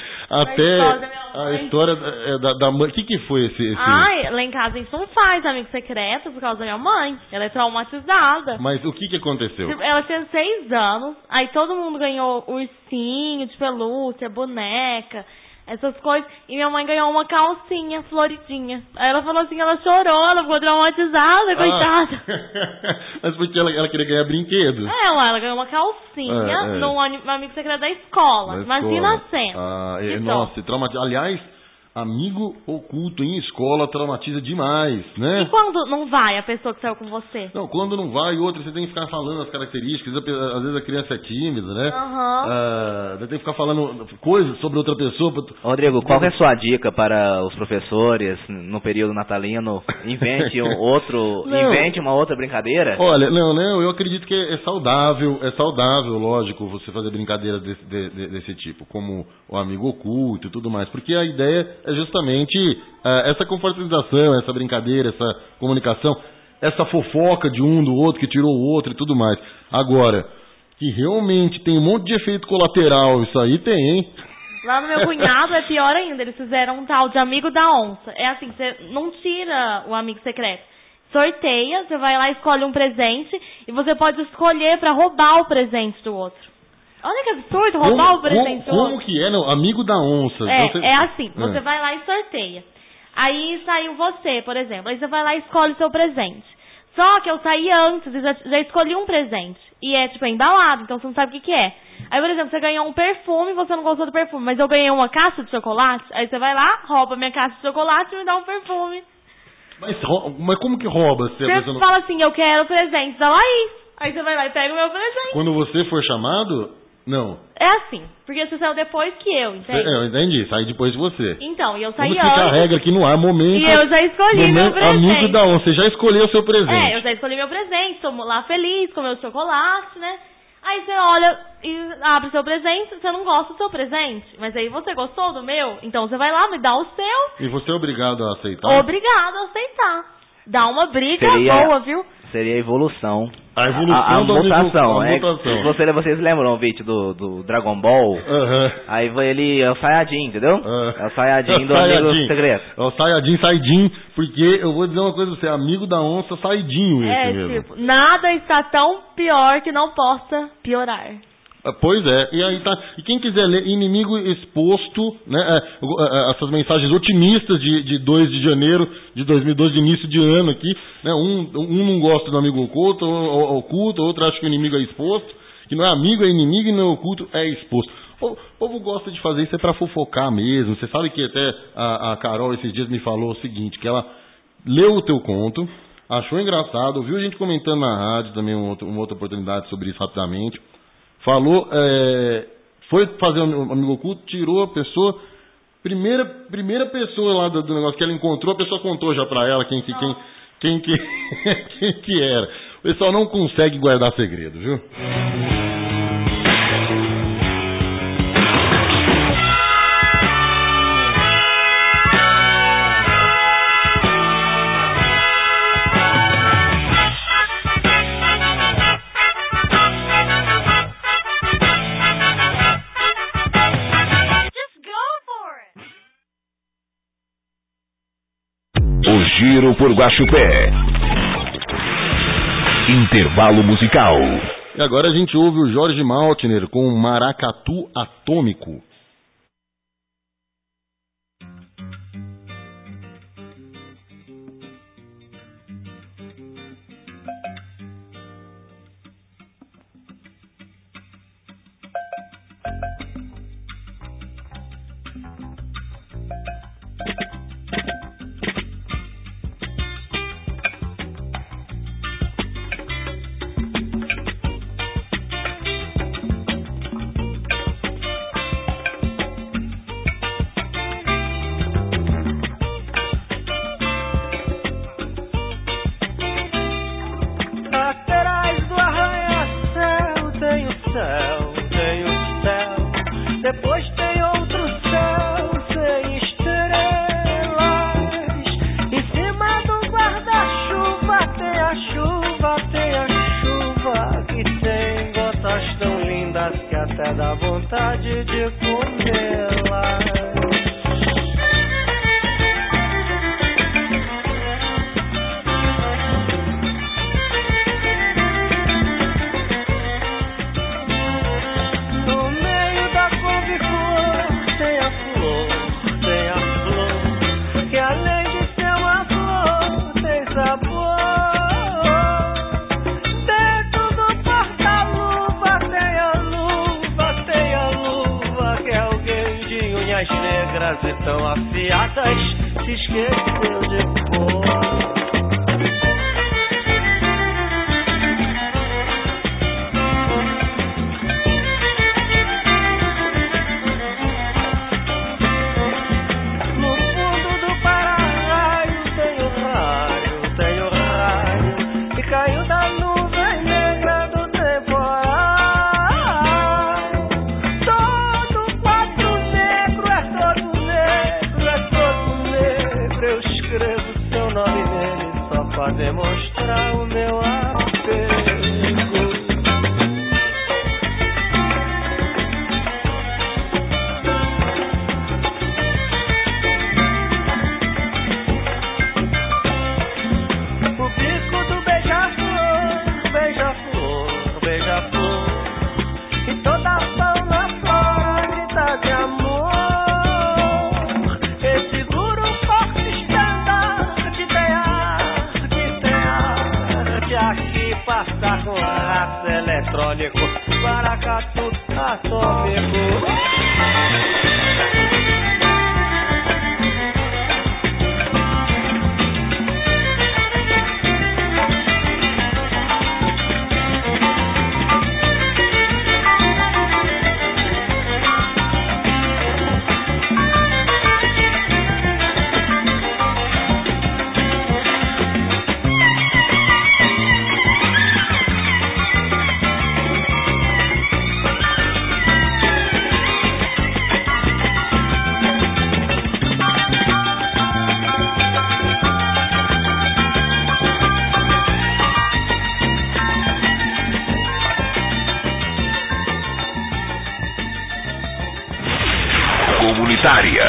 a história da mãe. O que foi esse? Lá em casa a gente não faz amigo secreto por causa da minha mãe. Ela é traumatizada. Mas o que aconteceu? Ela tinha 6 anos, aí todo mundo ganhou ursinho de pelúcia, boneca, essas coisas. E minha mãe ganhou uma calcinha floridinha. Aí ela falou assim, ela chorou, ela ficou traumatizada, coitada. Mas porque ela queria ganhar brinquedo. Ela ganhou uma calcinha no amigo secreto da escola. Imagina a cena. Nossa, aliás, amigo oculto em escola traumatiza demais, né? E quando não vai a pessoa que saiu com você? Não, quando não vai, outra, você tem que ficar falando as características. Às vezes a criança é tímida, né? Tem que ficar falando coisas sobre outra pessoa. Rodrigo, qual é a sua dica para os professores no período natalino? Invente uma outra brincadeira? Olha, eu acredito que é saudável, lógico, você fazer brincadeiras desse tipo, como o amigo oculto e tudo mais, porque a ideia é justamente essa confraternização, essa brincadeira, essa comunicação, essa fofoca de um do outro, que tirou o outro e tudo mais. Agora, que realmente tem um monte de efeito colateral, isso aí tem, hein? Lá no meu cunhado é pior ainda, eles fizeram um tal de amigo da onça. É assim, você não tira o amigo secreto. Sorteia, você vai lá e escolhe um presente e você pode escolher pra roubar o presente do outro. Olha que absurdo, roubar o presente do outro. Como que é? Não, amigo da onça. É assim, você vai lá e sorteia. Aí saiu você, por exemplo. Aí você vai lá e escolhe o seu presente. Só que eu saí antes e já escolhi um presente. E é tipo embalado, então você não sabe o que é. Aí, por exemplo, você ganhou um perfume e você não gostou do perfume, mas eu ganhei uma caixa de chocolate. Aí você vai lá, rouba minha caixa de chocolate e me dá um perfume. Mas como que rouba? Você fala assim, eu quero o presente da Laís. Aí você vai lá e pega o meu presente. Quando você for chamado... Não. É assim, porque você saiu depois que eu, entende? Eu entendi, saí depois de você. Então, e eu saí antes. Vamos explicar a regra aqui no ar, momento... E eu já escolhi meu presente. Amigo da onça, você já escolheu o seu presente. Eu já escolhi meu presente, tô lá feliz, comeu chocolate, né? Aí você olha e abre o seu presente, você não gosta do seu presente, mas aí você gostou do meu, então você vai lá, me dá o seu. E você é obrigado a aceitar? Obrigado a aceitar. Dá uma briga boa, viu? Seria a evolução. A evolução a mutação. a mutação. Vocês lembram o vídeo do Dragon Ball? Aí ele é o Saiyajin, entendeu? É o Saiyajin do Amigo Secreto. É o Saiyajin, porque eu vou dizer uma coisa pra você, amigo da onça Saiyidinho esse mesmo. Tipo, nada está tão pior que não possa piorar. Pois é, e aí tá. E quem quiser ler Inimigo Exposto, né? Essas mensagens otimistas de 2 de janeiro de 2012, de início de ano aqui, né? Um não gosta do amigo oculto, outro acha que o inimigo é exposto, que não é amigo, é inimigo, e não é oculto, é exposto. O povo gosta de fazer isso pra fofocar mesmo. Você sabe que até a Carol esses dias me falou o seguinte, que ela leu o teu conto, achou engraçado, ouviu a gente comentando na rádio também uma outra oportunidade sobre isso rapidamente. Falou, foi fazer um amigo oculto, tirou a pessoa, primeira pessoa lá do negócio que ela encontrou, a pessoa contou já pra ela quem que era. O pessoal não consegue guardar segredo, viu? Giro por Guaxupé. Intervalo musical. E agora a gente ouve o Jorge Maltner com Maracatu Atômico.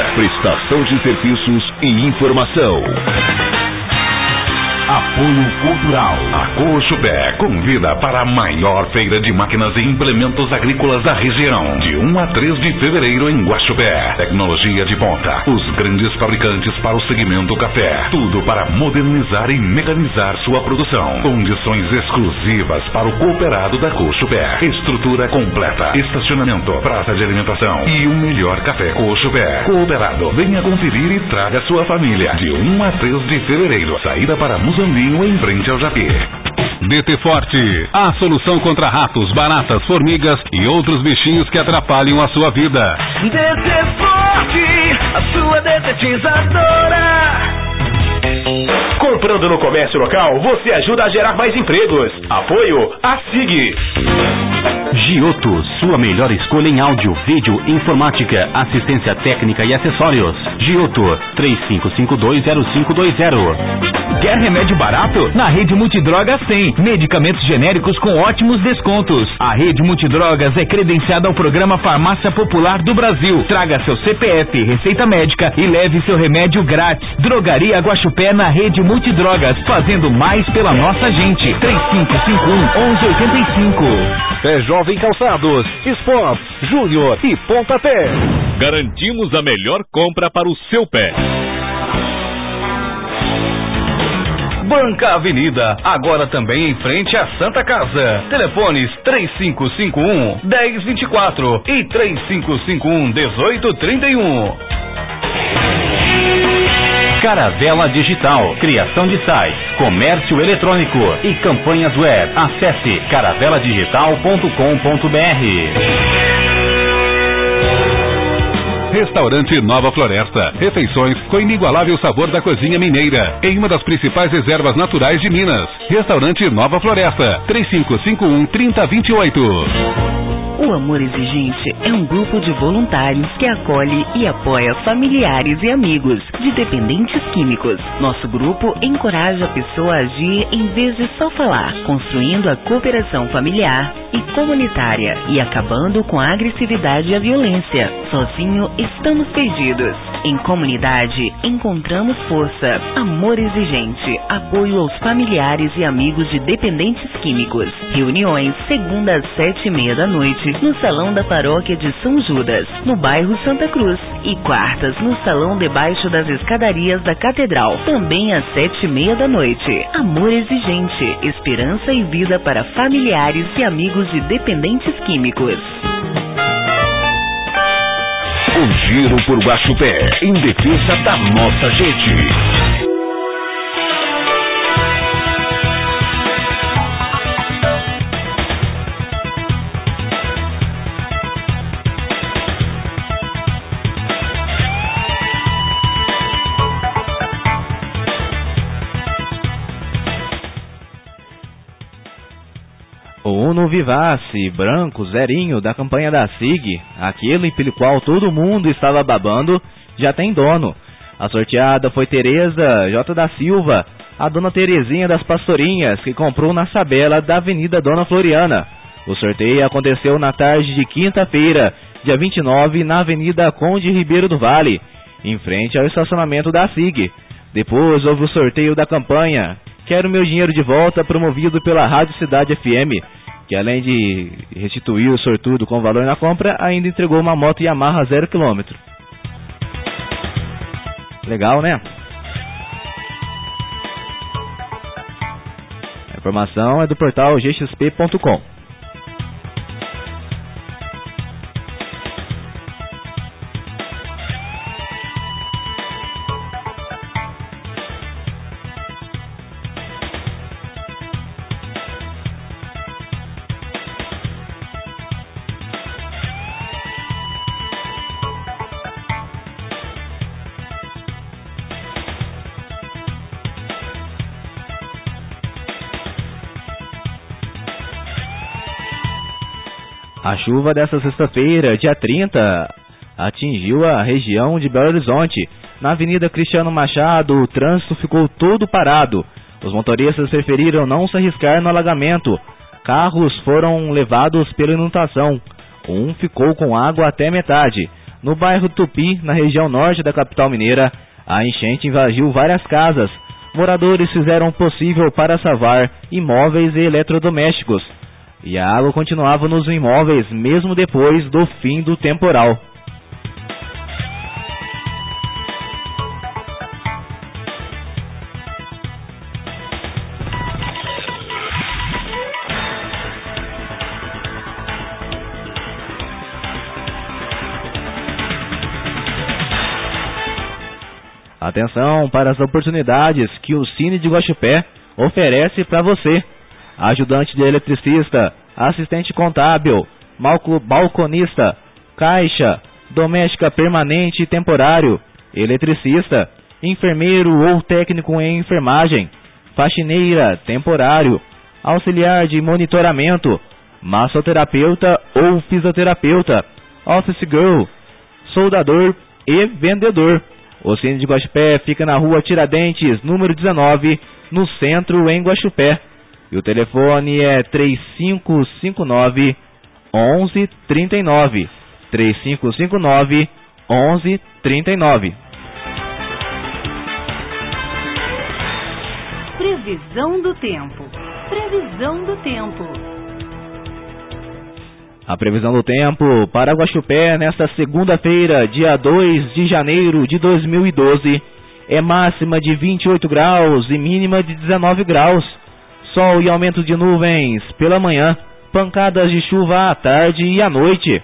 Prestação de serviços e informação. Apoio Cultural. A Cochupé convida para a maior feira de máquinas e implementos agrícolas da região, de 1 a 3 de fevereiro em Guaxupé. Tecnologia de ponta, os grandes fabricantes para o segmento café, tudo para modernizar e mecanizar sua produção. Condições exclusivas para o cooperado da Cochupé. Estrutura completa, estacionamento, praça de alimentação e o melhor café. Cochupé. Cooperado, venha conferir e traga sua família. De 1 a 3 de fevereiro, saída para Muzambinho em frente ao Japi. DT Forte, a solução contra ratos, baratas, formigas e outros bichinhos que atrapalham a sua vida. DT Forte, a sua detetizadora. Comprando no comércio local, você ajuda a gerar mais empregos. Apoio a SIG. Gioto, sua melhor escolha em áudio, vídeo, informática, assistência técnica e acessórios. Gioto, 35520520. Quer remédio barato? Na Rede Multidrogas tem. Medicamentos genéricos com ótimos descontos. A Rede Multidrogas é credenciada ao programa Farmácia Popular do Brasil. Traga seu CPF, receita médica e leve seu remédio grátis. Drogaria Guaxupé na Rede Multidrogas, fazendo mais pela nossa gente. 3551-1185. Pé Jovem Calçados, Esportes, Júnior e Pontapé. Garantimos a melhor compra para o seu pé. Banca Avenida, agora também em frente à Santa Casa. Telefones 3551-1024 e 3551-1831. Caravela Digital, criação de sites, comércio eletrônico e campanhas web. Acesse caraveladigital.com.br. Restaurante Nova Floresta. Refeições com inigualável sabor da cozinha mineira, em uma das principais reservas naturais de Minas. Restaurante Nova Floresta, 3551-3028. O Amor Exigente é um grupo de voluntários que acolhe e apoia familiares e amigos de dependentes químicos. Nosso grupo encoraja a pessoa a agir em vez de só falar, construindo a cooperação familiar e comunitária e acabando com a agressividade e a violência. Sozinho, estamos perdidos. Em comunidade, encontramos força. Amor Exigente, apoio aos familiares e amigos de dependentes químicos. Reuniões, segunda às 7h30 da noite, no Salão da Paróquia de São Judas, no bairro Santa Cruz. E quartas, no Salão debaixo das escadarias da Catedral, também às 7h30 da noite. Amor Exigente, esperança e vida para familiares e amigos de dependentes químicos. O Giro por Guaxupé, em defesa da nossa gente. O Uno Vivace, branco, zerinho, da campanha da SIG, aquele pelo qual todo mundo estava babando, já tem dono. A sorteada foi Tereza J. da Silva, a dona Terezinha das Pastorinhas, que comprou na Sabela da Avenida Dona Floriana. O sorteio aconteceu na tarde de quinta-feira, dia 29, na Avenida Conde Ribeiro do Vale, em frente ao estacionamento da SIG. Depois houve o sorteio da campanha Quero Meu Dinheiro de Volta, promovido pela Rádio Cidade FM, que além de restituir o sortudo com valor na compra, ainda entregou uma moto Yamaha 0 km. Legal, né? A informação é do portal gxp.com. A chuva desta sexta-feira, dia 30, atingiu a região de Belo Horizonte. Na Avenida Cristiano Machado, o trânsito ficou todo parado. Os motoristas preferiram não se arriscar no alagamento. Carros foram levados pela inundação. Um ficou com água até metade. No bairro Tupi, na região norte da capital mineira, a enchente invadiu várias casas. Moradores fizeram o possível para salvar imóveis e eletrodomésticos. E a água continuava nos imóveis mesmo depois do fim do temporal. Atenção para as oportunidades que o Cine de Guaxupé oferece para você. Ajudante de eletricista, assistente contábil, balconista, caixa, doméstica permanente e temporário, eletricista, enfermeiro ou técnico em enfermagem, faxineira, temporário, auxiliar de monitoramento, massoterapeuta ou fisioterapeuta, office girl, soldador e vendedor. O Cine de Guaxupé fica na rua Tiradentes, número 19, no centro, em Guaxupé. E o telefone é 3559-1139. 3559-1139. Previsão do tempo. Previsão do tempo. A previsão do tempo para Guaxupé nesta segunda-feira, dia 2 de janeiro de 2012, é máxima de 28 graus e mínima de 19 graus. Sol e aumento de nuvens pela manhã, pancadas de chuva à tarde e à noite.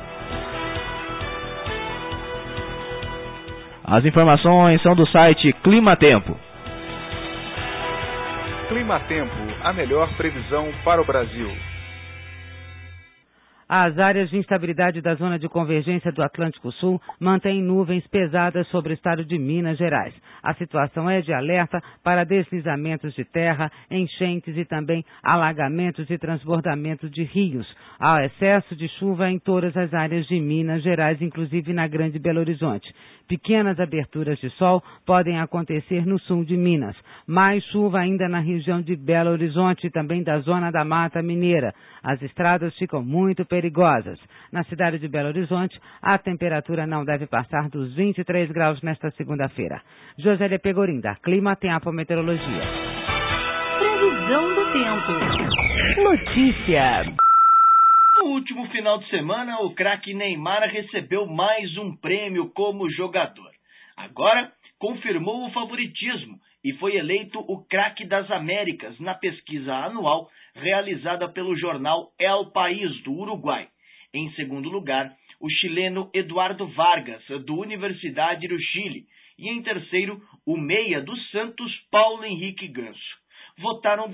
As informações são do site Climatempo. Climatempo, a melhor previsão para o Brasil. As áreas de instabilidade da zona de convergência do Atlântico Sul mantêm nuvens pesadas sobre o estado de Minas Gerais. A situação é de alerta para deslizamentos de terra, enchentes e também alagamentos e transbordamentos de rios. Há excesso de chuva em todas as áreas de Minas Gerais, inclusive na Grande Belo Horizonte. Pequenas aberturas de sol podem acontecer no sul de Minas. Mais chuva ainda na região de Belo Horizonte e também da zona da Mata Mineira. As estradas ficam muito perigosas. Na cidade de Belo Horizonte, a temperatura não deve passar dos 23 graus nesta segunda-feira. Josélia Pegorim, da Clima Tempo Meteorologia. Previsão do tempo. Notícia. No último final de semana, o craque Neymar recebeu mais um prêmio como jogador. Agora, confirmou o favoritismo e foi eleito o craque das Américas na pesquisa anual realizada pelo jornal El País, do Uruguai. Em segundo lugar, o chileno Eduardo Vargas, do Universidade do Chile. E em terceiro, o meia do Santos, Paulo Henrique Ganso. Votaram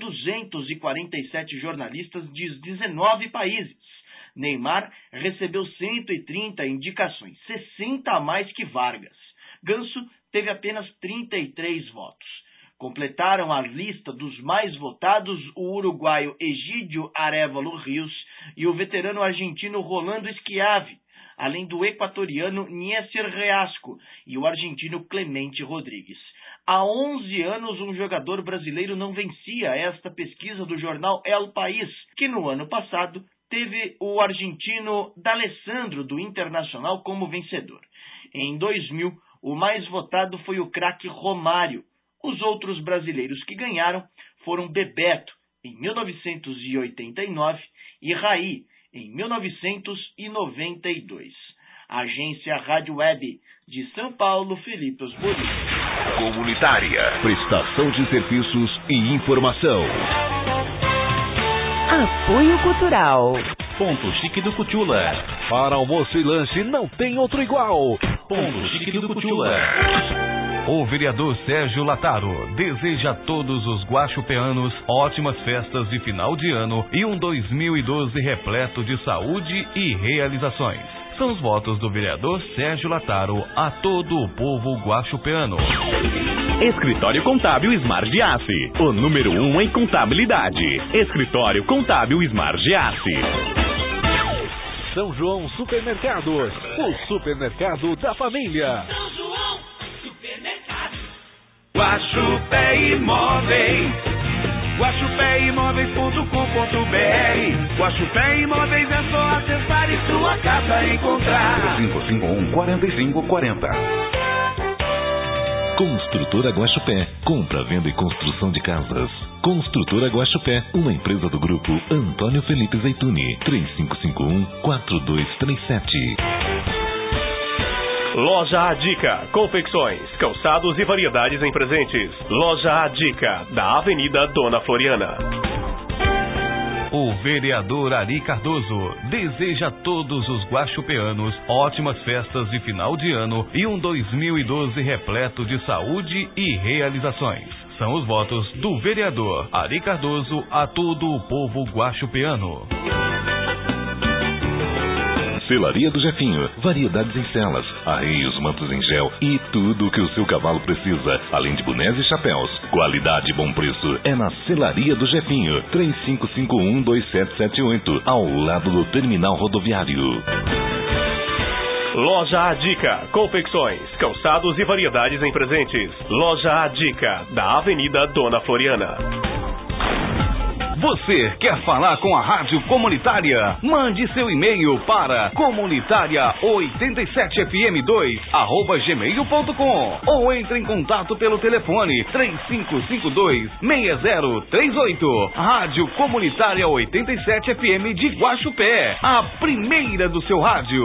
247 jornalistas de 19 países. Neymar recebeu 130 indicações, 60 a mais que Vargas. Ganso teve apenas 33 votos. Completaram a lista dos mais votados o uruguaio Egídio Arévalo Rios e o veterano argentino Rolando Schiavi, além do equatoriano Niécer Reasco e o argentino Clemente Rodrigues. Há 11 anos, um jogador brasileiro não vencia esta pesquisa do jornal El País, que no ano passado teve o argentino D'Alessandro, do Internacional, como vencedor. Em 2000, o mais votado foi o craque Romário. Os outros brasileiros que ganharam foram Bebeto, em 1989, e Raí, em 1992. Agência Rádio Web de São Paulo, Felipe Osborim. Comunitária, prestação de serviços e informação. Apoio Cultural. Ponto Chique do Cutula. Para almoço e lanche não tem outro igual. Ponto Chique do Cutula. O vereador Sérgio Lataro deseja a todos os guaxupeanos ótimas festas de final de ano e um 2012 repleto de saúde e realizações. São os votos do vereador Sérgio Lataro a todo o povo guaxupeano. Escritório Contábil Smart Giassi, o número 1 em contabilidade. Escritório Contábil Smart Giassi. São João Supermercados, o supermercado da família. São João Supermercado. Guaxupé Imóveis. guaxupéimóveis.com.br. Guaxupé Imóveis é só acessar e sua casa encontrar. 3551-4540. Construtora Guaxupé. Compra, venda e construção de casas. Construtora Guaxupé, uma empresa do grupo Antônio Felipe Zeituni. 3551-4237. Loja A Dica, confecções, calçados e variedades em presentes. Loja A Dica, da Avenida Dona Floriana. O vereador Ari Cardoso deseja a todos os guaxupeanos ótimas festas de final de ano e um 2012 repleto de saúde e realizações. São os votos do vereador Ari Cardoso a todo o povo guaxupeano. Selaria do Jefinho, variedades em celas, arreios, mantos em gel e tudo o que o seu cavalo precisa, além de bonés e chapéus. Qualidade e bom preço é na Selaria do Jefinho, 3551-2778, ao lado do terminal rodoviário. Loja A Dica, confecções, calçados e variedades em presentes. Loja A Dica, da Avenida Dona Floriana. Você quer falar com a Rádio Comunitária? Mande seu e-mail para comunitaria87fm2@gmail.com ou entre em contato pelo telefone 3552-6038. Rádio Comunitária 87 FM de Guaxupé, a primeira do seu rádio.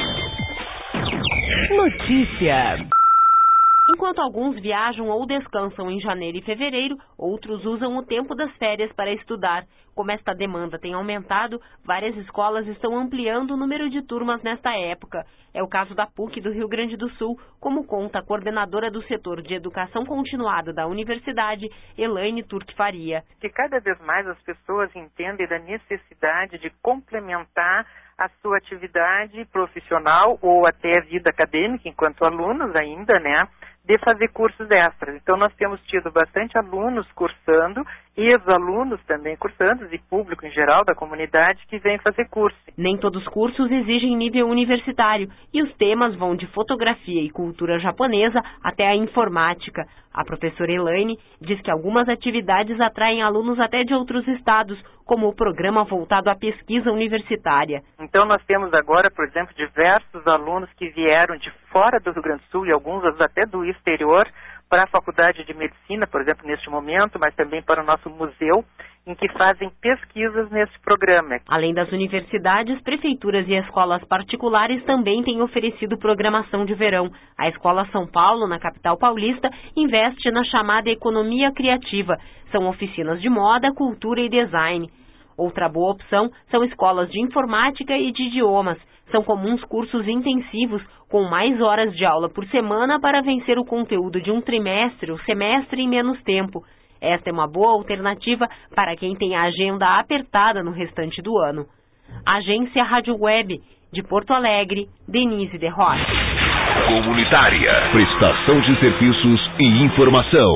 Notícia. Enquanto alguns viajam ou descansam em janeiro e fevereiro, outros usam o tempo das férias para estudar. Como esta demanda tem aumentado, várias escolas estão ampliando o número de turmas nesta época. É o caso da PUC do Rio Grande do Sul, como conta a coordenadora do setor de educação continuada da universidade, Elaine Turque Faria. Que cada vez mais as pessoas entendem da necessidade de complementar a sua atividade profissional ou até a vida acadêmica, enquanto alunos ainda, né, de fazer cursos extras. Então nós temos tido bastante alunos cursando e os alunos também cursando e público em geral da comunidade que vem fazer curso. Nem todos os cursos exigem nível universitário e os temas vão de fotografia e cultura japonesa até a informática. A professora Elaine diz que algumas atividades atraem alunos até de outros estados, como o programa voltado à pesquisa universitária. Então nós temos agora, por exemplo, diversos alunos que vieram de fora do Rio Grande do Sul e alguns até do exterior para a Faculdade de Medicina, por exemplo, neste momento, mas também para o nosso museu, em que fazem pesquisas nesse programa. Além das universidades, prefeituras e escolas particulares também têm oferecido programação de verão. A Escola São Paulo, na capital paulista, investe na chamada economia criativa. São oficinas de moda, cultura e design. Outra boa opção são escolas de informática e de idiomas. São comuns cursos intensivos, com mais horas de aula por semana para vencer o conteúdo de um trimestre ou semestre em menos tempo. Esta é uma boa alternativa para quem tem a agenda apertada no restante do ano. Agência Rádio Web, de Porto Alegre, Denise de Rocha. Comunitária, prestação de serviços e informação.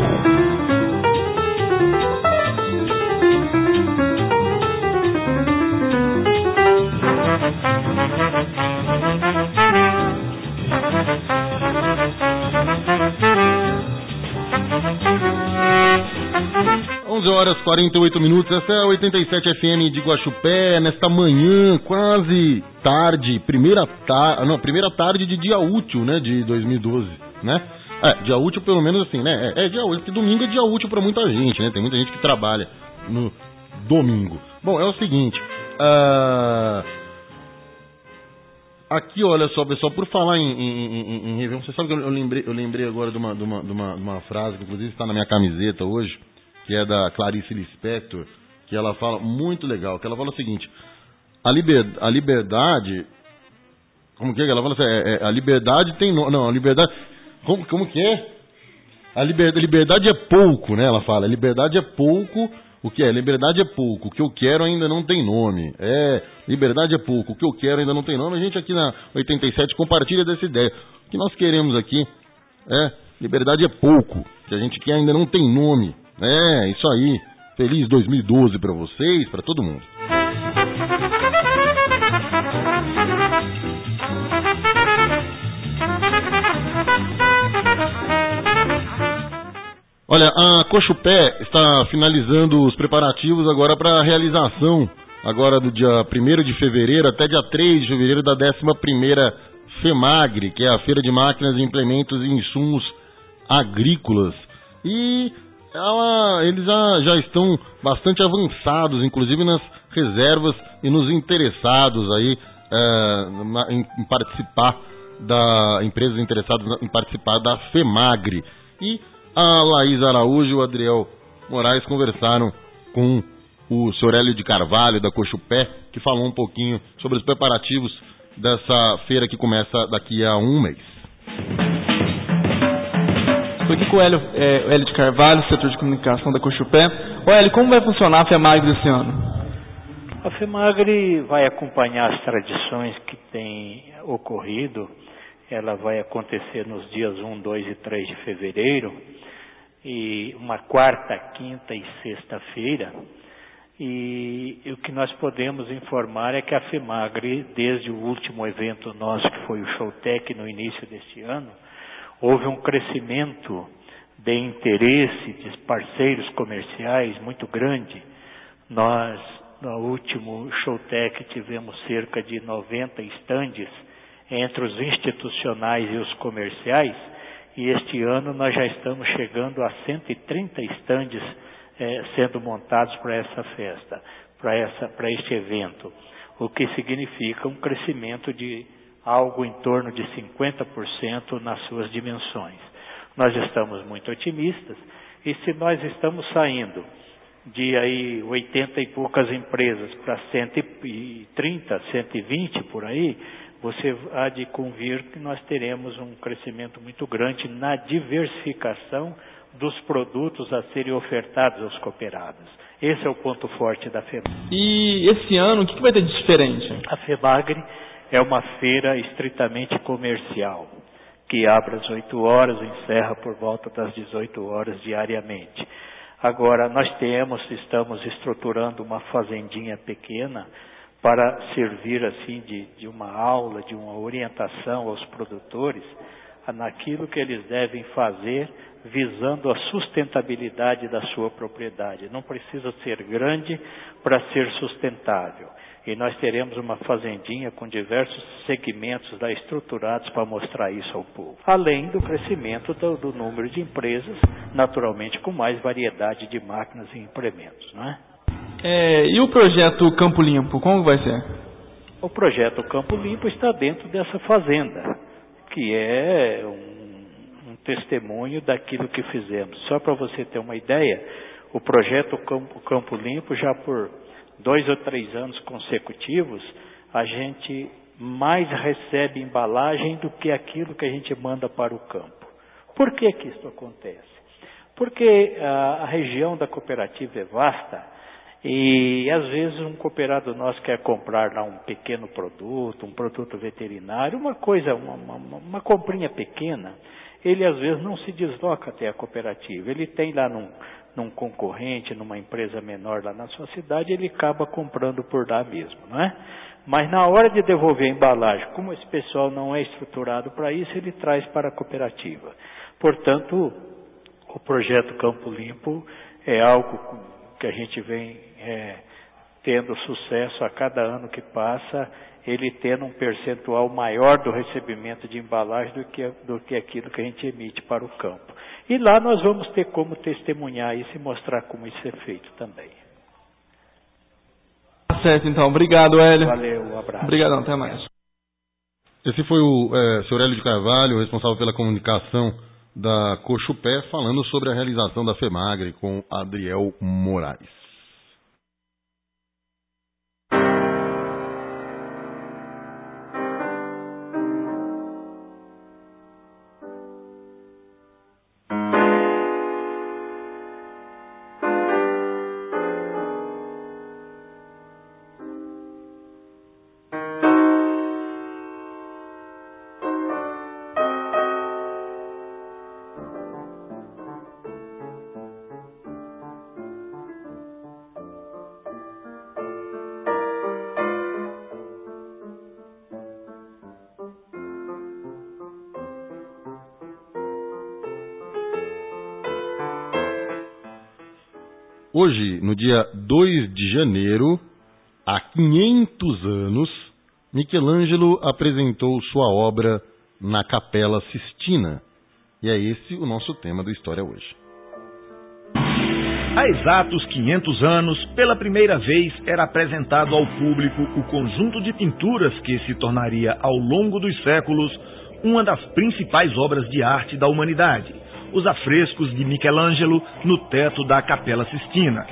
Horas 48 minutos, essa é a 87 FM de Guaxupé, nesta manhã, quase tarde, primeira tarde de dia útil, né, de 2012, né? Dia útil pelo menos assim, né? É dia útil, porque domingo é dia útil pra muita gente, né? Tem muita gente que trabalha no domingo. Bom, é o seguinte, aqui, olha só, pessoal, por falar em Réveillon, você sabe que eu lembrei agora de uma frase que inclusive está na minha camiseta hoje, que é da Clarice Lispector, que ela fala muito legal, que ela fala o seguinte: a liberdade, como que é? Ela fala assim, a liberdade tem não, a liberdade, como que é? A liberdade é pouco, né? Ela fala, a liberdade é pouco, o que é? Liberdade é pouco, o que eu quero ainda não tem nome. Liberdade é pouco, o que eu quero ainda não tem nome. A gente aqui na 87 compartilha dessa ideia. O que nós queremos aqui liberdade é pouco, o que a gente quer ainda não tem nome. Isso aí. Feliz 2012 pra vocês, pra todo mundo. Olha, a Cochupé está finalizando os preparativos agora para a realização agora do dia 1º de fevereiro até dia 3 de fevereiro da 11ª FEMAGRE, que é a Feira de Máquinas, Implementos e Insumos Agrícolas. E eles já estão bastante avançados, inclusive nas reservas e nos interessados aí em participar empresas interessadas em participar da FEMAGRE. E a Laís Araújo e o Adriel Moraes conversaram com o Sr. Hélio de Carvalho, da Cochupé, que falou um pouquinho sobre os preparativos dessa feira que começa daqui a um mês. Estou aqui com o Hélio de Carvalho, setor de comunicação da Cochupé. Hélio, como vai funcionar a FEMAGRE esse ano? A FEMAGRE vai acompanhar as tradições que têm ocorrido. Ela vai acontecer nos dias 1, 2 e 3 de fevereiro, e uma quarta, quinta e sexta-feira. E o que nós podemos informar é que a FEMAGRE, desde o último evento nosso, que foi o Showtech no início deste ano, houve um crescimento de interesse de parceiros comerciais muito grande. Nós, no último Showtech, tivemos cerca de 90 estandes entre os institucionais e os comerciais, e este ano nós já estamos chegando a 130 estandes sendo montados para essa festa, para este evento, o que significa um crescimento de algo em torno de 50% nas suas dimensões. Nós estamos muito otimistas, e se nós estamos saindo de aí 80 e poucas empresas para 130, 120 por aí, você há de convir que nós teremos um crescimento muito grande na diversificação dos produtos a serem ofertados aos cooperados. Esse é o ponto forte da FEMAGRE. E esse ano, o que vai ter de diferente? A FEMAGRE é uma feira estritamente comercial, que abre às 8 horas e encerra por volta das 18 horas diariamente. Agora, nós estamos estruturando uma fazendinha pequena para servir assim de uma aula, de uma orientação aos produtores naquilo que eles devem fazer visando a sustentabilidade da sua propriedade. Não precisa ser grande para ser sustentável. E nós teremos uma fazendinha com diversos segmentos estruturados para mostrar isso ao povo. Além do crescimento do número de empresas, naturalmente com mais variedade de máquinas e implementos, não é? E o projeto Campo Limpo, como vai ser? O projeto Campo Limpo está dentro dessa fazenda, que é um testemunho daquilo que fizemos. Só para você ter uma ideia, o projeto Campo Limpo, já por 2 ou 3 anos consecutivos, a gente mais recebe embalagem do que aquilo que a gente manda para o campo. Por que isso acontece? Porque a região da cooperativa é vasta, e às vezes um cooperado nosso quer comprar lá um pequeno produto, um produto veterinário, uma coisa, uma comprinha pequena, ele às vezes não se desloca até a cooperativa, ele tem lá num concorrente, numa empresa menor lá na sua cidade, ele acaba comprando por lá mesmo, não é? Mas na hora de devolver a embalagem, como esse pessoal não é estruturado para isso, ele traz para a cooperativa. Portanto, o projeto Campo Limpo é algo que a gente vem tendo sucesso a cada ano que passa, ele tendo um percentual maior do recebimento de embalagem do que aquilo que a gente emite para o campo. E lá nós vamos ter como testemunhar isso e mostrar como isso é feito também. Tá certo, então. Obrigado, Hélio. Valeu, um abraço. Obrigadão, até mais. Esse foi o Sr. Hélio de Carvalho, responsável pela comunicação da Cochupé, falando sobre a realização da FEMAGRE com Adriel Moraes. Hoje, no dia 2 de janeiro, há 500 anos, Michelangelo apresentou sua obra na Capela Sistina. E é esse o nosso tema do História hoje. Há exatos 500 anos, pela primeira vez, era apresentado ao público o conjunto de pinturas que se tornaria, ao longo dos séculos, uma das principais obras de arte da humanidade, os afrescos de Michelangelo no teto da Capela Sistina.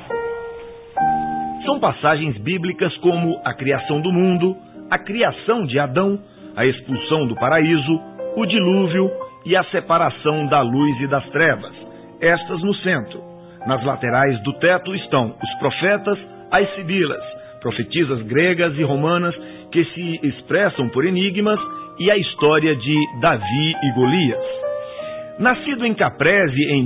São passagens bíblicas como a criação do mundo, a criação de Adão, a expulsão do paraíso, o dilúvio e a separação da luz e das trevas, estas no centro. Nas laterais do teto estão os profetas, as sibilas, profetisas gregas e romanas que se expressam por enigmas, e a história de Davi e Golias. Nascido em Caprese em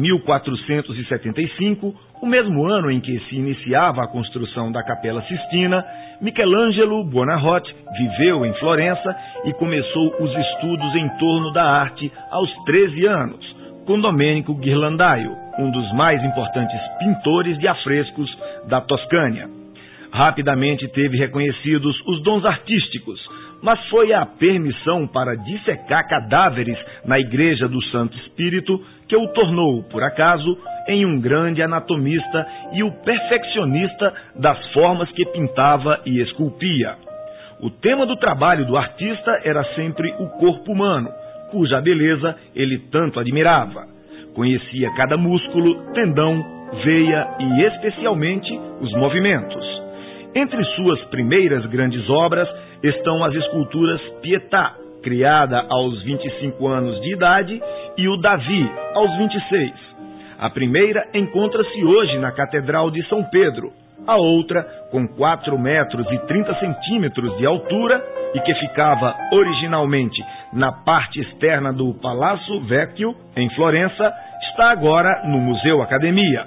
1475, o mesmo ano em que se iniciava a construção da Capela Sistina, Michelangelo Buonarroti viveu em Florença e começou os estudos em torno da arte aos 13 anos, com Domenico Ghirlandaio, um dos mais importantes pintores de afrescos da Toscânia. Rapidamente teve reconhecidos os dons artísticos, mas foi a permissão para dissecar cadáveres na Igreja do Santo Espírito que o tornou, por acaso, em um grande anatomista e o perfeccionista das formas que pintava e esculpia. O tema do trabalho do artista era sempre o corpo humano, cuja beleza ele tanto admirava. Conhecia cada músculo, tendão, veia e especialmente os movimentos. Entre suas primeiras grandes obras estão as esculturas Pietà, criada aos 25 anos de idade, e o Davi, aos 26. A primeira encontra-se hoje na Catedral de São Pedro, a outra, com 4 metros e 30 centímetros de altura e que ficava originalmente na parte externa do Palazzo Vecchio, em Florença, está agora no Museu Academia.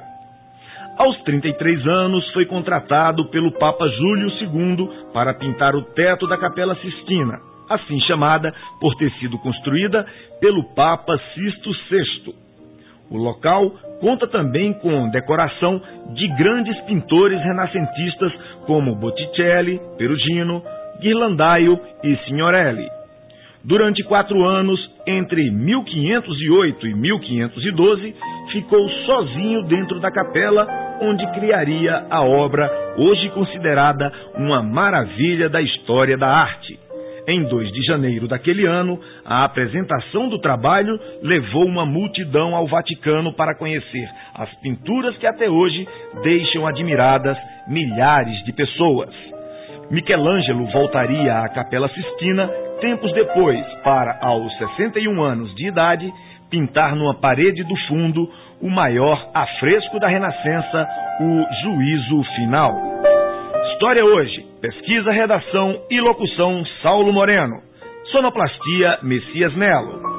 Aos 33 anos, foi contratado pelo Papa Júlio II para pintar o teto da Capela Sistina, assim chamada por ter sido construída pelo Papa Sisto VI. O local conta também com decoração de grandes pintores renascentistas como Botticelli, Perugino, Ghirlandaio e Signorelli. Durante 4 anos, entre 1508 e 1512, ficou sozinho dentro da capela, onde criaria a obra hoje considerada uma maravilha da história da arte. Em 2 de janeiro daquele ano, a apresentação do trabalho levou uma multidão ao Vaticano para conhecer as pinturas que até hoje deixam admiradas milhares de pessoas. Michelangelo voltaria à Capela Sistina tempos depois para, aos 61 anos de idade, pintar numa parede do fundo o maior afresco da Renascença, o Juízo Final. História hoje, pesquisa, redação e locução Saulo Moreno. Sonoplastia Messias Melo.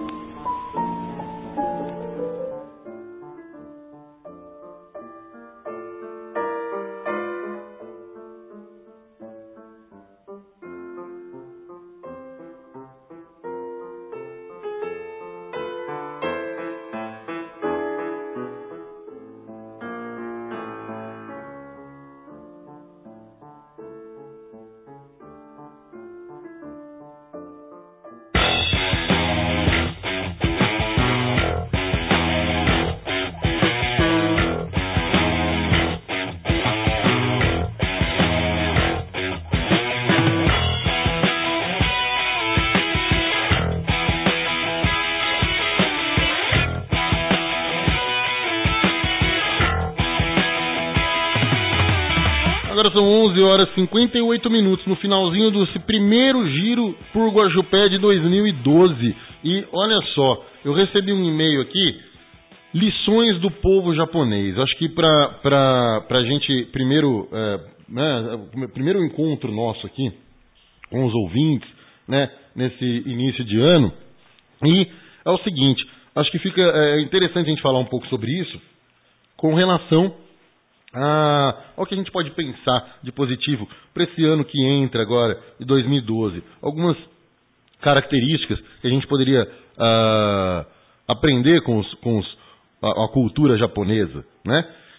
Agora são 11 horas e 58 minutos, no finalzinho desse primeiro giro por Guaxupé de 2012. E olha só, eu recebi um e-mail aqui, lições do povo japonês. Acho que pra gente, primeiro encontro nosso aqui com os ouvintes, né, nesse início de ano. E é o seguinte, acho que fica interessante a gente falar um pouco sobre isso com relação ao que a gente pode pensar de positivo para esse ano que entra agora, de 2012. Algumas características que a gente poderia aprender com a cultura japonesa, né?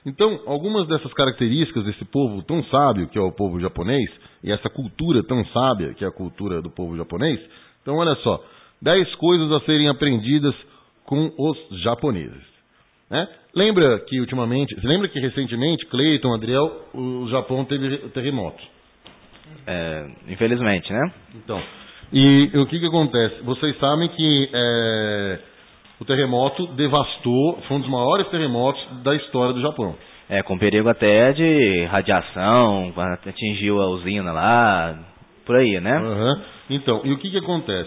Então, algumas dessas características desse povo tão sábio, que é o povo japonês, e essa cultura tão sábia, que é a cultura do povo japonês, então olha só, 10 coisas a serem aprendidas com os japoneses. Né? Lembra que recentemente, Cleiton, Adriel, o Japão teve terremoto? Infelizmente, né? Então, e o que acontece? Vocês sabem que o terremoto devastou, foi um dos maiores terremotos da história do Japão. Com perigo até de radiação, atingiu a usina lá, por aí, né? Uhum. Então, e o que acontece?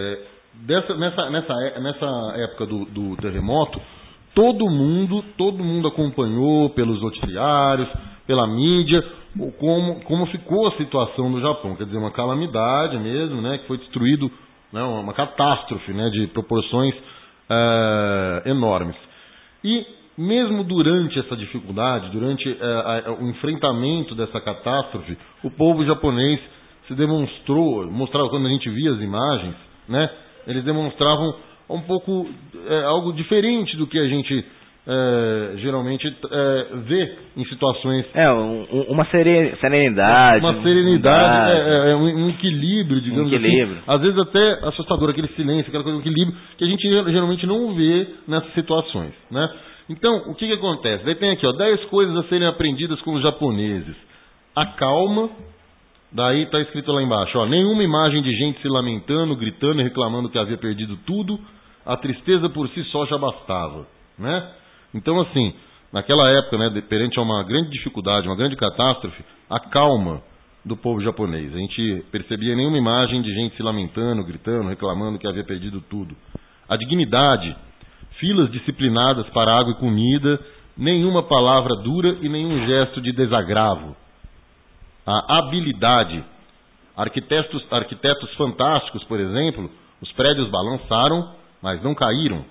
Nessa época do terremoto, todo mundo acompanhou pelos noticiários, pela mídia, como ficou a situação no Japão. Quer dizer, uma calamidade mesmo, né? Que foi destruído, né, uma catástrofe, né, de proporções enormes. E mesmo durante essa dificuldade, durante o enfrentamento dessa catástrofe, o povo japonês se mostrava quando a gente via as imagens, né? Eles demonstravam um pouco algo diferente do que a gente geralmente vê em situações... Uma serenidade. Uma serenidade, um equilíbrio, digamos assim. Às vezes até assustador, aquele silêncio, aquela coisa, um equilíbrio que a gente geralmente não vê nessas situações, né? Então, o que acontece? Daí tem aqui, 10 coisas a serem aprendidas com os japoneses. A calma, daí está escrito lá embaixo, nenhuma imagem de gente se lamentando, gritando e reclamando que havia perdido tudo, a tristeza por si só já bastava, né? Então, assim, naquela época, né, perante a uma grande dificuldade, uma grande catástrofe, a calma do povo japonês. A gente percebia nenhuma imagem de gente se lamentando, gritando, reclamando que havia perdido tudo. A dignidade, filas disciplinadas para água e comida, nenhuma palavra dura e nenhum gesto de desagravo. A habilidade, arquitetos fantásticos, por exemplo, os prédios balançaram, mas não caíram.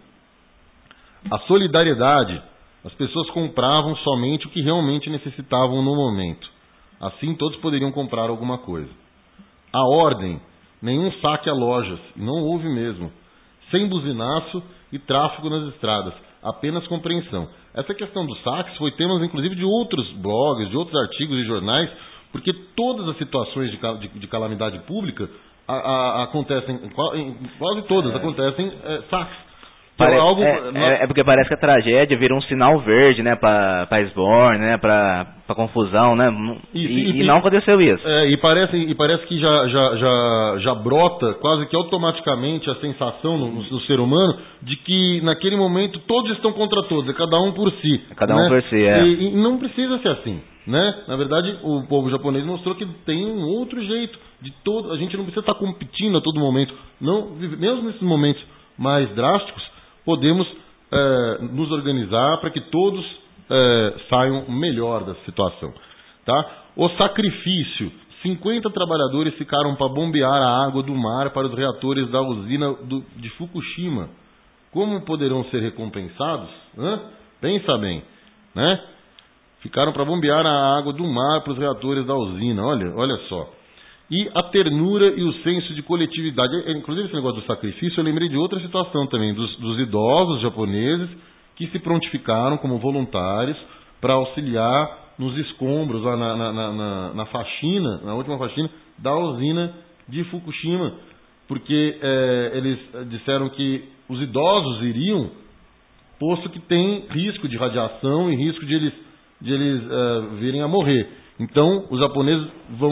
A solidariedade, as pessoas compravam somente o que realmente necessitavam no momento. Assim todos poderiam comprar alguma coisa. A ordem, nenhum saque a lojas, não houve mesmo. Sem buzinaço e tráfego nas estradas, apenas compreensão. Essa questão dos saques foi tema inclusive de outros blogs, de outros artigos e jornais, porque todas as situações de calamidade pública acontecem, quase todas acontecem saques. Porque parece que a tragédia vira um sinal verde, né, para esborne, né, para confusão, né, e não aconteceu isso. E parece que já brota quase que automaticamente a sensação no ser humano de que naquele momento todos estão contra todos, cada um por si. Cada um por si, E não precisa ser assim, né? Na verdade, o povo japonês mostrou que tem um outro jeito a gente não precisa estar competindo a todo momento, não, mesmo nesses momentos mais drásticos. Podemos nos organizar para que todos saiam melhor da situação. Tá? O sacrifício. 50 trabalhadores ficaram para bombear a água do mar para os reatores da usina de Fukushima. Como poderão ser recompensados? Pensa bem. Né? Ficaram para bombear a água do mar para os reatores da usina. Olha só. E a ternura e o senso de coletividade. Inclusive esse negócio do sacrifício, eu lembrei de outra situação também, dos idosos japoneses que se prontificaram como voluntários para auxiliar nos escombros, lá na faxina, na última faxina da usina de Fukushima. Porque eles disseram que os idosos iriam, posto que tem risco de radiação e risco de eles virem a morrer. Então, os japoneses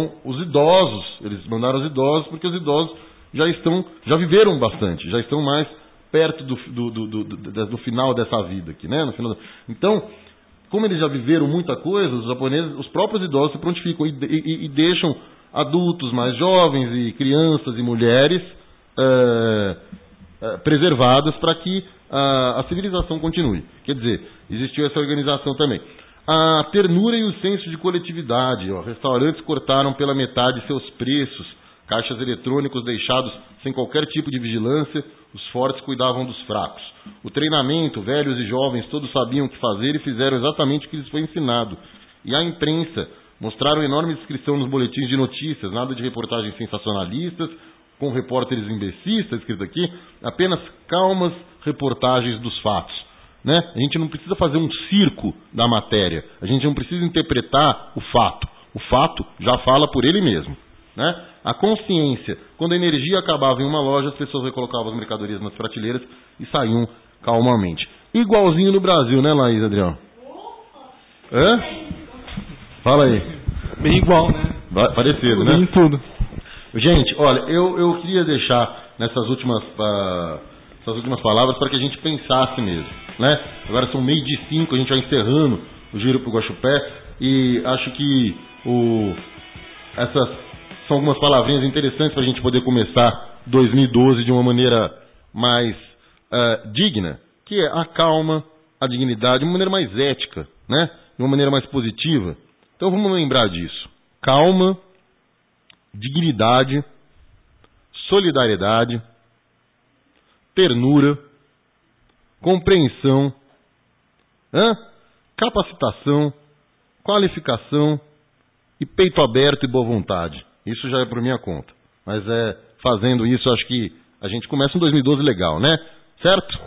eles mandaram os idosos, porque os idosos já viveram bastante, já estão mais perto do final dessa vida aqui, né? Então, como eles já viveram muita coisa, os japoneses, os próprios idosos se prontificam e deixam adultos mais jovens e crianças e mulheres preservadas para que a civilização continue. Quer dizer, existiu essa organização também. A ternura e o senso de coletividade. Restaurantes cortaram pela metade seus preços, caixas eletrônicos deixados sem qualquer tipo de vigilância, os fortes cuidavam dos fracos. O treinamento, velhos e jovens, todos sabiam o que fazer e fizeram exatamente o que lhes foi ensinado. E a imprensa, mostraram enorme descrição nos boletins de notícias, nada de reportagens sensacionalistas, com repórteres imbecis, está escrito aqui, apenas calmas reportagens dos fatos. né? A gente não precisa fazer um circo da matéria. A gente não precisa interpretar o fato. O fato já fala por ele mesmo, né? A consciência. Quando a energia acabava em uma loja, as pessoas recolocavam as mercadorias nas prateleiras e saíam calmamente. Igualzinho no Brasil, né, Laís, Adriano? Hã? Fala aí. Bem igual, né? Parecido, né? Em tudo. Gente, olha, eu queria deixar nessas últimas palavras para que a gente pensasse mesmo, né? Agora são 4:05, a gente vai encerrando o Giro pro Guaxupé e acho que essas são algumas palavrinhas interessantes para a gente poder começar 2012 de uma maneira mais digna, que é a calma, a dignidade, de uma maneira mais ética, né? De uma maneira mais positiva. Então vamos lembrar disso. Calma, dignidade, solidariedade, ternura, compreensão, capacitação, qualificação e peito aberto e boa vontade. Isso já é por minha conta. Mas fazendo isso, acho que a gente começa um 2012 legal, né? Certo?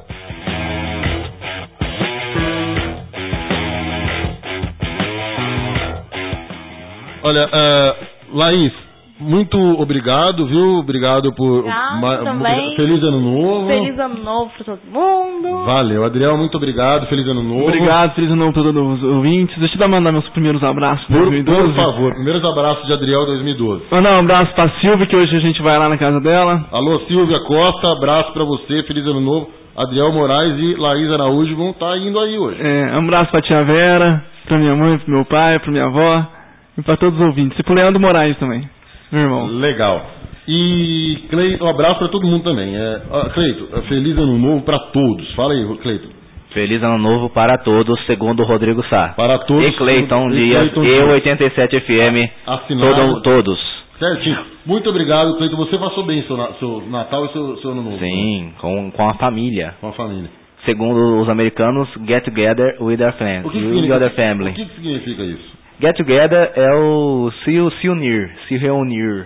Olha, Laís, muito obrigado, viu? Obrigado por... também. Feliz Ano Novo. Feliz Ano Novo para todo mundo. Valeu, Adriel, muito obrigado. Feliz Ano Novo. Obrigado, feliz Ano Novo para todos os ouvintes. Deixa eu mandar meus primeiros abraços de 2012. Por favor, primeiros abraços de Adriel 2012. Mandar um abraço para a Silvia, que hoje a gente vai lá na casa dela. Alô, Silvia Costa, abraço para você, feliz Ano Novo. Adriel Moraes e Laís Araújo vão estar indo aí hoje. Um abraço para a tia Vera, para minha mãe, para meu pai, para minha avó e para todos os ouvintes. E para o Leandro Moraes também, meu irmão. Legal. E, Cleito, um abraço para todo mundo também. Cleito, feliz Ano Novo para todos. Fala aí, Cleito. Feliz Ano Novo para todos, segundo o Rodrigo Sá. Para todos. E Cleiton Dias, e 87 FM, todos. Certinho. Muito obrigado, Cleiton. Você passou bem seu Natal e seu Ano Novo. Sim, né? com a família. Com a família. Segundo os americanos, get together with our friends. O que significa isso? Get together é o se unir, se reunir.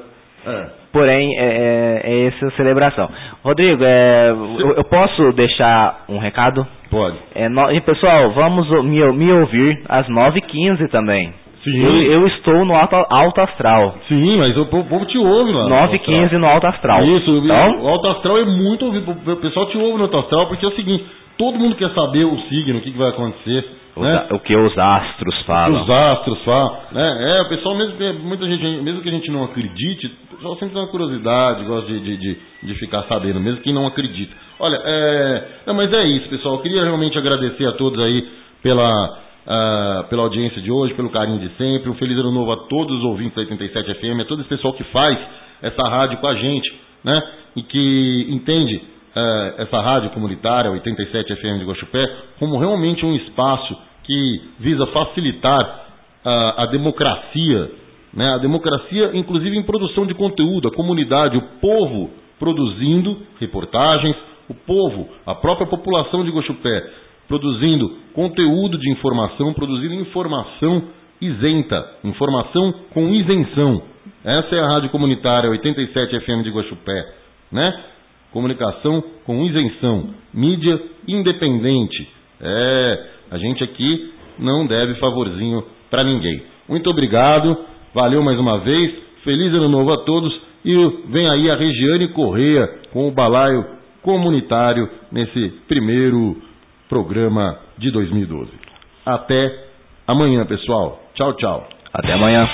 Porém, é essa celebração. Rodrigo, eu posso deixar um recado? Pode. Pessoal, vamos me ouvir às 9h15 também. Sim. Eu estou no Alto Astral. Sim, mas o povo te ouve lá. 9h15 no Alto Astral. Isso, então, o Alto Astral é muito ouvido. O pessoal te ouve no Alto Astral porque é o seguinte: todo mundo quer saber o signo, o que vai acontecer. Né? O que os astros falam. Os astros falam. Né? O pessoal, muita gente, mesmo que a gente não acredite, o pessoal sempre tem uma curiosidade, gosta de ficar sabendo, mesmo quem não acredita. Olha, mas é isso, pessoal. Eu queria realmente agradecer a todos aí pela audiência de hoje, pelo carinho de sempre. Um feliz Ano Novo a todos os ouvintes da 87 FM, a todo esse pessoal que faz essa rádio com a gente, né? E que entende essa rádio comunitária, 87 FM de Guaxupé, como realmente um espaço que visa facilitar a democracia, né? A democracia, inclusive em produção de conteúdo, a comunidade, o povo produzindo reportagens, o povo, a própria população de Guaxupé, produzindo conteúdo de informação, produzindo informação isenta, informação com isenção. Essa é a Rádio Comunitária 87 FM de Guaxupé, né? Comunicação com isenção, mídia independente. A gente aqui não deve favorzinho para ninguém. Muito obrigado, valeu mais uma vez, feliz Ano Novo a todos e vem aí a Regiane Correia com o Balaio Comunitário nesse primeiro programa de 2012. Até amanhã, pessoal. Tchau, tchau. Até amanhã.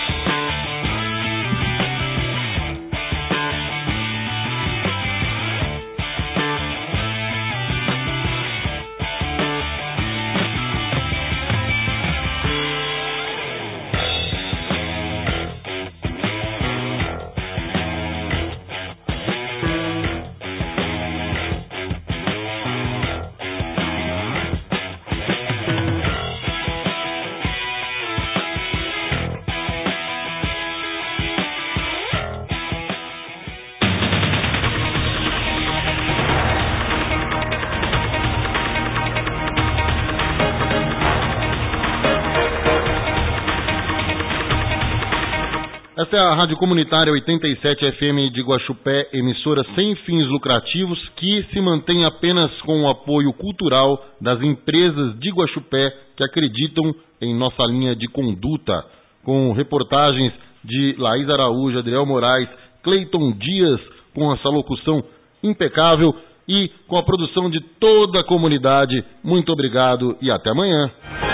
Esta é a Rádio Comunitária 87 FM de Guaxupé, emissora sem fins lucrativos que se mantém apenas com o apoio cultural das empresas de Guaxupé que acreditam em nossa linha de conduta, com reportagens de Laís Araújo, Adriel Moraes, Cleiton Dias, com essa locução impecável e com a produção de toda a comunidade. Muito obrigado e até amanhã.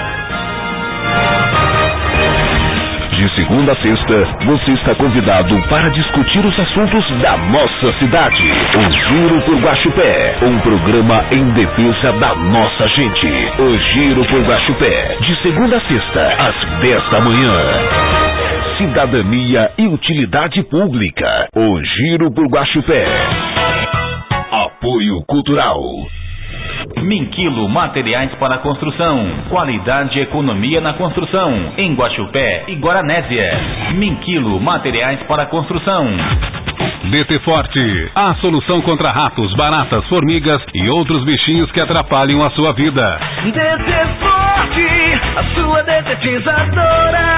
De segunda a sexta, você está convidado para discutir os assuntos da nossa cidade. O Giro por Guaxupé, um programa em defesa da nossa gente. O Giro por Guaxupé, de segunda a sexta, às 10 da manhã. Cidadania e utilidade pública. O Giro por Guaxupé. Apoio Cultural. Minquilo Materiais para Construção. Qualidade e economia na construção. Em Guaxupé e Guaranésia. Minquilo Materiais para Construção. DT Forte, a solução contra ratos, baratas, formigas e outros bichinhos que atrapalham a sua vida. DT Forte, a sua detetizadora.